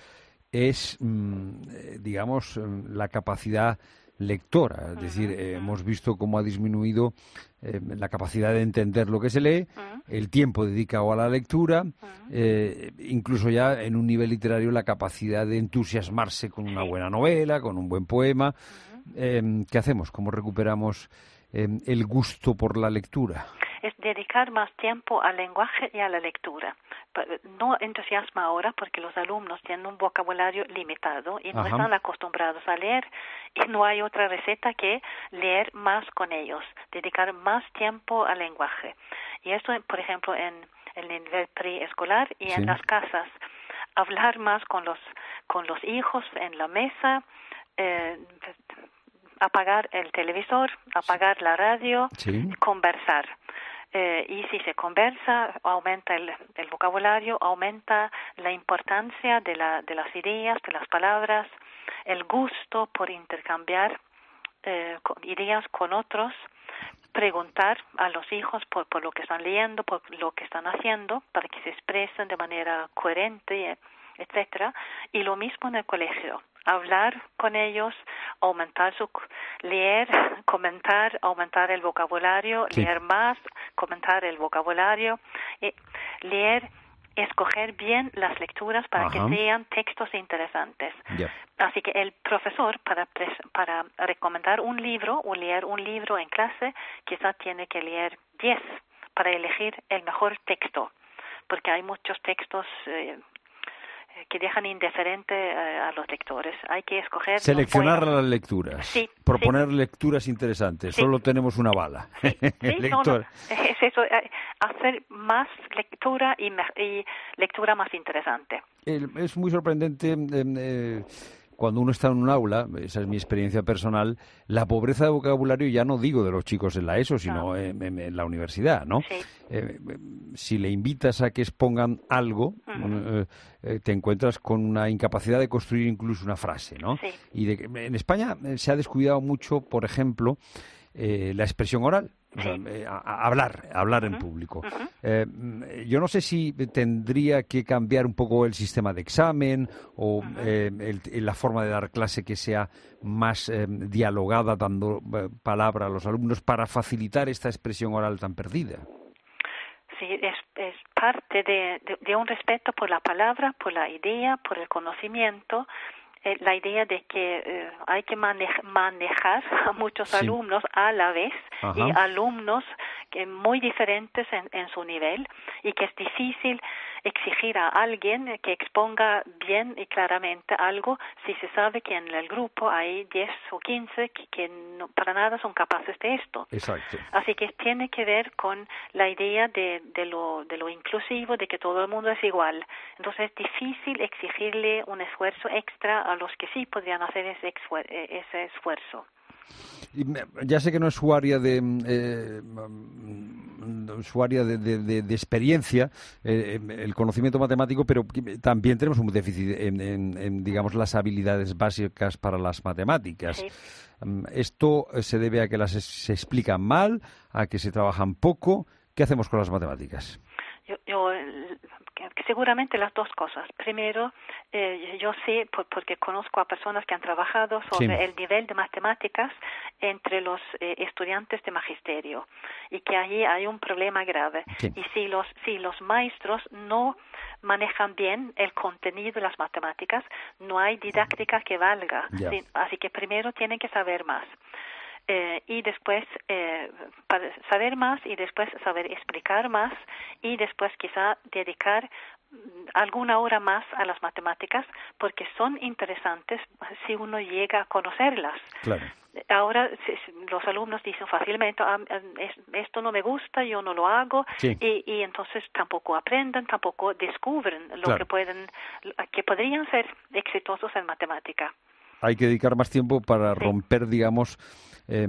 es, mmm, digamos, la capacidad lectora, es decir, uh-huh. eh, hemos visto cómo ha disminuido eh, la capacidad de entender lo que se lee, uh-huh. el tiempo dedicado a la lectura, uh-huh. eh, incluso ya en un nivel literario la capacidad de entusiasmarse con una buena novela, con un buen poema. Uh-huh. Eh, ¿Qué hacemos? ¿Cómo recuperamos eh, el gusto por la lectura? Es dedicar más tiempo al lenguaje y a la lectura. No entusiasma ahora porque los alumnos tienen un vocabulario limitado y no Ajá. están acostumbrados a leer y no hay otra receta que leer más con ellos, dedicar más tiempo al lenguaje. Y esto, por ejemplo, en el nivel preescolar y sí. en las casas. Hablar más con los, con los hijos en la mesa, eh, apagar el televisor, apagar la radio, sí. conversar. Eh, y si se conversa, aumenta el, el vocabulario, aumenta la importancia de, la, de las ideas, de las palabras, el gusto por intercambiar eh, con ideas con otros, preguntar a los hijos por, por lo que están leyendo, por lo que están haciendo, para que se expresen de manera coherente, etcétera. Y lo mismo en el colegio. Hablar con ellos, aumentar su leer, comentar, aumentar el vocabulario, sí. leer más, comentar el vocabulario, y leer, escoger bien las lecturas para Ajá. que sean textos interesantes. Yeah. Así que el profesor para para recomendar un libro o leer un libro en clase, quizá tiene que leer diez para elegir el mejor texto, porque hay muchos textos eh, que dejan indiferente eh, a los lectores. Hay que escoger... Seleccionar las lecturas. Sí. Proponer sí. lecturas interesantes. Sí. Solo tenemos una bala. Sí, sí no, no. Es eso, eh, hacer más lectura y, me, y lectura más interesante. El, es muy sorprendente... Eh, eh, cuando uno está en un aula, esa es mi experiencia personal, la pobreza de vocabulario ya no digo de los chicos en la ESO, sino no. en, en, en la universidad, ¿no? Sí. Eh, si le invitas a que expongan algo, uh-huh. eh, te encuentras con una incapacidad de construir incluso una frase, ¿no? Sí. Y de, en España se ha descuidado mucho, por ejemplo, eh, la expresión oral. O sea, eh, a, a hablar, a hablar uh-huh. en público. Uh-huh. Eh, yo no sé si tendría que cambiar un poco el sistema de examen o uh-huh. eh, el, la forma de dar clase que sea más eh, dialogada, dando eh, palabra a los alumnos para facilitar esta expresión oral tan perdida. Sí, es, es parte de, de, de un respeto por la palabra, por la idea, por el conocimiento. Eh, la idea de que eh, hay que manej- manejar a muchos sí. alumnos a la vez Ajá. y alumnos que muy diferentes en, en su nivel y que es difícil exigir a alguien que exponga bien y claramente algo si se sabe que en el grupo hay diez o quince que, que no, para nada son capaces de esto. Exacto. Así que tiene que ver con la idea de, de, lo, de lo inclusivo, de que todo el mundo es igual. Entonces es difícil exigirle un esfuerzo extra a los que sí podrían hacer ese, exfuer- ese esfuerzo. Ya sé que no es su área de eh, su área de, de, de, de experiencia, eh, el conocimiento matemático, pero también tenemos un déficit en, en, en digamos, las habilidades básicas para las matemáticas. Sí. ¿Esto se debe a que las se explican mal, a que se trabajan poco? ¿Qué hacemos con las matemáticas? Yo, yo seguramente las dos cosas. Primero, eh, yo sé, por, porque conozco a personas que han trabajado sobre sí. el nivel de matemáticas entre los eh, estudiantes de magisterio y que allí hay un problema grave. Sí. Y si los, si los maestros no manejan bien el contenido de las matemáticas, no hay didáctica que valga. ¿Sí? Así que primero tienen que saber más. Eh, y después eh, saber más y después saber explicar más y después quizá dedicar alguna hora más a las matemáticas porque son interesantes si uno llega a conocerlas. Claro. Ahora los alumnos dicen fácilmente ah, esto no me gusta, yo no lo hago sí. y, y entonces tampoco aprenden, tampoco descubren lo claro. que pueden, que podrían ser exitosos en matemática. Hay que dedicar más tiempo para sí. romper, digamos, eh,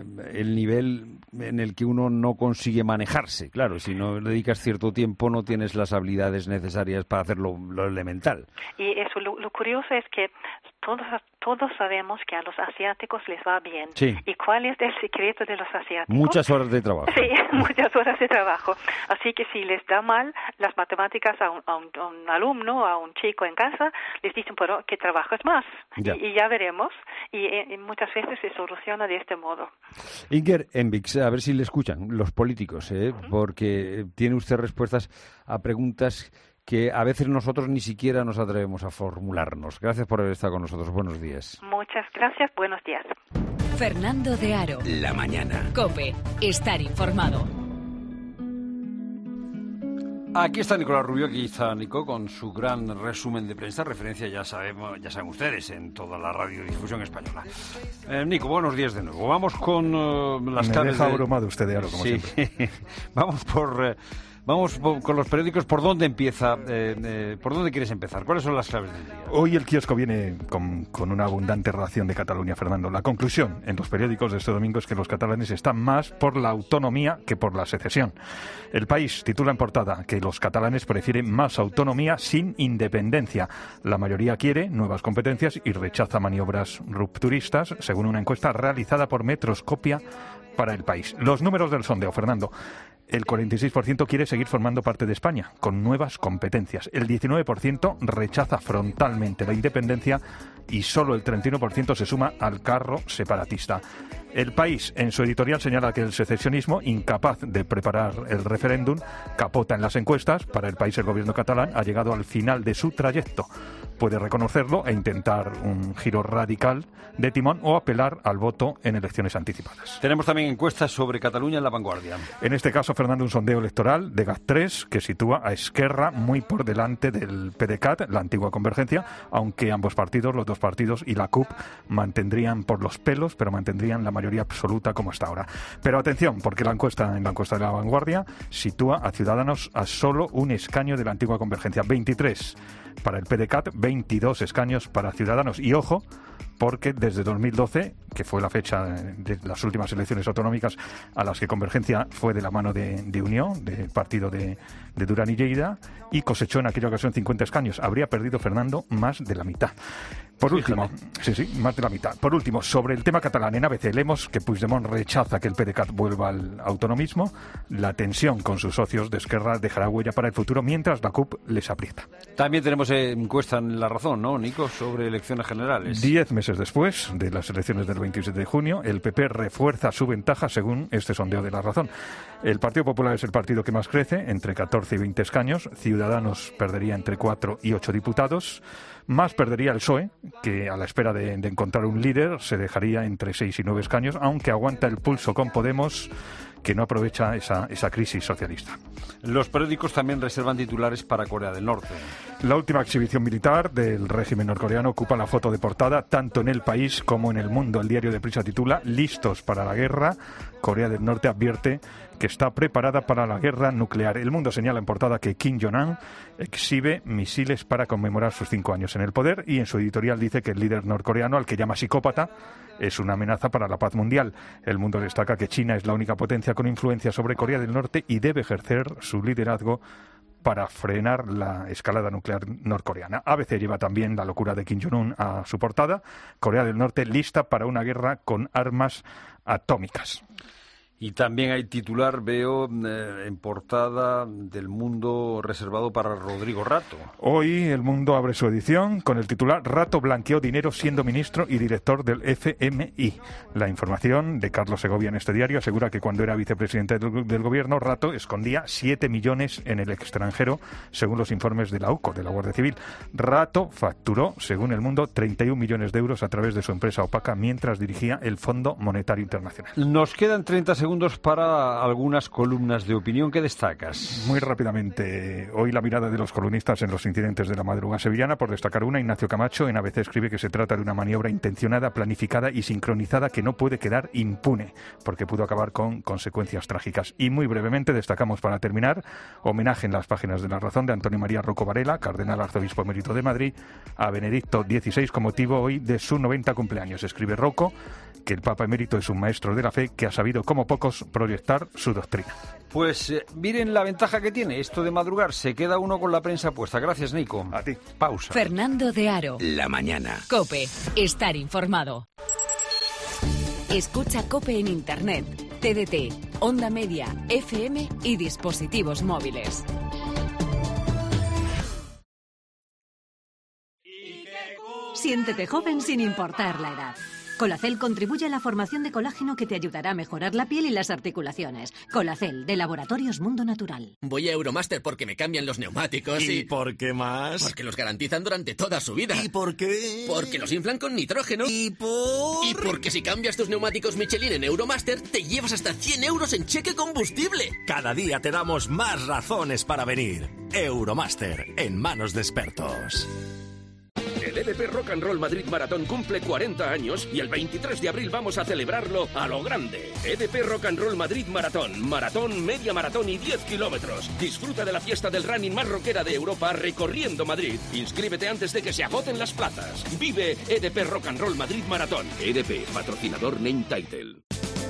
el nivel en el que uno no consigue manejarse. Claro, si no dedicas cierto tiempo no tienes las habilidades necesarias para hacer lo, lo elemental. Y eso, lo, lo curioso es que todos todos sabemos que a los asiáticos les va bien. Sí. ¿Y cuál es el secreto de los asiáticos? Muchas horas de trabajo. Sí, muchas horas de trabajo. Así que si les da mal las matemáticas a un, a un, a un alumno, a un chico en casa, les dicen, pero que trabajas más. Ya. Y, y ya veremos. Y, y muchas veces se soluciona de este modo. Inger Envix, a ver si le escuchan los políticos, ¿eh? Uh-huh. Porque tiene usted respuestas a preguntas que a veces nosotros ni siquiera nos atrevemos a formularnos. Gracias por haber estado con nosotros. Buenos días. Muchas gracias. Buenos días. Fernando de Aro. La mañana. COPE. Estar informado. Aquí está Nicolás Rubio, aquí está Nico con su gran resumen de prensa, referencia ya sabemos, ya saben ustedes, en toda la radiodifusión española. Eh, Nico, buenos días de nuevo. Vamos con uh, las Me claves deja de... abrumado usted de Aro, como sí. siempre. Vamos por... Uh, Vamos con los periódicos. ¿Por dónde empieza? Eh, eh, ¿Por dónde quieres empezar? ¿Cuáles son las claves del día? Hoy el kiosco viene con, con una abundante ración de Cataluña, Fernando. La conclusión en los periódicos de este domingo es que los catalanes están más por la autonomía que por la secesión. El País titula en portada que los catalanes prefieren más autonomía sin independencia. La mayoría quiere nuevas competencias y rechaza maniobras rupturistas, según una encuesta realizada por Metroscopia para El País. Los números del sondeo, Fernando. El cuarenta y seis por ciento quiere seguir formando parte de España, con nuevas competencias. El diecinueve por ciento rechaza frontalmente la independencia y solo el treinta y uno por ciento se suma al carro separatista. El País, en su editorial, señala que el secesionismo, incapaz de preparar el referéndum, capota en las encuestas. Para El País, el gobierno catalán ha llegado al final de su trayecto. Puede reconocerlo e intentar un giro radical de timón o apelar al voto en elecciones anticipadas. Tenemos también encuestas sobre Cataluña en La Vanguardia. En este caso, Fernando, un sondeo electoral de GAT tres que sitúa a Esquerra muy por delante del P D C A T, la antigua Convergencia, aunque ambos partidos, los dos partidos y la C U P, mantendrían por los pelos, pero mantendrían la mayoría absoluta como hasta ahora. Pero atención, porque la encuesta, en la encuesta de La Vanguardia, sitúa a Ciudadanos a solo un escaño de la antigua Convergencia. veintitrés para el P D C A T, veintidós escaños para Ciudadanos. Y ojo, porque desde dos mil doce, que fue la fecha de las últimas elecciones autonómicas a las que Convergencia fue de la mano de, de Unión, del partido de, de Durán y Lleida, y cosechó en aquella ocasión cincuenta escaños. Habría perdido Fernando más de la mitad. Por último, sí, sí, más de la mitad. Por último, sobre el tema catalán, en A B C leemos que Puigdemont rechaza que el P D C A T vuelva al autonomismo. La tensión con sus socios de Esquerra dejará huella para el futuro, mientras la C U P les aprieta. También tenemos encuesta en La Razón, ¿no, Nico?, sobre elecciones generales. Diez meses después de las elecciones del veintisiete de junio, el P P refuerza su ventaja según este sondeo de La Razón. El Partido Popular es el partido que más crece, entre catorce y veinte escaños. Ciudadanos perdería entre cuatro y ocho diputados. Más perdería el P S O E, que a la espera de, de encontrar un líder se dejaría entre seis y nueve escaños, aunque aguanta el pulso con Podemos, que no aprovecha esa, esa crisis socialista. Los periódicos también reservan titulares para Corea del Norte. La última exhibición militar del régimen norcoreano ocupa la foto de portada tanto en El País como en El Mundo. El diario Deprisa titula "Listos para la guerra". Corea del Norte advierte que está preparada para la guerra nuclear. El Mundo señala en portada que Kim Jong-un exhibe misiles para conmemorar sus cinco años en el poder, y en su editorial dice que el líder norcoreano, al que llama psicópata, es una amenaza para la paz mundial. El Mundo destaca que China es la única potencia con influencia sobre Corea del Norte y debe ejercer su liderazgo para frenar la escalada nuclear norcoreana. A B C lleva también la locura de Kim Jong-un a su portada. Corea del Norte lista para una guerra con armas atómicas. Y también hay titular, veo, eh, en portada del Mundo reservado para Rodrigo Rato. Hoy El Mundo abre su edición con el titular "Rato blanqueó dinero siendo ministro y director del F M I". La información de Carlos Segovia en este diario asegura que cuando era vicepresidente del, del gobierno, Rato escondía siete millones en el extranjero, según los informes de la U C O, de la Guardia Civil. Rato facturó, según El Mundo, treinta y un millones de euros a través de su empresa opaca mientras dirigía el Fondo Monetario Internacional. Nos quedan treinta segundos para algunas columnas de opinión. ¿Qué destacas? Muy rápidamente, hoy la mirada de los columnistas en los incidentes de la madrugada sevillana. Por destacar una, Ignacio Camacho en A B C escribe que se trata de una maniobra intencionada, planificada y sincronizada que no puede quedar impune, porque pudo acabar con consecuencias trágicas. Y muy brevemente destacamos, para terminar, homenaje en las páginas de La Razón de Antonio María Rocco Varela, cardenal arzobispo emérito de Madrid, a Benedicto dieciséis con motivo hoy de su noventa cumpleaños. Escribe Rocco que el Papa emérito es un maestro de la fe que ha sabido, como pocos, proyectar su doctrina. Pues eh, miren la ventaja que tiene esto de madrugar. Se queda uno con la prensa puesta. Gracias, Nico. A ti. Pausa. Fernando de Aro. La mañana. COPE. Estar informado. Escucha COPE en Internet, T D T, Onda Media, F M y dispositivos móviles. Siéntete joven sin importar la edad. Colacel contribuye a la formación de colágeno que te ayudará a mejorar la piel y las articulaciones. Colacel, de Laboratorios Mundo Natural. Voy a Euromaster porque me cambian los neumáticos y... ¿Y por qué más? Porque los garantizan durante toda su vida. ¿Y por qué? Porque los inflan con nitrógeno. ¿Y por...? Y porque si cambias tus neumáticos Michelin en Euromaster, te llevas hasta cien euros en cheque combustible. Cada día te damos más razones para venir. Euromaster, en manos de expertos. El E D P Rock and Roll Madrid Maratón cumple cuarenta años y el veintitrés de abril vamos a celebrarlo a lo grande. E D P Rock and Roll Madrid Maratón, maratón, media maratón y diez kilómetros. Disfruta de la fiesta del running más rockera de Europa recorriendo Madrid. Inscríbete antes de que se agoten las plazas. Vive E D P Rock and Roll Madrid Maratón. E D P, patrocinador Name Title.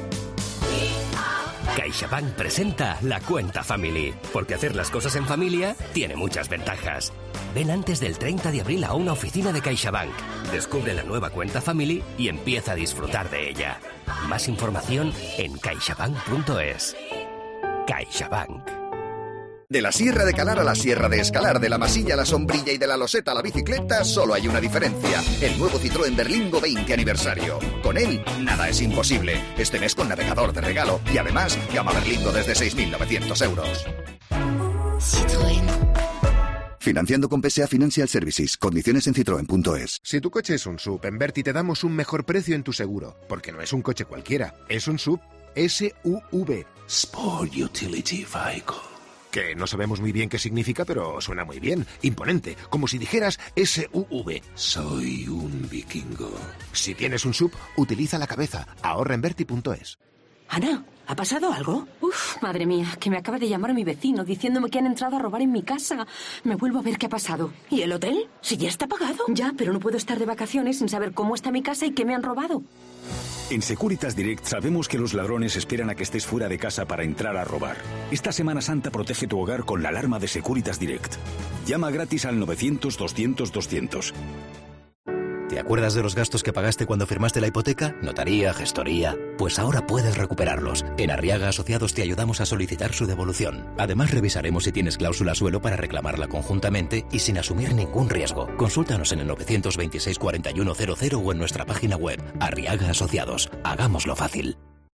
CaixaBank presenta la cuenta Family, porque hacer las cosas en familia tiene muchas ventajas. Ven antes del treinta de abril a una oficina de CaixaBank, descubre la nueva cuenta Family y empieza a disfrutar de ella. Más información en caixabank punto es. CaixaBank. De la Sierra de Calar a la Sierra de Escalar, de la masilla a la sombrilla y de la loseta a la bicicleta, solo hay una diferencia. El nuevo Citroën Berlingo veinte aniversario. Con él, nada es imposible. Este mes con navegador de regalo y además, gama Berlingo desde seis mil novecientos euros. Citroën. Financiando con P S A Financial Services. Condiciones en citroen punto es. Si tu coche es un S U V, en Verti te damos un mejor precio en tu seguro. Porque no es un coche cualquiera, es un S U V. S U V. Sport Utility Vehicle. Que no sabemos muy bien qué significa, pero suena muy bien. Imponente, como si dijeras S U V. Soy un vikingo. Si tienes un sub, utiliza la cabeza. Ahorra en Berti punto es. Ana, ¿ha pasado algo? Uf, madre mía, que me acaba de llamar mi vecino diciéndome que han entrado a robar en mi casa. Me vuelvo a ver qué ha pasado. ¿Y el hotel? Si ya está pagado. Ya, pero no puedo estar de vacaciones sin saber cómo está mi casa y qué me han robado. En Securitas Direct sabemos que los ladrones esperan a que estés fuera de casa para entrar a robar. Esta Semana Santa protege tu hogar con la alarma de Securitas Direct. Llama gratis al novecientos, doscientos, doscientos. ¿Te acuerdas de los gastos que pagaste cuando firmaste la hipoteca? Notaría, gestoría. Pues ahora puedes recuperarlos. En Arriaga Asociados te ayudamos a solicitar su devolución. Además, revisaremos si tienes cláusula suelo para reclamarla conjuntamente y sin asumir ningún riesgo. Consúltanos en el novecientos veintiséis, cuarenta y uno cero cero o en nuestra página web. Arriaga Asociados. Hagámoslo fácil.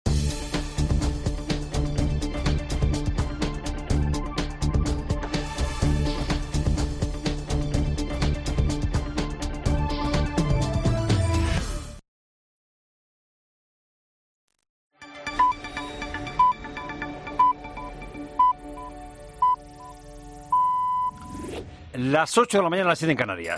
Las ocho de la mañana, las siete en Canarias.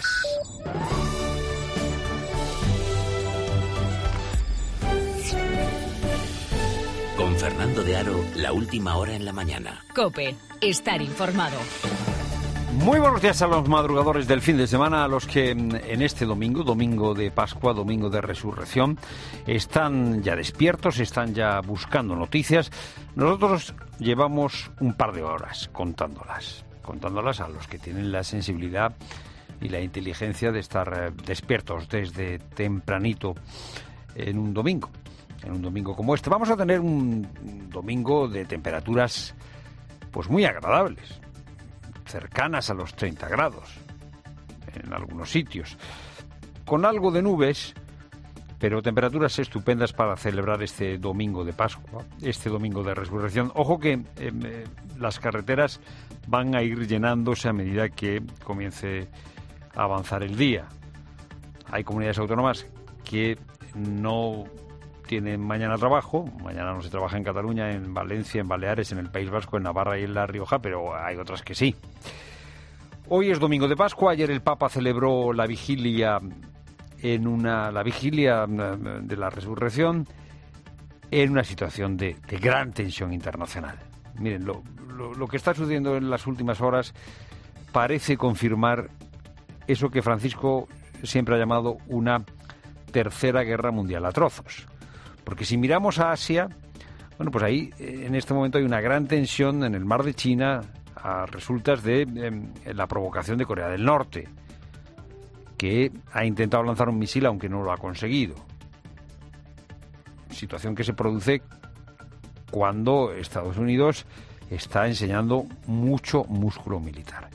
Con Fernando de Aro, la última hora en la mañana. COPE, estar informado. Muy buenos días a los madrugadores del fin de semana, a los que en este domingo, domingo de Pascua, domingo de Resurrección, están ya despiertos, están ya buscando noticias. Nosotros llevamos un par de horas contándolas. contándolas a los que tienen la sensibilidad y la inteligencia de estar eh, despiertos desde tempranito en un domingo, en un domingo como este. Vamos a tener un, un domingo de temperaturas pues muy agradables, cercanas a los treinta grados en algunos sitios, con algo de nubes, pero temperaturas estupendas para celebrar este domingo de Pascua, este domingo de Resurrección. Ojo que eh, las carreteras van a ir llenándose a medida que comience a avanzar el día. Hay comunidades autónomas que no tienen mañana trabajo. Mañana no se trabaja en Cataluña, en Valencia, en Baleares, en el País Vasco, en Navarra y en La Rioja, pero hay otras que sí. Hoy es domingo de Pascua. Ayer el Papa celebró la vigilia en una la vigilia de la Resurrección en una situación de, de gran tensión internacional. Miren, lo, lo, lo que está sucediendo en las últimas horas parece confirmar eso que Francisco siempre ha llamado una tercera guerra mundial a trozos. Porque si miramos a Asia, bueno, pues ahí en este momento hay una gran tensión en el mar de China a resultas de eh, la provocación de Corea del Norte, que ha intentado lanzar un misil aunque no lo ha conseguido. Situación que se produce cuando Estados Unidos está enseñando mucho músculo militar.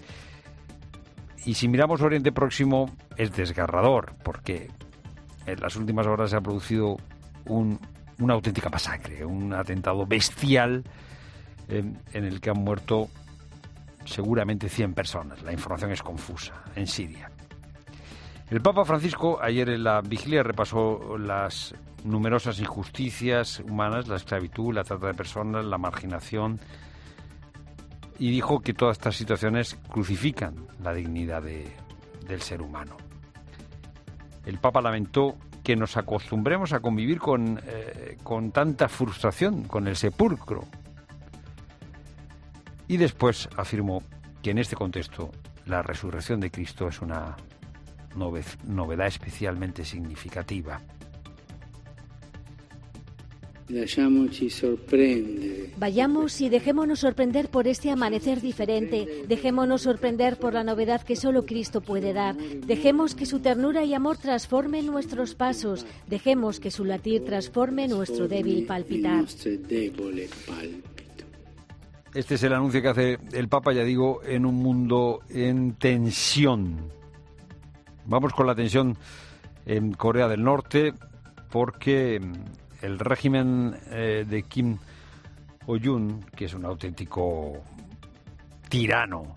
Y si miramos Oriente Próximo es desgarrador, porque en las últimas horas se ha producido un, una auténtica masacre, un atentado bestial eh, en el que han muerto seguramente cien personas. La información es confusa, en Siria. El Papa Francisco ayer en la vigilia repasó las numerosas injusticias humanas, la esclavitud, la trata de personas, la marginación, y dijo que todas estas situaciones crucifican la dignidad de, del ser humano. El Papa lamentó que nos acostumbremos a convivir con, eh, con tanta frustración, con el sepulcro. Y después afirmó que en este contexto la resurrección de Cristo es una novedad especialmente significativa. Vayamos y dejémonos sorprender por este amanecer diferente. Dejémonos sorprender por la novedad que solo Cristo puede dar. Dejemos que su ternura y amor transformen nuestros pasos. Dejemos que su latir transforme nuestro débil palpitar. Este es el anuncio que hace el Papa, ya digo, en un mundo en tensión. Vamos con la tensión en Corea del Norte, porque el régimen eh, de Kim Jong-un, que es un auténtico tirano,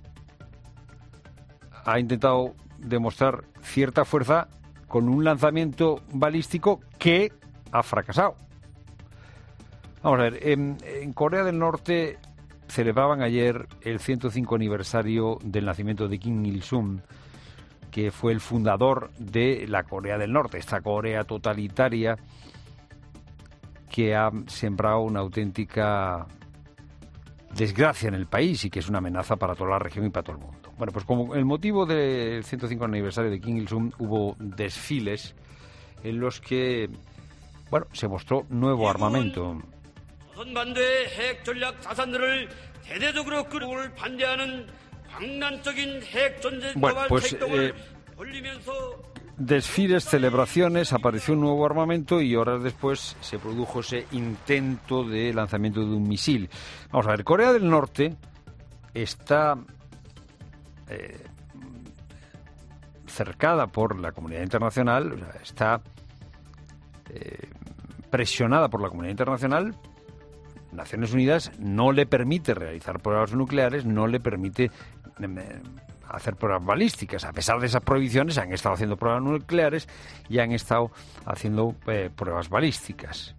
ha intentado demostrar cierta fuerza con un lanzamiento balístico que ha fracasado. Vamos a ver, en, en Corea del Norte celebraban ayer el ciento cinco aniversario del nacimiento de Kim Il-sung, que fue el fundador de la Corea del Norte, esta Corea totalitaria que ha sembrado una auténtica desgracia en el país y que es una amenaza para toda la región y para todo el mundo. Bueno, pues como el motivo del ciento cinco aniversario de Kim Il-sung, hubo desfiles en los que, bueno, se mostró nuevo armamento. Bueno, pues eh, desfiles, celebraciones, apareció un nuevo armamento y horas después se produjo ese intento de lanzamiento de un misil. Vamos a ver, Corea del Norte está eh, cercada por la comunidad internacional, o sea, está eh, presionada por la comunidad internacional. Naciones Unidas no le permite realizar pruebas nucleares, no le permite eh, hacer pruebas balísticas. A pesar de esas prohibiciones, han estado haciendo pruebas nucleares y han estado haciendo eh, pruebas balísticas.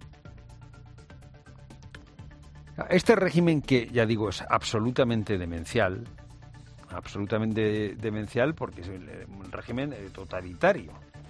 Este régimen, que ya digo es absolutamente demencial, absolutamente demencial porque es un régimen eh, totalitario,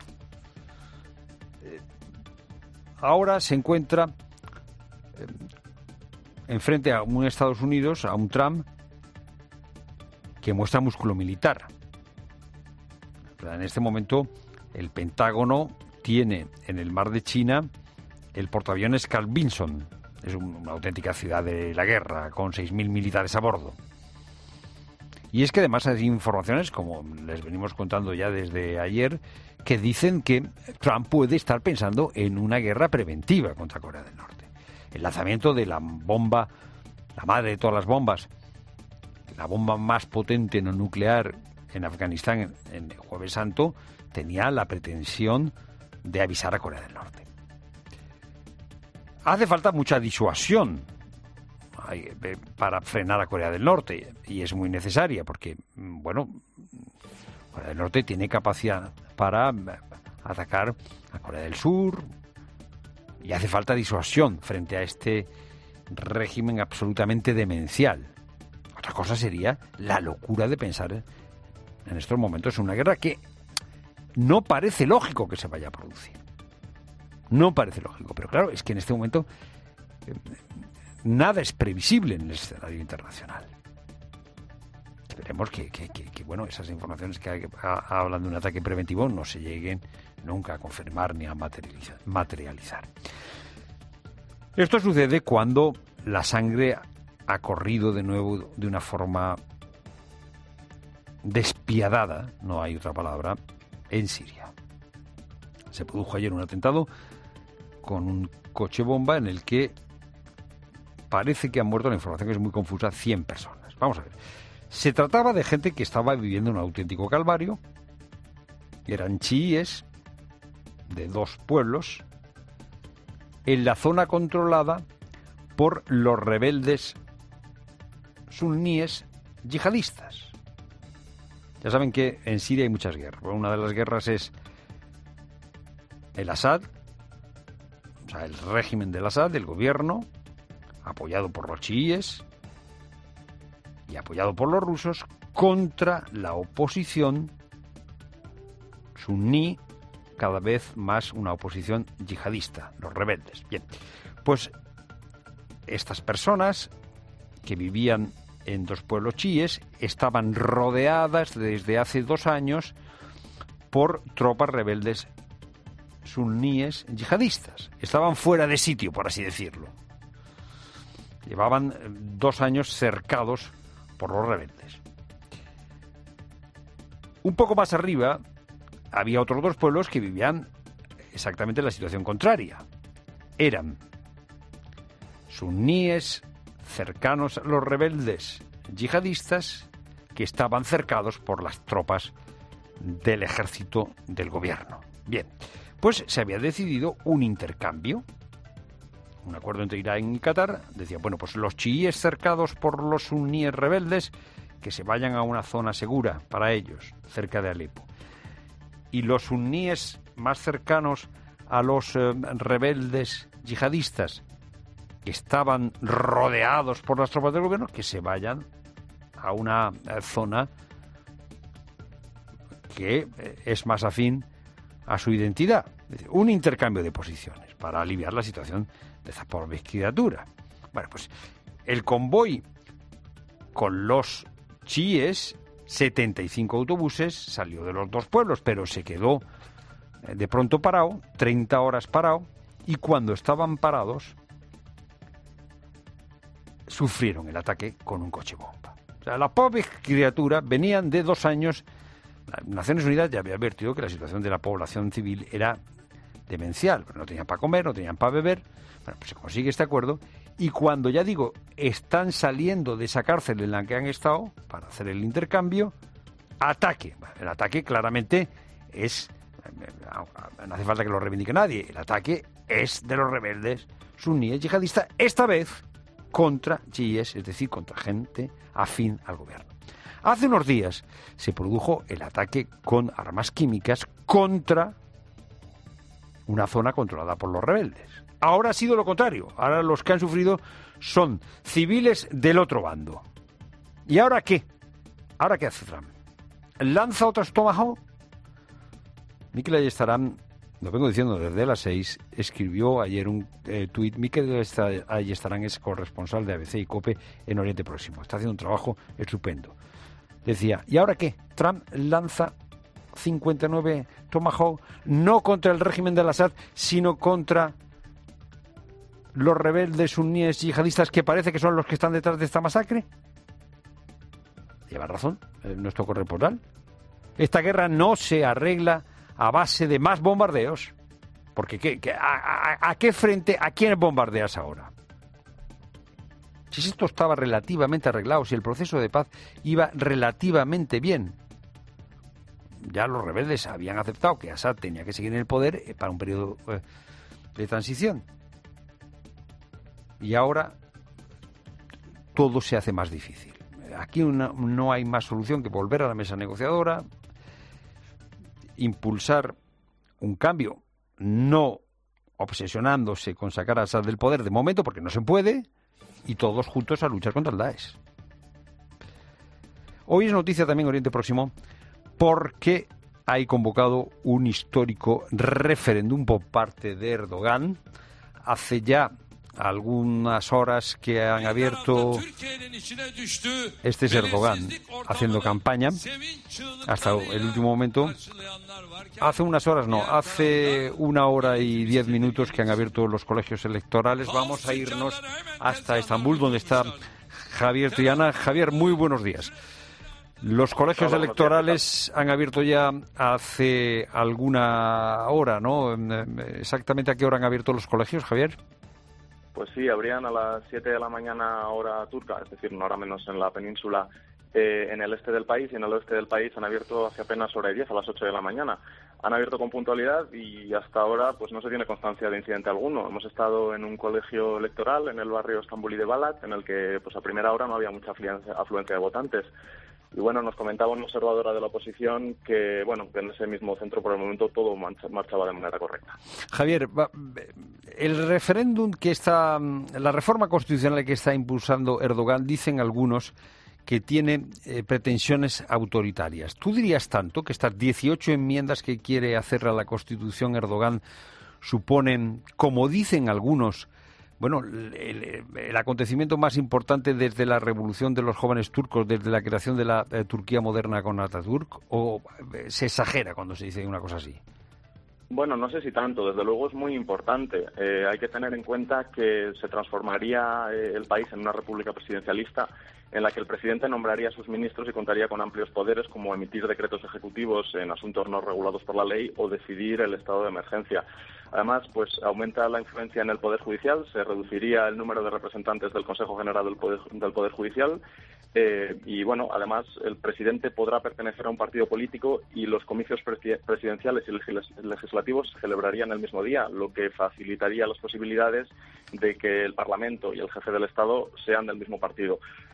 eh, ahora se encuentra eh, enfrente a un Estados Unidos, a un Trump que muestra músculo militar. En este momento el Pentágono tiene en el mar de China el portaaviones Carl Vinson. Es una auténtica ciudad de la guerra con seis mil militares a bordo. Y es que además hay informaciones, como les venimos contando ya desde ayer, que dicen que Trump puede estar pensando en una guerra preventiva contra Corea del Norte. El lanzamiento de la bomba, la madre de todas las bombas, la bomba más potente no nuclear en Afganistán en, en Jueves Santo, tenía la pretensión de avisar a Corea del Norte. Hace falta mucha disuasión para frenar a Corea del Norte, y es muy necesaria porque, bueno, Corea del Norte tiene capacidad para atacar a Corea del Sur, y hace falta disuasión frente a este régimen absolutamente demencial. Otra cosa sería la locura de pensar en estos momentos en una guerra que no parece lógico que se vaya a producir. No parece lógico, pero claro, es que en este momento eh, nada es previsible en el escenario internacional. Esperemos que, que, que, que bueno, esas informaciones que, que hablan de un ataque preventivo no se lleguen nunca a confirmar ni a materializar. materializar. Esto sucede cuando la sangre ha corrido de nuevo de una forma despiadada, no hay otra palabra, en Siria. Se produjo ayer un atentado con un coche bomba en el que parece que han muerto, la información es muy confusa, cien personas. Vamos a ver. Se trataba de gente que estaba viviendo un auténtico calvario. Eran chiíes de dos pueblos en la zona controlada por los rebeldes suníes yihadistas. Ya saben que en Siria hay muchas guerras. Una de las guerras es el Assad, o sea, el régimen del Assad, el gobierno, apoyado por los chiíes y apoyado por los rusos, contra la oposición suní, cada vez más una oposición yihadista, los rebeldes. Bien, pues estas personas que vivían en dos pueblos chiíes estaban rodeadas desde hace dos años por tropas rebeldes suníes yihadistas. Estaban fuera de sitio, por así decirlo. Llevaban dos años cercados por los rebeldes. Un poco más arriba había otros dos pueblos que vivían exactamente la situación contraria. Eran suníes cercanos a los rebeldes yihadistas que estaban cercados por las tropas del ejército del gobierno. Bien, pues se había decidido un intercambio, un acuerdo entre Irán y Qatar. Decía, bueno, pues los chiíes cercados por los suníes rebeldes que se vayan a una zona segura para ellos, cerca de Alepo. Y los suníes más cercanos a los eh, rebeldes yihadistas que estaban rodeados por las tropas del gobierno, que se vayan a una zona que es más afín a su identidad. Un intercambio de posiciones para aliviar la situación de esa pobre criatura. Bueno, pues el convoy con los chiíes, setenta y cinco autobuses, salió de los dos pueblos, pero se quedó de pronto parado, treinta horas parado, y cuando estaban parados sufrieron el ataque con un coche bomba. O sea, la pobre criatura venían de dos años. Las Naciones Unidas ya había advertido que la situación de la población civil era demencial. No tenían para comer, no tenían para beber. Bueno, pues se consigue este acuerdo. Y cuando, ya digo, están saliendo de esa cárcel en la que han estado para hacer el intercambio, ataque. El ataque claramente es... No hace falta que lo reivindique nadie. El ataque es de los rebeldes suníes yihadistas, esta vez contra chiíes, es decir, contra gente afín al gobierno. Hace unos días se produjo el ataque con armas químicas contra una zona controlada por los rebeldes. Ahora ha sido lo contrario. Ahora los que han sufrido son civiles del otro bando. ¿Y ahora qué? ¿Ahora qué hace Trump? ¿Lanza otros Tomahawk? Mikel Ayestarán, lo vengo diciendo desde las seis, escribió ayer un eh, tuit. Mikel Ayestarán es corresponsal de A B C y COPE en Oriente Próximo. Está haciendo un trabajo estupendo. Decía, ¿y ahora qué? Trump lanza cincuenta y nueve Tomahawk no contra el régimen de Al-Assad, sino contra los rebeldes suníes yihadistas que parece que son los que están detrás de esta masacre. Lleva razón eh, nuestro corresponsal. Esta guerra no se arregla a base de más bombardeos. Porque ¿qué, qué, a, a, ¿a qué frente, a quién bombardeas ahora? Si esto estaba relativamente arreglado, si el proceso de paz iba relativamente bien. Ya los rebeldes habían aceptado que Assad tenía que seguir en el poder para un periodo eh, de transición. Y ahora todo se hace más difícil. Aquí una, no hay más solución que volver a la mesa negociadora, impulsar un cambio, no obsesionándose con sacar a Assad del poder de momento, porque no se puede, y todos juntos a luchar contra el Daesh. Hoy es noticia también Oriente Próximo porque hay convocado un histórico referéndum por parte de Erdogan. Hace ya algunas horas que han abierto, este es Erdogan haciendo campaña hasta el último momento. Hace unas horas no, hace una hora y diez minutos que han abierto los colegios electorales. Vamos a irnos hasta Estambul, donde está Javier Triana. Javier, muy buenos días. Los colegios Hola, electorales han abierto ya hace alguna hora, ¿no? ¿Exactamente a qué hora han abierto los colegios, Javier? Pues sí, abrían a las siete de la mañana hora turca, es decir, una hora menos en la península, eh, en el este del país, y en el oeste del país han abierto hace apenas hora y diez, a las ocho de la mañana. Han abierto con puntualidad y hasta ahora pues no se tiene constancia de incidente alguno. Hemos estado en un colegio electoral en el barrio Estambulí de Balat, en el que pues a primera hora no había mucha afluencia, afluencia de votantes. Y bueno, nos comentaba una observadora de la oposición que, bueno, que en ese mismo centro por el momento todo marchaba de manera correcta. Javier, el referéndum que está, la reforma constitucional que está impulsando Erdogan, dicen algunos que tiene eh, pretensiones autoritarias. ¿Tú dirías tanto que estas dieciocho enmiendas que quiere hacer a la Constitución Erdogan suponen, como dicen algunos, bueno, el, el acontecimiento más importante desde la revolución de los jóvenes turcos, desde la creación de la eh, Turquía moderna con Atatürk, o eh, se exagera cuando se dice una cosa así? Bueno, no sé si tanto, desde luego es muy importante. Eh, hay que tener en cuenta que se transformaría eh, el país en una república presidencialista en la que el presidente nombraría a sus ministros y contaría con amplios poderes como emitir decretos ejecutivos en asuntos no regulados por la ley o decidir el estado de emergencia. Además, pues aumenta la influencia en el Poder Judicial, se reduciría el número de representantes del Consejo General del Poder, del Poder Judicial eh, y, bueno, además el presidente podrá pertenecer a un partido político y los comicios presidenciales y legislativos se celebrarían el mismo día, lo que facilitaría las posibilidades de que el Parlamento y el jefe del Estado sean del mismo partido.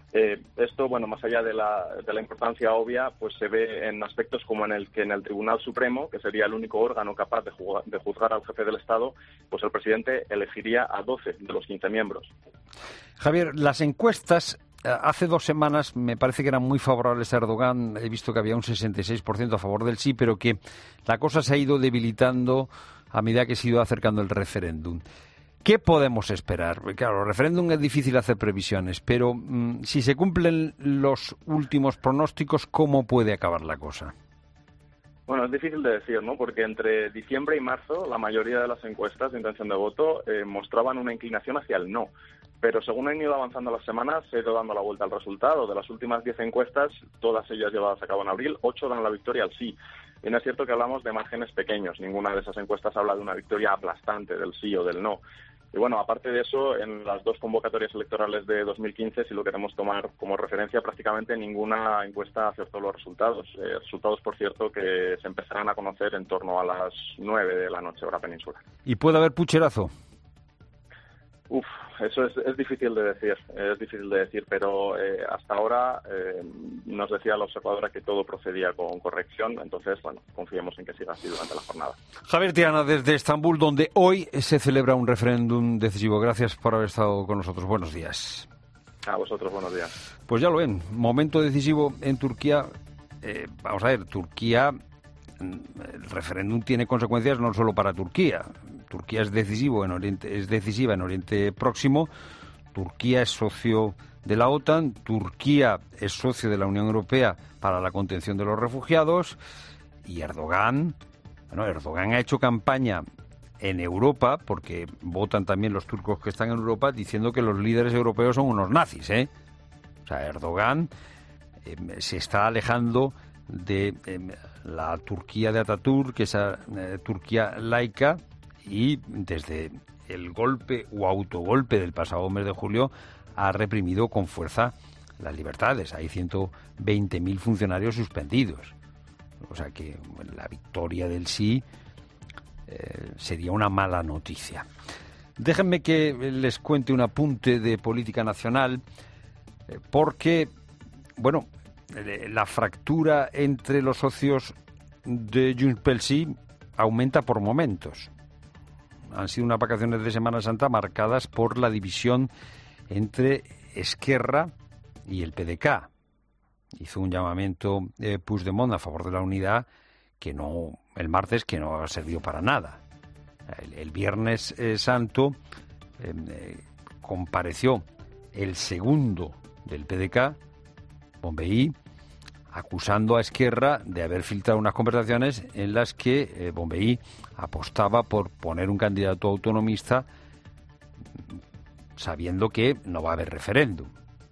Eh, esto, bueno, más allá de la, de la importancia obvia, pues se ve en aspectos como en el que en el Tribunal Supremo, que sería el único órgano capaz de, juzgar, de juzgar al jefe del Estado, pues el presidente elegiría a doce de los quince miembros. Javier, las encuestas hace dos semanas me parece que eran muy favorables a Erdogan. He visto que había un sesenta y seis por ciento a favor del sí, pero que la cosa se ha ido debilitando a medida que se ha ido acercando el referéndum. ¿Qué podemos esperar? Claro, el referéndum es difícil hacer previsiones, pero mmm, si se cumplen los últimos pronósticos, ¿cómo puede acabar la cosa? Bueno, es difícil de decir, ¿no? Porque entre diciembre y marzo la mayoría de las encuestas de intención de voto eh, mostraban una inclinación hacia el no. Pero según han ido avanzando las semanas, se ha ido dando la vuelta al resultado. De las últimas diez encuestas, todas ellas llevadas a cabo en abril, ocho dan la victoria al sí. Bien, es cierto que hablamos de márgenes pequeños. Ninguna de esas encuestas habla de una victoria aplastante del sí o del no. Y bueno, aparte de eso, en las dos convocatorias electorales de dos mil quince, si lo queremos tomar como referencia, prácticamente ninguna encuesta acertó los resultados. Eh, resultados, por cierto, que se empezarán a conocer en torno a las nueve de la noche, hora peninsular. ¿Y puede haber pucherazo? Uf, eso es, es difícil de decir, es difícil de decir, pero eh, hasta ahora eh, nos decía la observadora que todo procedía con corrección, entonces, bueno, confiemos en que siga así durante la jornada. Javier Tiana, desde Estambul, donde hoy se celebra un referéndum decisivo. Gracias por haber estado con nosotros. Buenos días. A vosotros, buenos días. Pues ya lo ven, momento decisivo en Turquía. Eh, vamos a ver, Turquía, el referéndum tiene consecuencias no solo para Turquía. Turquía es decisivo en Oriente, es decisiva en Oriente Próximo. Turquía es socio de la OTAN. Turquía es socio de la Unión Europea para la contención de los refugiados. Y Erdogan, bueno, Erdogan ha hecho campaña en Europa, porque votan también los turcos que están en Europa, diciendo que los líderes europeos son unos nazis, ¿eh? O sea, Erdogan eh, se está alejando de eh, la Turquía de Atatürk, esa eh, Turquía laica, y desde el golpe o autogolpe del pasado mes de julio ha reprimido con fuerza las libertades. Hay ciento veinte mil funcionarios suspendidos. O sea que la victoria del sí eh, sería una mala noticia. Déjenme que les cuente un apunte de política nacional, eh, porque, bueno, eh, la fractura entre los socios de Junts pel Sí aumenta por momentos. Han sido unas vacaciones de Semana Santa marcadas por la división entre Esquerra y el P D K. Hizo un llamamiento eh, Puigdemont a favor de la unidad que no, el martes, que no ha servido para nada. El, el viernes eh, santo eh, eh, compareció el segundo del P D K, Bonvehí, acusando a Esquerra de haber filtrado unas conversaciones en las que eh, Bonvehí apostaba por poner un candidato autonomista sabiendo que no va a haber referéndum.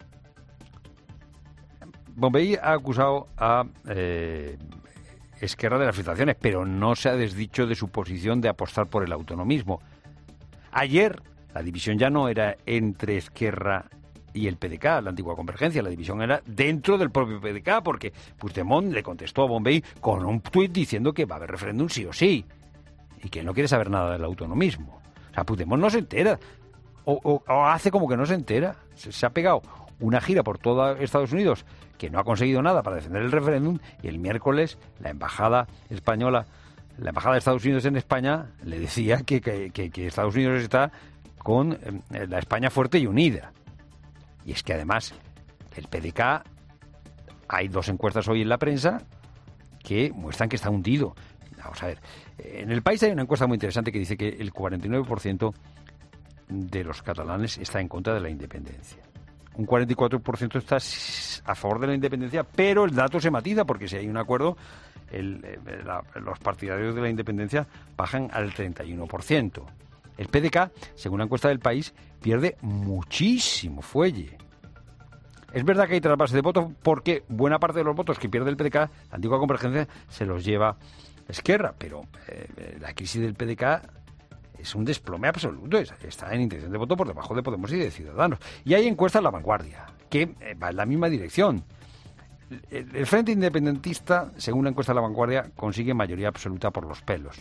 Bonvehí ha acusado a eh, Esquerra de las filtraciones, pero no se ha desdicho de su posición de apostar por el autonomismo. Ayer la división ya no era entre Esquerra y el P D K, la antigua Convergencia, la división era dentro del propio P D K, porque Puigdemont le contestó a Bonvehí con un tuit diciendo que va a haber referéndum sí o sí, y que no quiere saber nada del autonomismo. O sea, Puigdemont no se entera, o, o, o hace como que no se entera. Se, se ha pegado una gira por todo Estados Unidos que no ha conseguido nada para defender el referéndum, y el miércoles la embajada española, la embajada de Estados Unidos en España le decía que, que, que, que Estados Unidos está con eh, la España fuerte y unida. Y es que además el P D K, hay dos encuestas hoy en la prensa que muestran que está hundido. Vamos a ver, en El País hay una encuesta muy interesante que dice que el cuarenta y nueve por ciento de los catalanes está en contra de la independencia. Un cuarenta y cuatro por ciento está a favor de la independencia, pero el dato se matiza porque si hay un acuerdo, el, la, los partidarios de la independencia bajan al treinta y uno por ciento. El P D K, según la encuesta del País, pierde muchísimo fuelle. Es verdad que hay trasvase de votos porque buena parte de los votos que pierde el P D K, la antigua Convergencia, se los lleva Esquerra, pero eh, la crisis del P D K es un desplome absoluto, está en intención de voto por debajo de Podemos y de Ciudadanos. Y hay encuestas en La Vanguardia, que eh, va en la misma dirección. El, el Frente Independentista, según la encuesta de La Vanguardia, consigue mayoría absoluta por los pelos.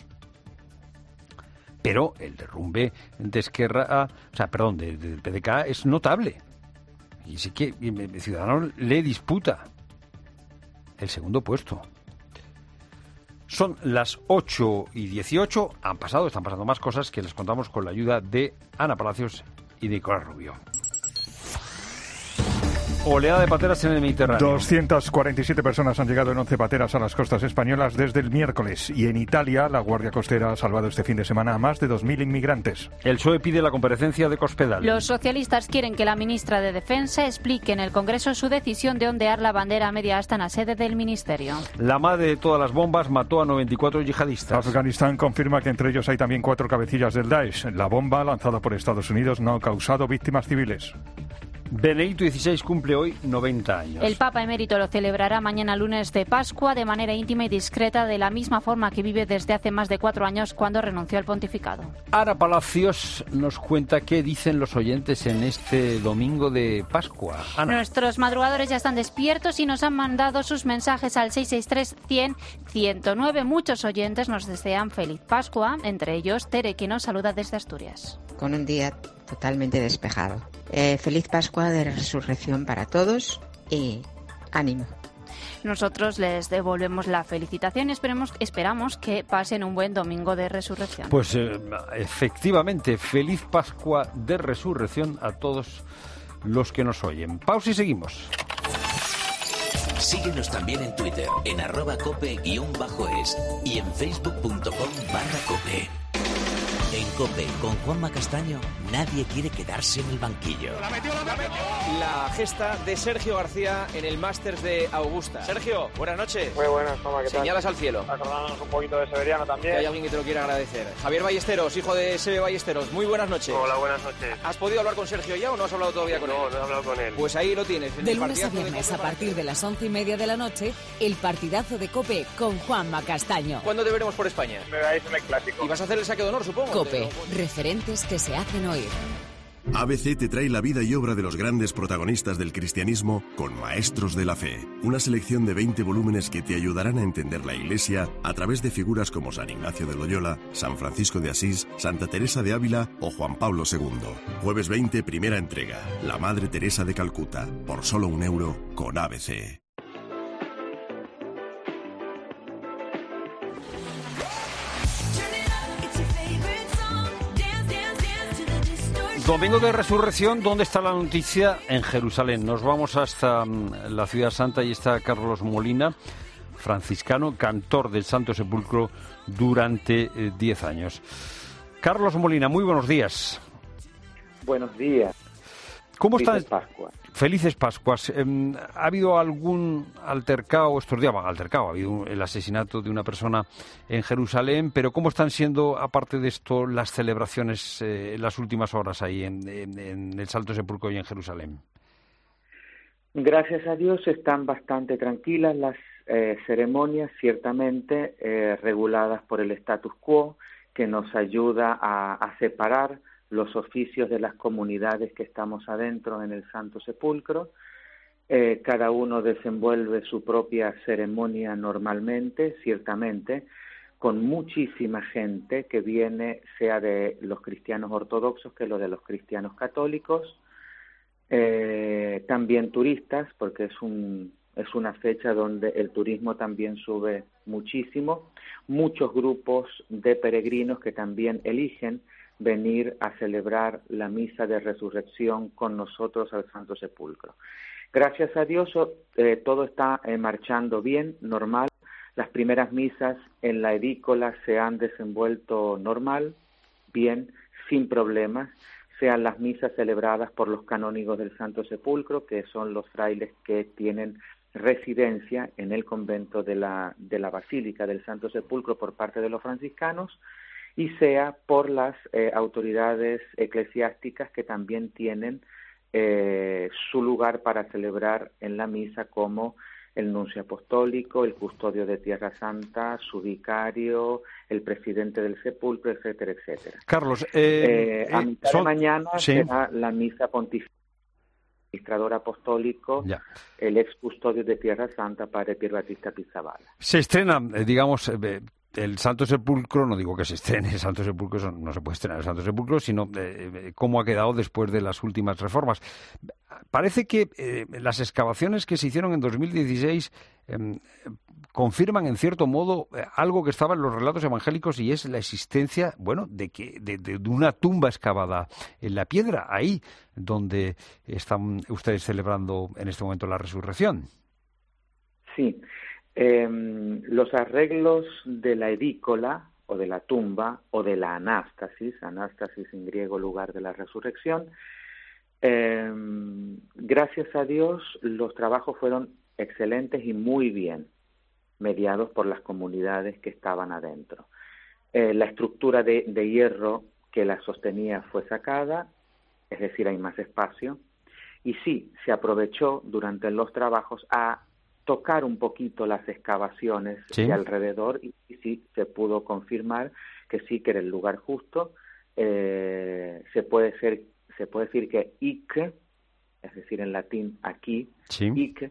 Pero el derrumbe de Esquerra, o sea, perdón, del de P D K es notable. y sí que y Ciudadanos le disputa el segundo puesto. Son las ocho y dieciocho, han pasado, están pasando más cosas que les contamos con la ayuda de Ana Palacios y Nicolás Rubio. Oleada de pateras en el Mediterráneo. doscientas cuarenta y siete personas han llegado en once pateras a las costas españolas desde el miércoles. Y en Italia, la Guardia Costera ha salvado este fin de semana a más de dos mil inmigrantes. El P S O E pide la comparecencia de Cospedal. Los socialistas quieren que la ministra de Defensa explique en el Congreso su decisión de ondear la bandera media asta en la sede del ministerio. La madre de todas las bombas mató a noventa y cuatro yihadistas. Afganistán confirma que entre ellos hay también cuatro cabecillas del Daesh. La bomba lanzada por Estados Unidos no ha causado víctimas civiles. Benedicto dieciséis cumple hoy noventa años. El Papa emérito lo celebrará mañana lunes de Pascua de manera íntima y discreta, de la misma forma que vive desde hace más de cuatro años cuando renunció al pontificado. Ana Palacios nos cuenta qué dicen los oyentes en este domingo de Pascua. Ana. Nuestros madrugadores ya están despiertos y nos han mandado sus mensajes al seis seis tres, cien, ciento nueve. Muchos oyentes nos desean feliz Pascua, entre ellos Tere, que nos saluda desde Asturias. Con un día totalmente despejado. Eh, feliz Pascua de Resurrección para todos y ánimo. Nosotros les devolvemos la felicitación y esperemos, esperamos que pasen un buen domingo de Resurrección. Pues eh, efectivamente, feliz Pascua de Resurrección a todos los que nos oyen. Pausa y seguimos. Síguenos también en Twitter, en arroba cope guión bajo es y en facebook punto com barra cope. En COPE, con Juanma Castaño, nadie quiere quedarse en el banquillo. La metió, la metió. La gesta de Sergio García en el Masters de Augusta. Sergio, buenas noches. Muy buenas, Juanma, ¿qué tal? Señalas al cielo. Acordándonos un poquito de Severiano también. Que hay alguien que te lo quiera agradecer. Javier Ballesteros, hijo de Sebe Ballesteros, muy buenas noches. Hola, buenas noches. ¿Has podido hablar con Sergio ya o no has hablado todavía con no, él? No, no he hablado con él. Pues ahí lo tienes. De lunes a viernes, a partir de las once y media de la noche, el partidazo de COPE con Juanma Castaño. ¿Cuándo te veremos por España? Me veáis en el Clásico. ¿Y vas a hacer el saque de honor, supongo? COPE, referentes que se hacen oír. A B C te trae la vida y obra de los grandes protagonistas del cristianismo con Maestros de la Fe, una selección de veinte volúmenes que te ayudarán a entender la Iglesia a través de figuras como San Ignacio de Loyola, San Francisco de Asís, Santa Teresa de Ávila o Juan Pablo segundo. Jueves veinte, primera entrega, La Madre Teresa de Calcuta, por solo un euro con A B C. Domingo de Resurrección, ¿dónde está la noticia? En Jerusalén. Nos vamos hasta la Ciudad Santa y está Carlos Molina, franciscano, cantor del Santo Sepulcro durante diez años. Carlos Molina, muy buenos días. Buenos días. ¿Cómo están? Felices Pascuas. Felices Pascuas. Eh, ¿Ha habido algún altercado estos días? Bueno, altercado, ha habido el asesinato de una persona en Jerusalén, pero ¿cómo están siendo, aparte de esto, las celebraciones eh, en las últimas horas ahí en, en, en el Santo Sepulcro y en Jerusalén? Gracias a Dios están bastante tranquilas las eh, ceremonias, ciertamente eh, reguladas por el status quo, que nos ayuda a, a separar los oficios de las comunidades que estamos adentro en el Santo Sepulcro. Eh, cada uno desenvuelve su propia ceremonia normalmente, ciertamente, con muchísima gente que viene, sea de los cristianos ortodoxos que lo de los cristianos católicos, eh, también turistas, porque es un es una fecha donde el turismo también sube muchísimo, muchos grupos de peregrinos que también eligen venir a celebrar la misa de resurrección con nosotros al Santo Sepulcro. Gracias a Dios eh, todo está eh, marchando bien, normal. Las primeras misas en la edícola se han desenvuelto normal, bien, sin problemas, sean las misas celebradas por los canónigos del Santo Sepulcro, que son los frailes que tienen residencia en el convento de la, de la Basílica del Santo Sepulcro por parte de los franciscanos, y sea por las eh, autoridades eclesiásticas que también tienen eh, su lugar para celebrar en la misa, como el nuncio apostólico, el custodio de Tierra Santa, su vicario, el presidente del sepulcro, etcétera, etcétera. Carlos, eh, eh, a mitad son... de mañana sí. será la misa pontificia. Administrador apostólico, ya. El ex custodio de Tierra Santa, padre Pier Battista Pizzaballa. Se estrena, digamos, el Santo Sepulcro, no digo que se estrene el Santo Sepulcro, eso no se puede estrenar el Santo Sepulcro, sino eh, cómo ha quedado después de las últimas reformas. Parece que eh, las excavaciones que se hicieron en dos mil dieciséis eh, confirman en cierto modo eh, algo que estaba en los relatos evangélicos, y es la existencia, bueno, de que de, de, de una tumba excavada en la piedra, ahí donde están ustedes celebrando en este momento la resurrección. Sí. Eh, los arreglos de la edícola o de la tumba o de la anástasis, anástasis en griego, lugar de la resurrección, eh, gracias a Dios los trabajos fueron excelentes y muy bien mediados por las comunidades que estaban adentro. Eh, la estructura de, de hierro que la sostenía fue sacada, es decir, hay más espacio, y sí, se aprovechó durante los trabajos a tocar un poquito las excavaciones ¿Sí? de alrededor, y, y sí se pudo confirmar que sí que era el lugar justo. Eh, se puede ser, se puede decir que ic, es decir, en latín aquí, ¿Sí? ic,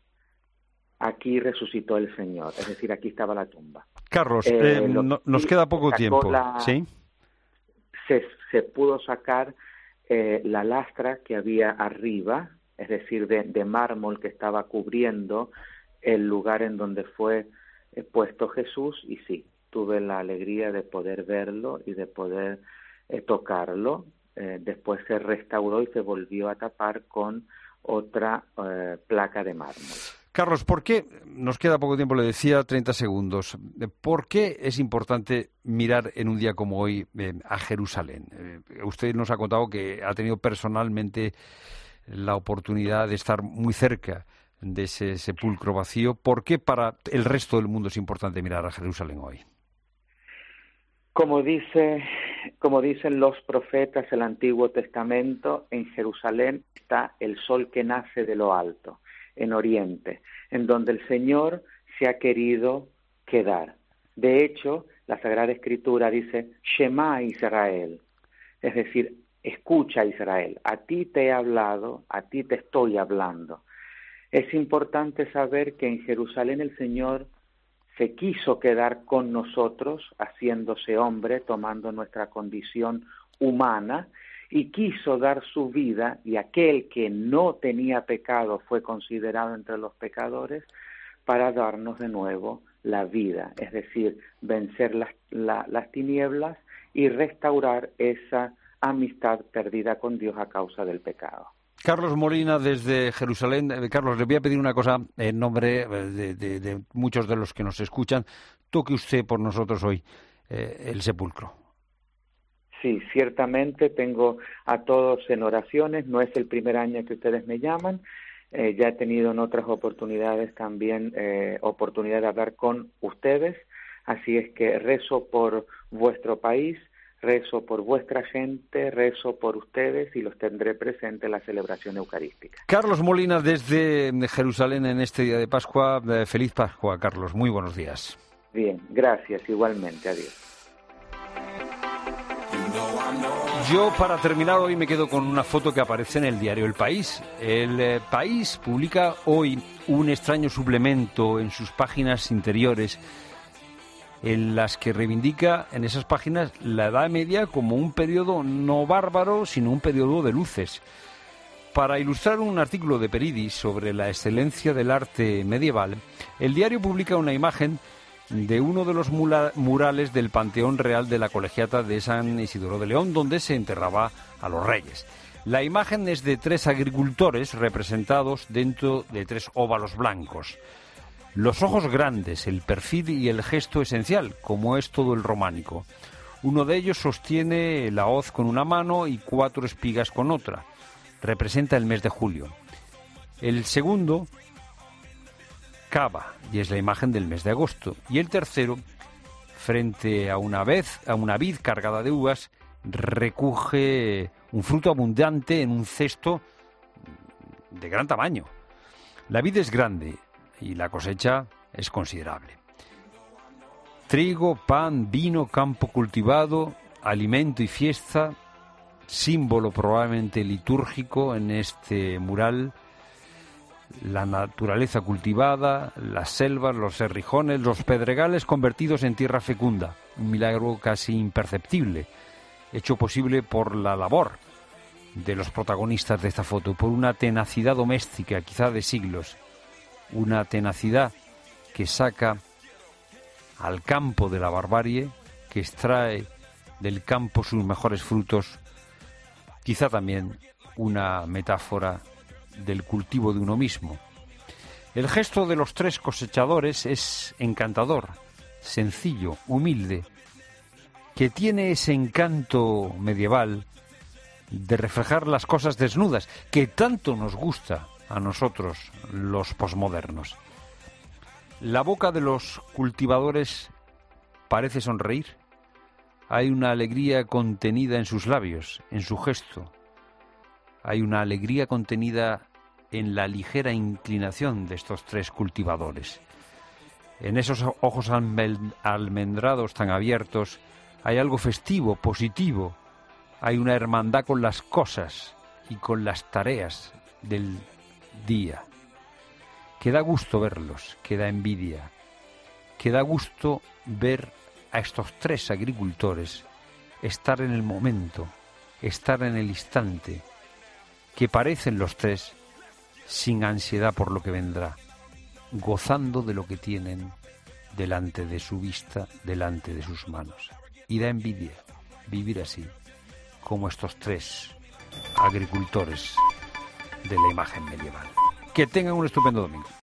aquí resucitó el Señor, es decir, aquí estaba la tumba. Carlos, eh, eh, no, nos queda poco tiempo. La, ¿Sí? se, se pudo sacar eh, la lastra que había arriba, es decir, de, de mármol que estaba cubriendo el lugar en donde fue eh, puesto Jesús, y sí, tuve la alegría de poder verlo y de poder eh, tocarlo. Eh, después se restauró y se volvió a tapar con otra eh, placa de mármol. Carlos, ¿por qué, nos queda poco tiempo, le decía treinta segundos, ¿por qué es importante mirar en un día como hoy eh, a Jerusalén? Eh, usted nos ha contado que ha tenido personalmente la oportunidad de estar muy cerca de ese sepulcro vacío. ¿Por qué para el resto del mundo es importante mirar a Jerusalén hoy? Como dice, como dicen los profetas del Antiguo Testamento, en Jerusalén está el sol que nace de lo alto, en Oriente, en donde el Señor se ha querido quedar. De hecho, la Sagrada Escritura dice, Shema Israel, es decir, escucha Israel, a ti te he hablado, a ti te estoy hablando. Es importante saber que en Jerusalén el Señor se quiso quedar con nosotros, haciéndose hombre, tomando nuestra condición humana, y quiso dar su vida, y aquel que no tenía pecado fue considerado entre los pecadores, para darnos de nuevo la vida, es decir, vencer las, la, las tinieblas y restaurar esa amistad perdida con Dios a causa del pecado. Carlos Molina, desde Jerusalén. Carlos, le voy a pedir una cosa en nombre de, de, de muchos de los que nos escuchan. Toque usted por nosotros hoy eh, el sepulcro. Sí, ciertamente tengo a todos en oraciones. No es el primer año que ustedes me llaman. Eh, ya he tenido en otras oportunidades también eh, oportunidad de hablar con ustedes. Así es que rezo por vuestro país, rezo por vuestra gente, rezo por ustedes, y los tendré presente en la celebración eucarística. Carlos Molina, desde Jerusalén en este día de Pascua. Feliz Pascua, Carlos. Muy buenos días. Bien, gracias. Igualmente. Adiós. Yo, para terminar hoy, me quedo con una foto que aparece en el diario El País. El eh, País publica hoy un extraño suplemento en sus páginas interiores, en las que reivindica en esas páginas la Edad Media como un periodo no bárbaro, sino un periodo de luces. Para ilustrar un artículo de Peridis sobre la excelencia del arte medieval, el diario publica una imagen de uno de los murales del Panteón Real de la Colegiata de San Isidoro de León, donde se enterraba a los reyes. La imagen es de tres agricultores representados dentro de tres óvalos blancos. Los ojos grandes, el perfil y el gesto esencial, como es todo el románico. Uno de ellos sostiene la hoz con una mano y cuatro espigas con otra. Representa el mes de julio. El segundo cava, y es la imagen del mes de agosto. Y el tercero, frente a una vid, a una vid cargada de uvas, recoge un fruto abundante en un cesto de gran tamaño. La vid es grande y la cosecha es considerable. Trigo, pan, vino, campo cultivado, alimento y fiesta, símbolo probablemente litúrgico en este mural, La naturaleza cultivada, las selvas, los serrijones, los pedregales convertidos en tierra fecunda. Un milagro casi imperceptible, hecho posible por la labor de los protagonistas de esta foto, por una tenacidad doméstica, quizá de siglos. Una tenacidad que saca al campo de la barbarie, que extrae del campo sus mejores frutos, quizá también una metáfora del cultivo de uno mismo. El gesto de los tres cosechadores es encantador, sencillo, humilde, que tiene ese encanto medieval de reflejar las cosas desnudas, que tanto nos gusta a nosotros, los posmodernos. La boca de los cultivadores parece sonreír. Hay una alegría contenida en sus labios, en su gesto. Hay una alegría contenida en la ligera inclinación de estos tres cultivadores. En esos ojos almendrados tan abiertos hay algo festivo, positivo. Hay una hermandad con las cosas y con las tareas del día. Que da gusto verlos, que da envidia. Que da gusto ver a estos tres agricultores estar en el momento, estar en el instante, que parecen los tres sin ansiedad por lo que vendrá, gozando de lo que tienen delante de su vista, delante de sus manos. Y da envidia vivir así, como estos tres agricultores de la imagen medieval. Que tengan un estupendo domingo.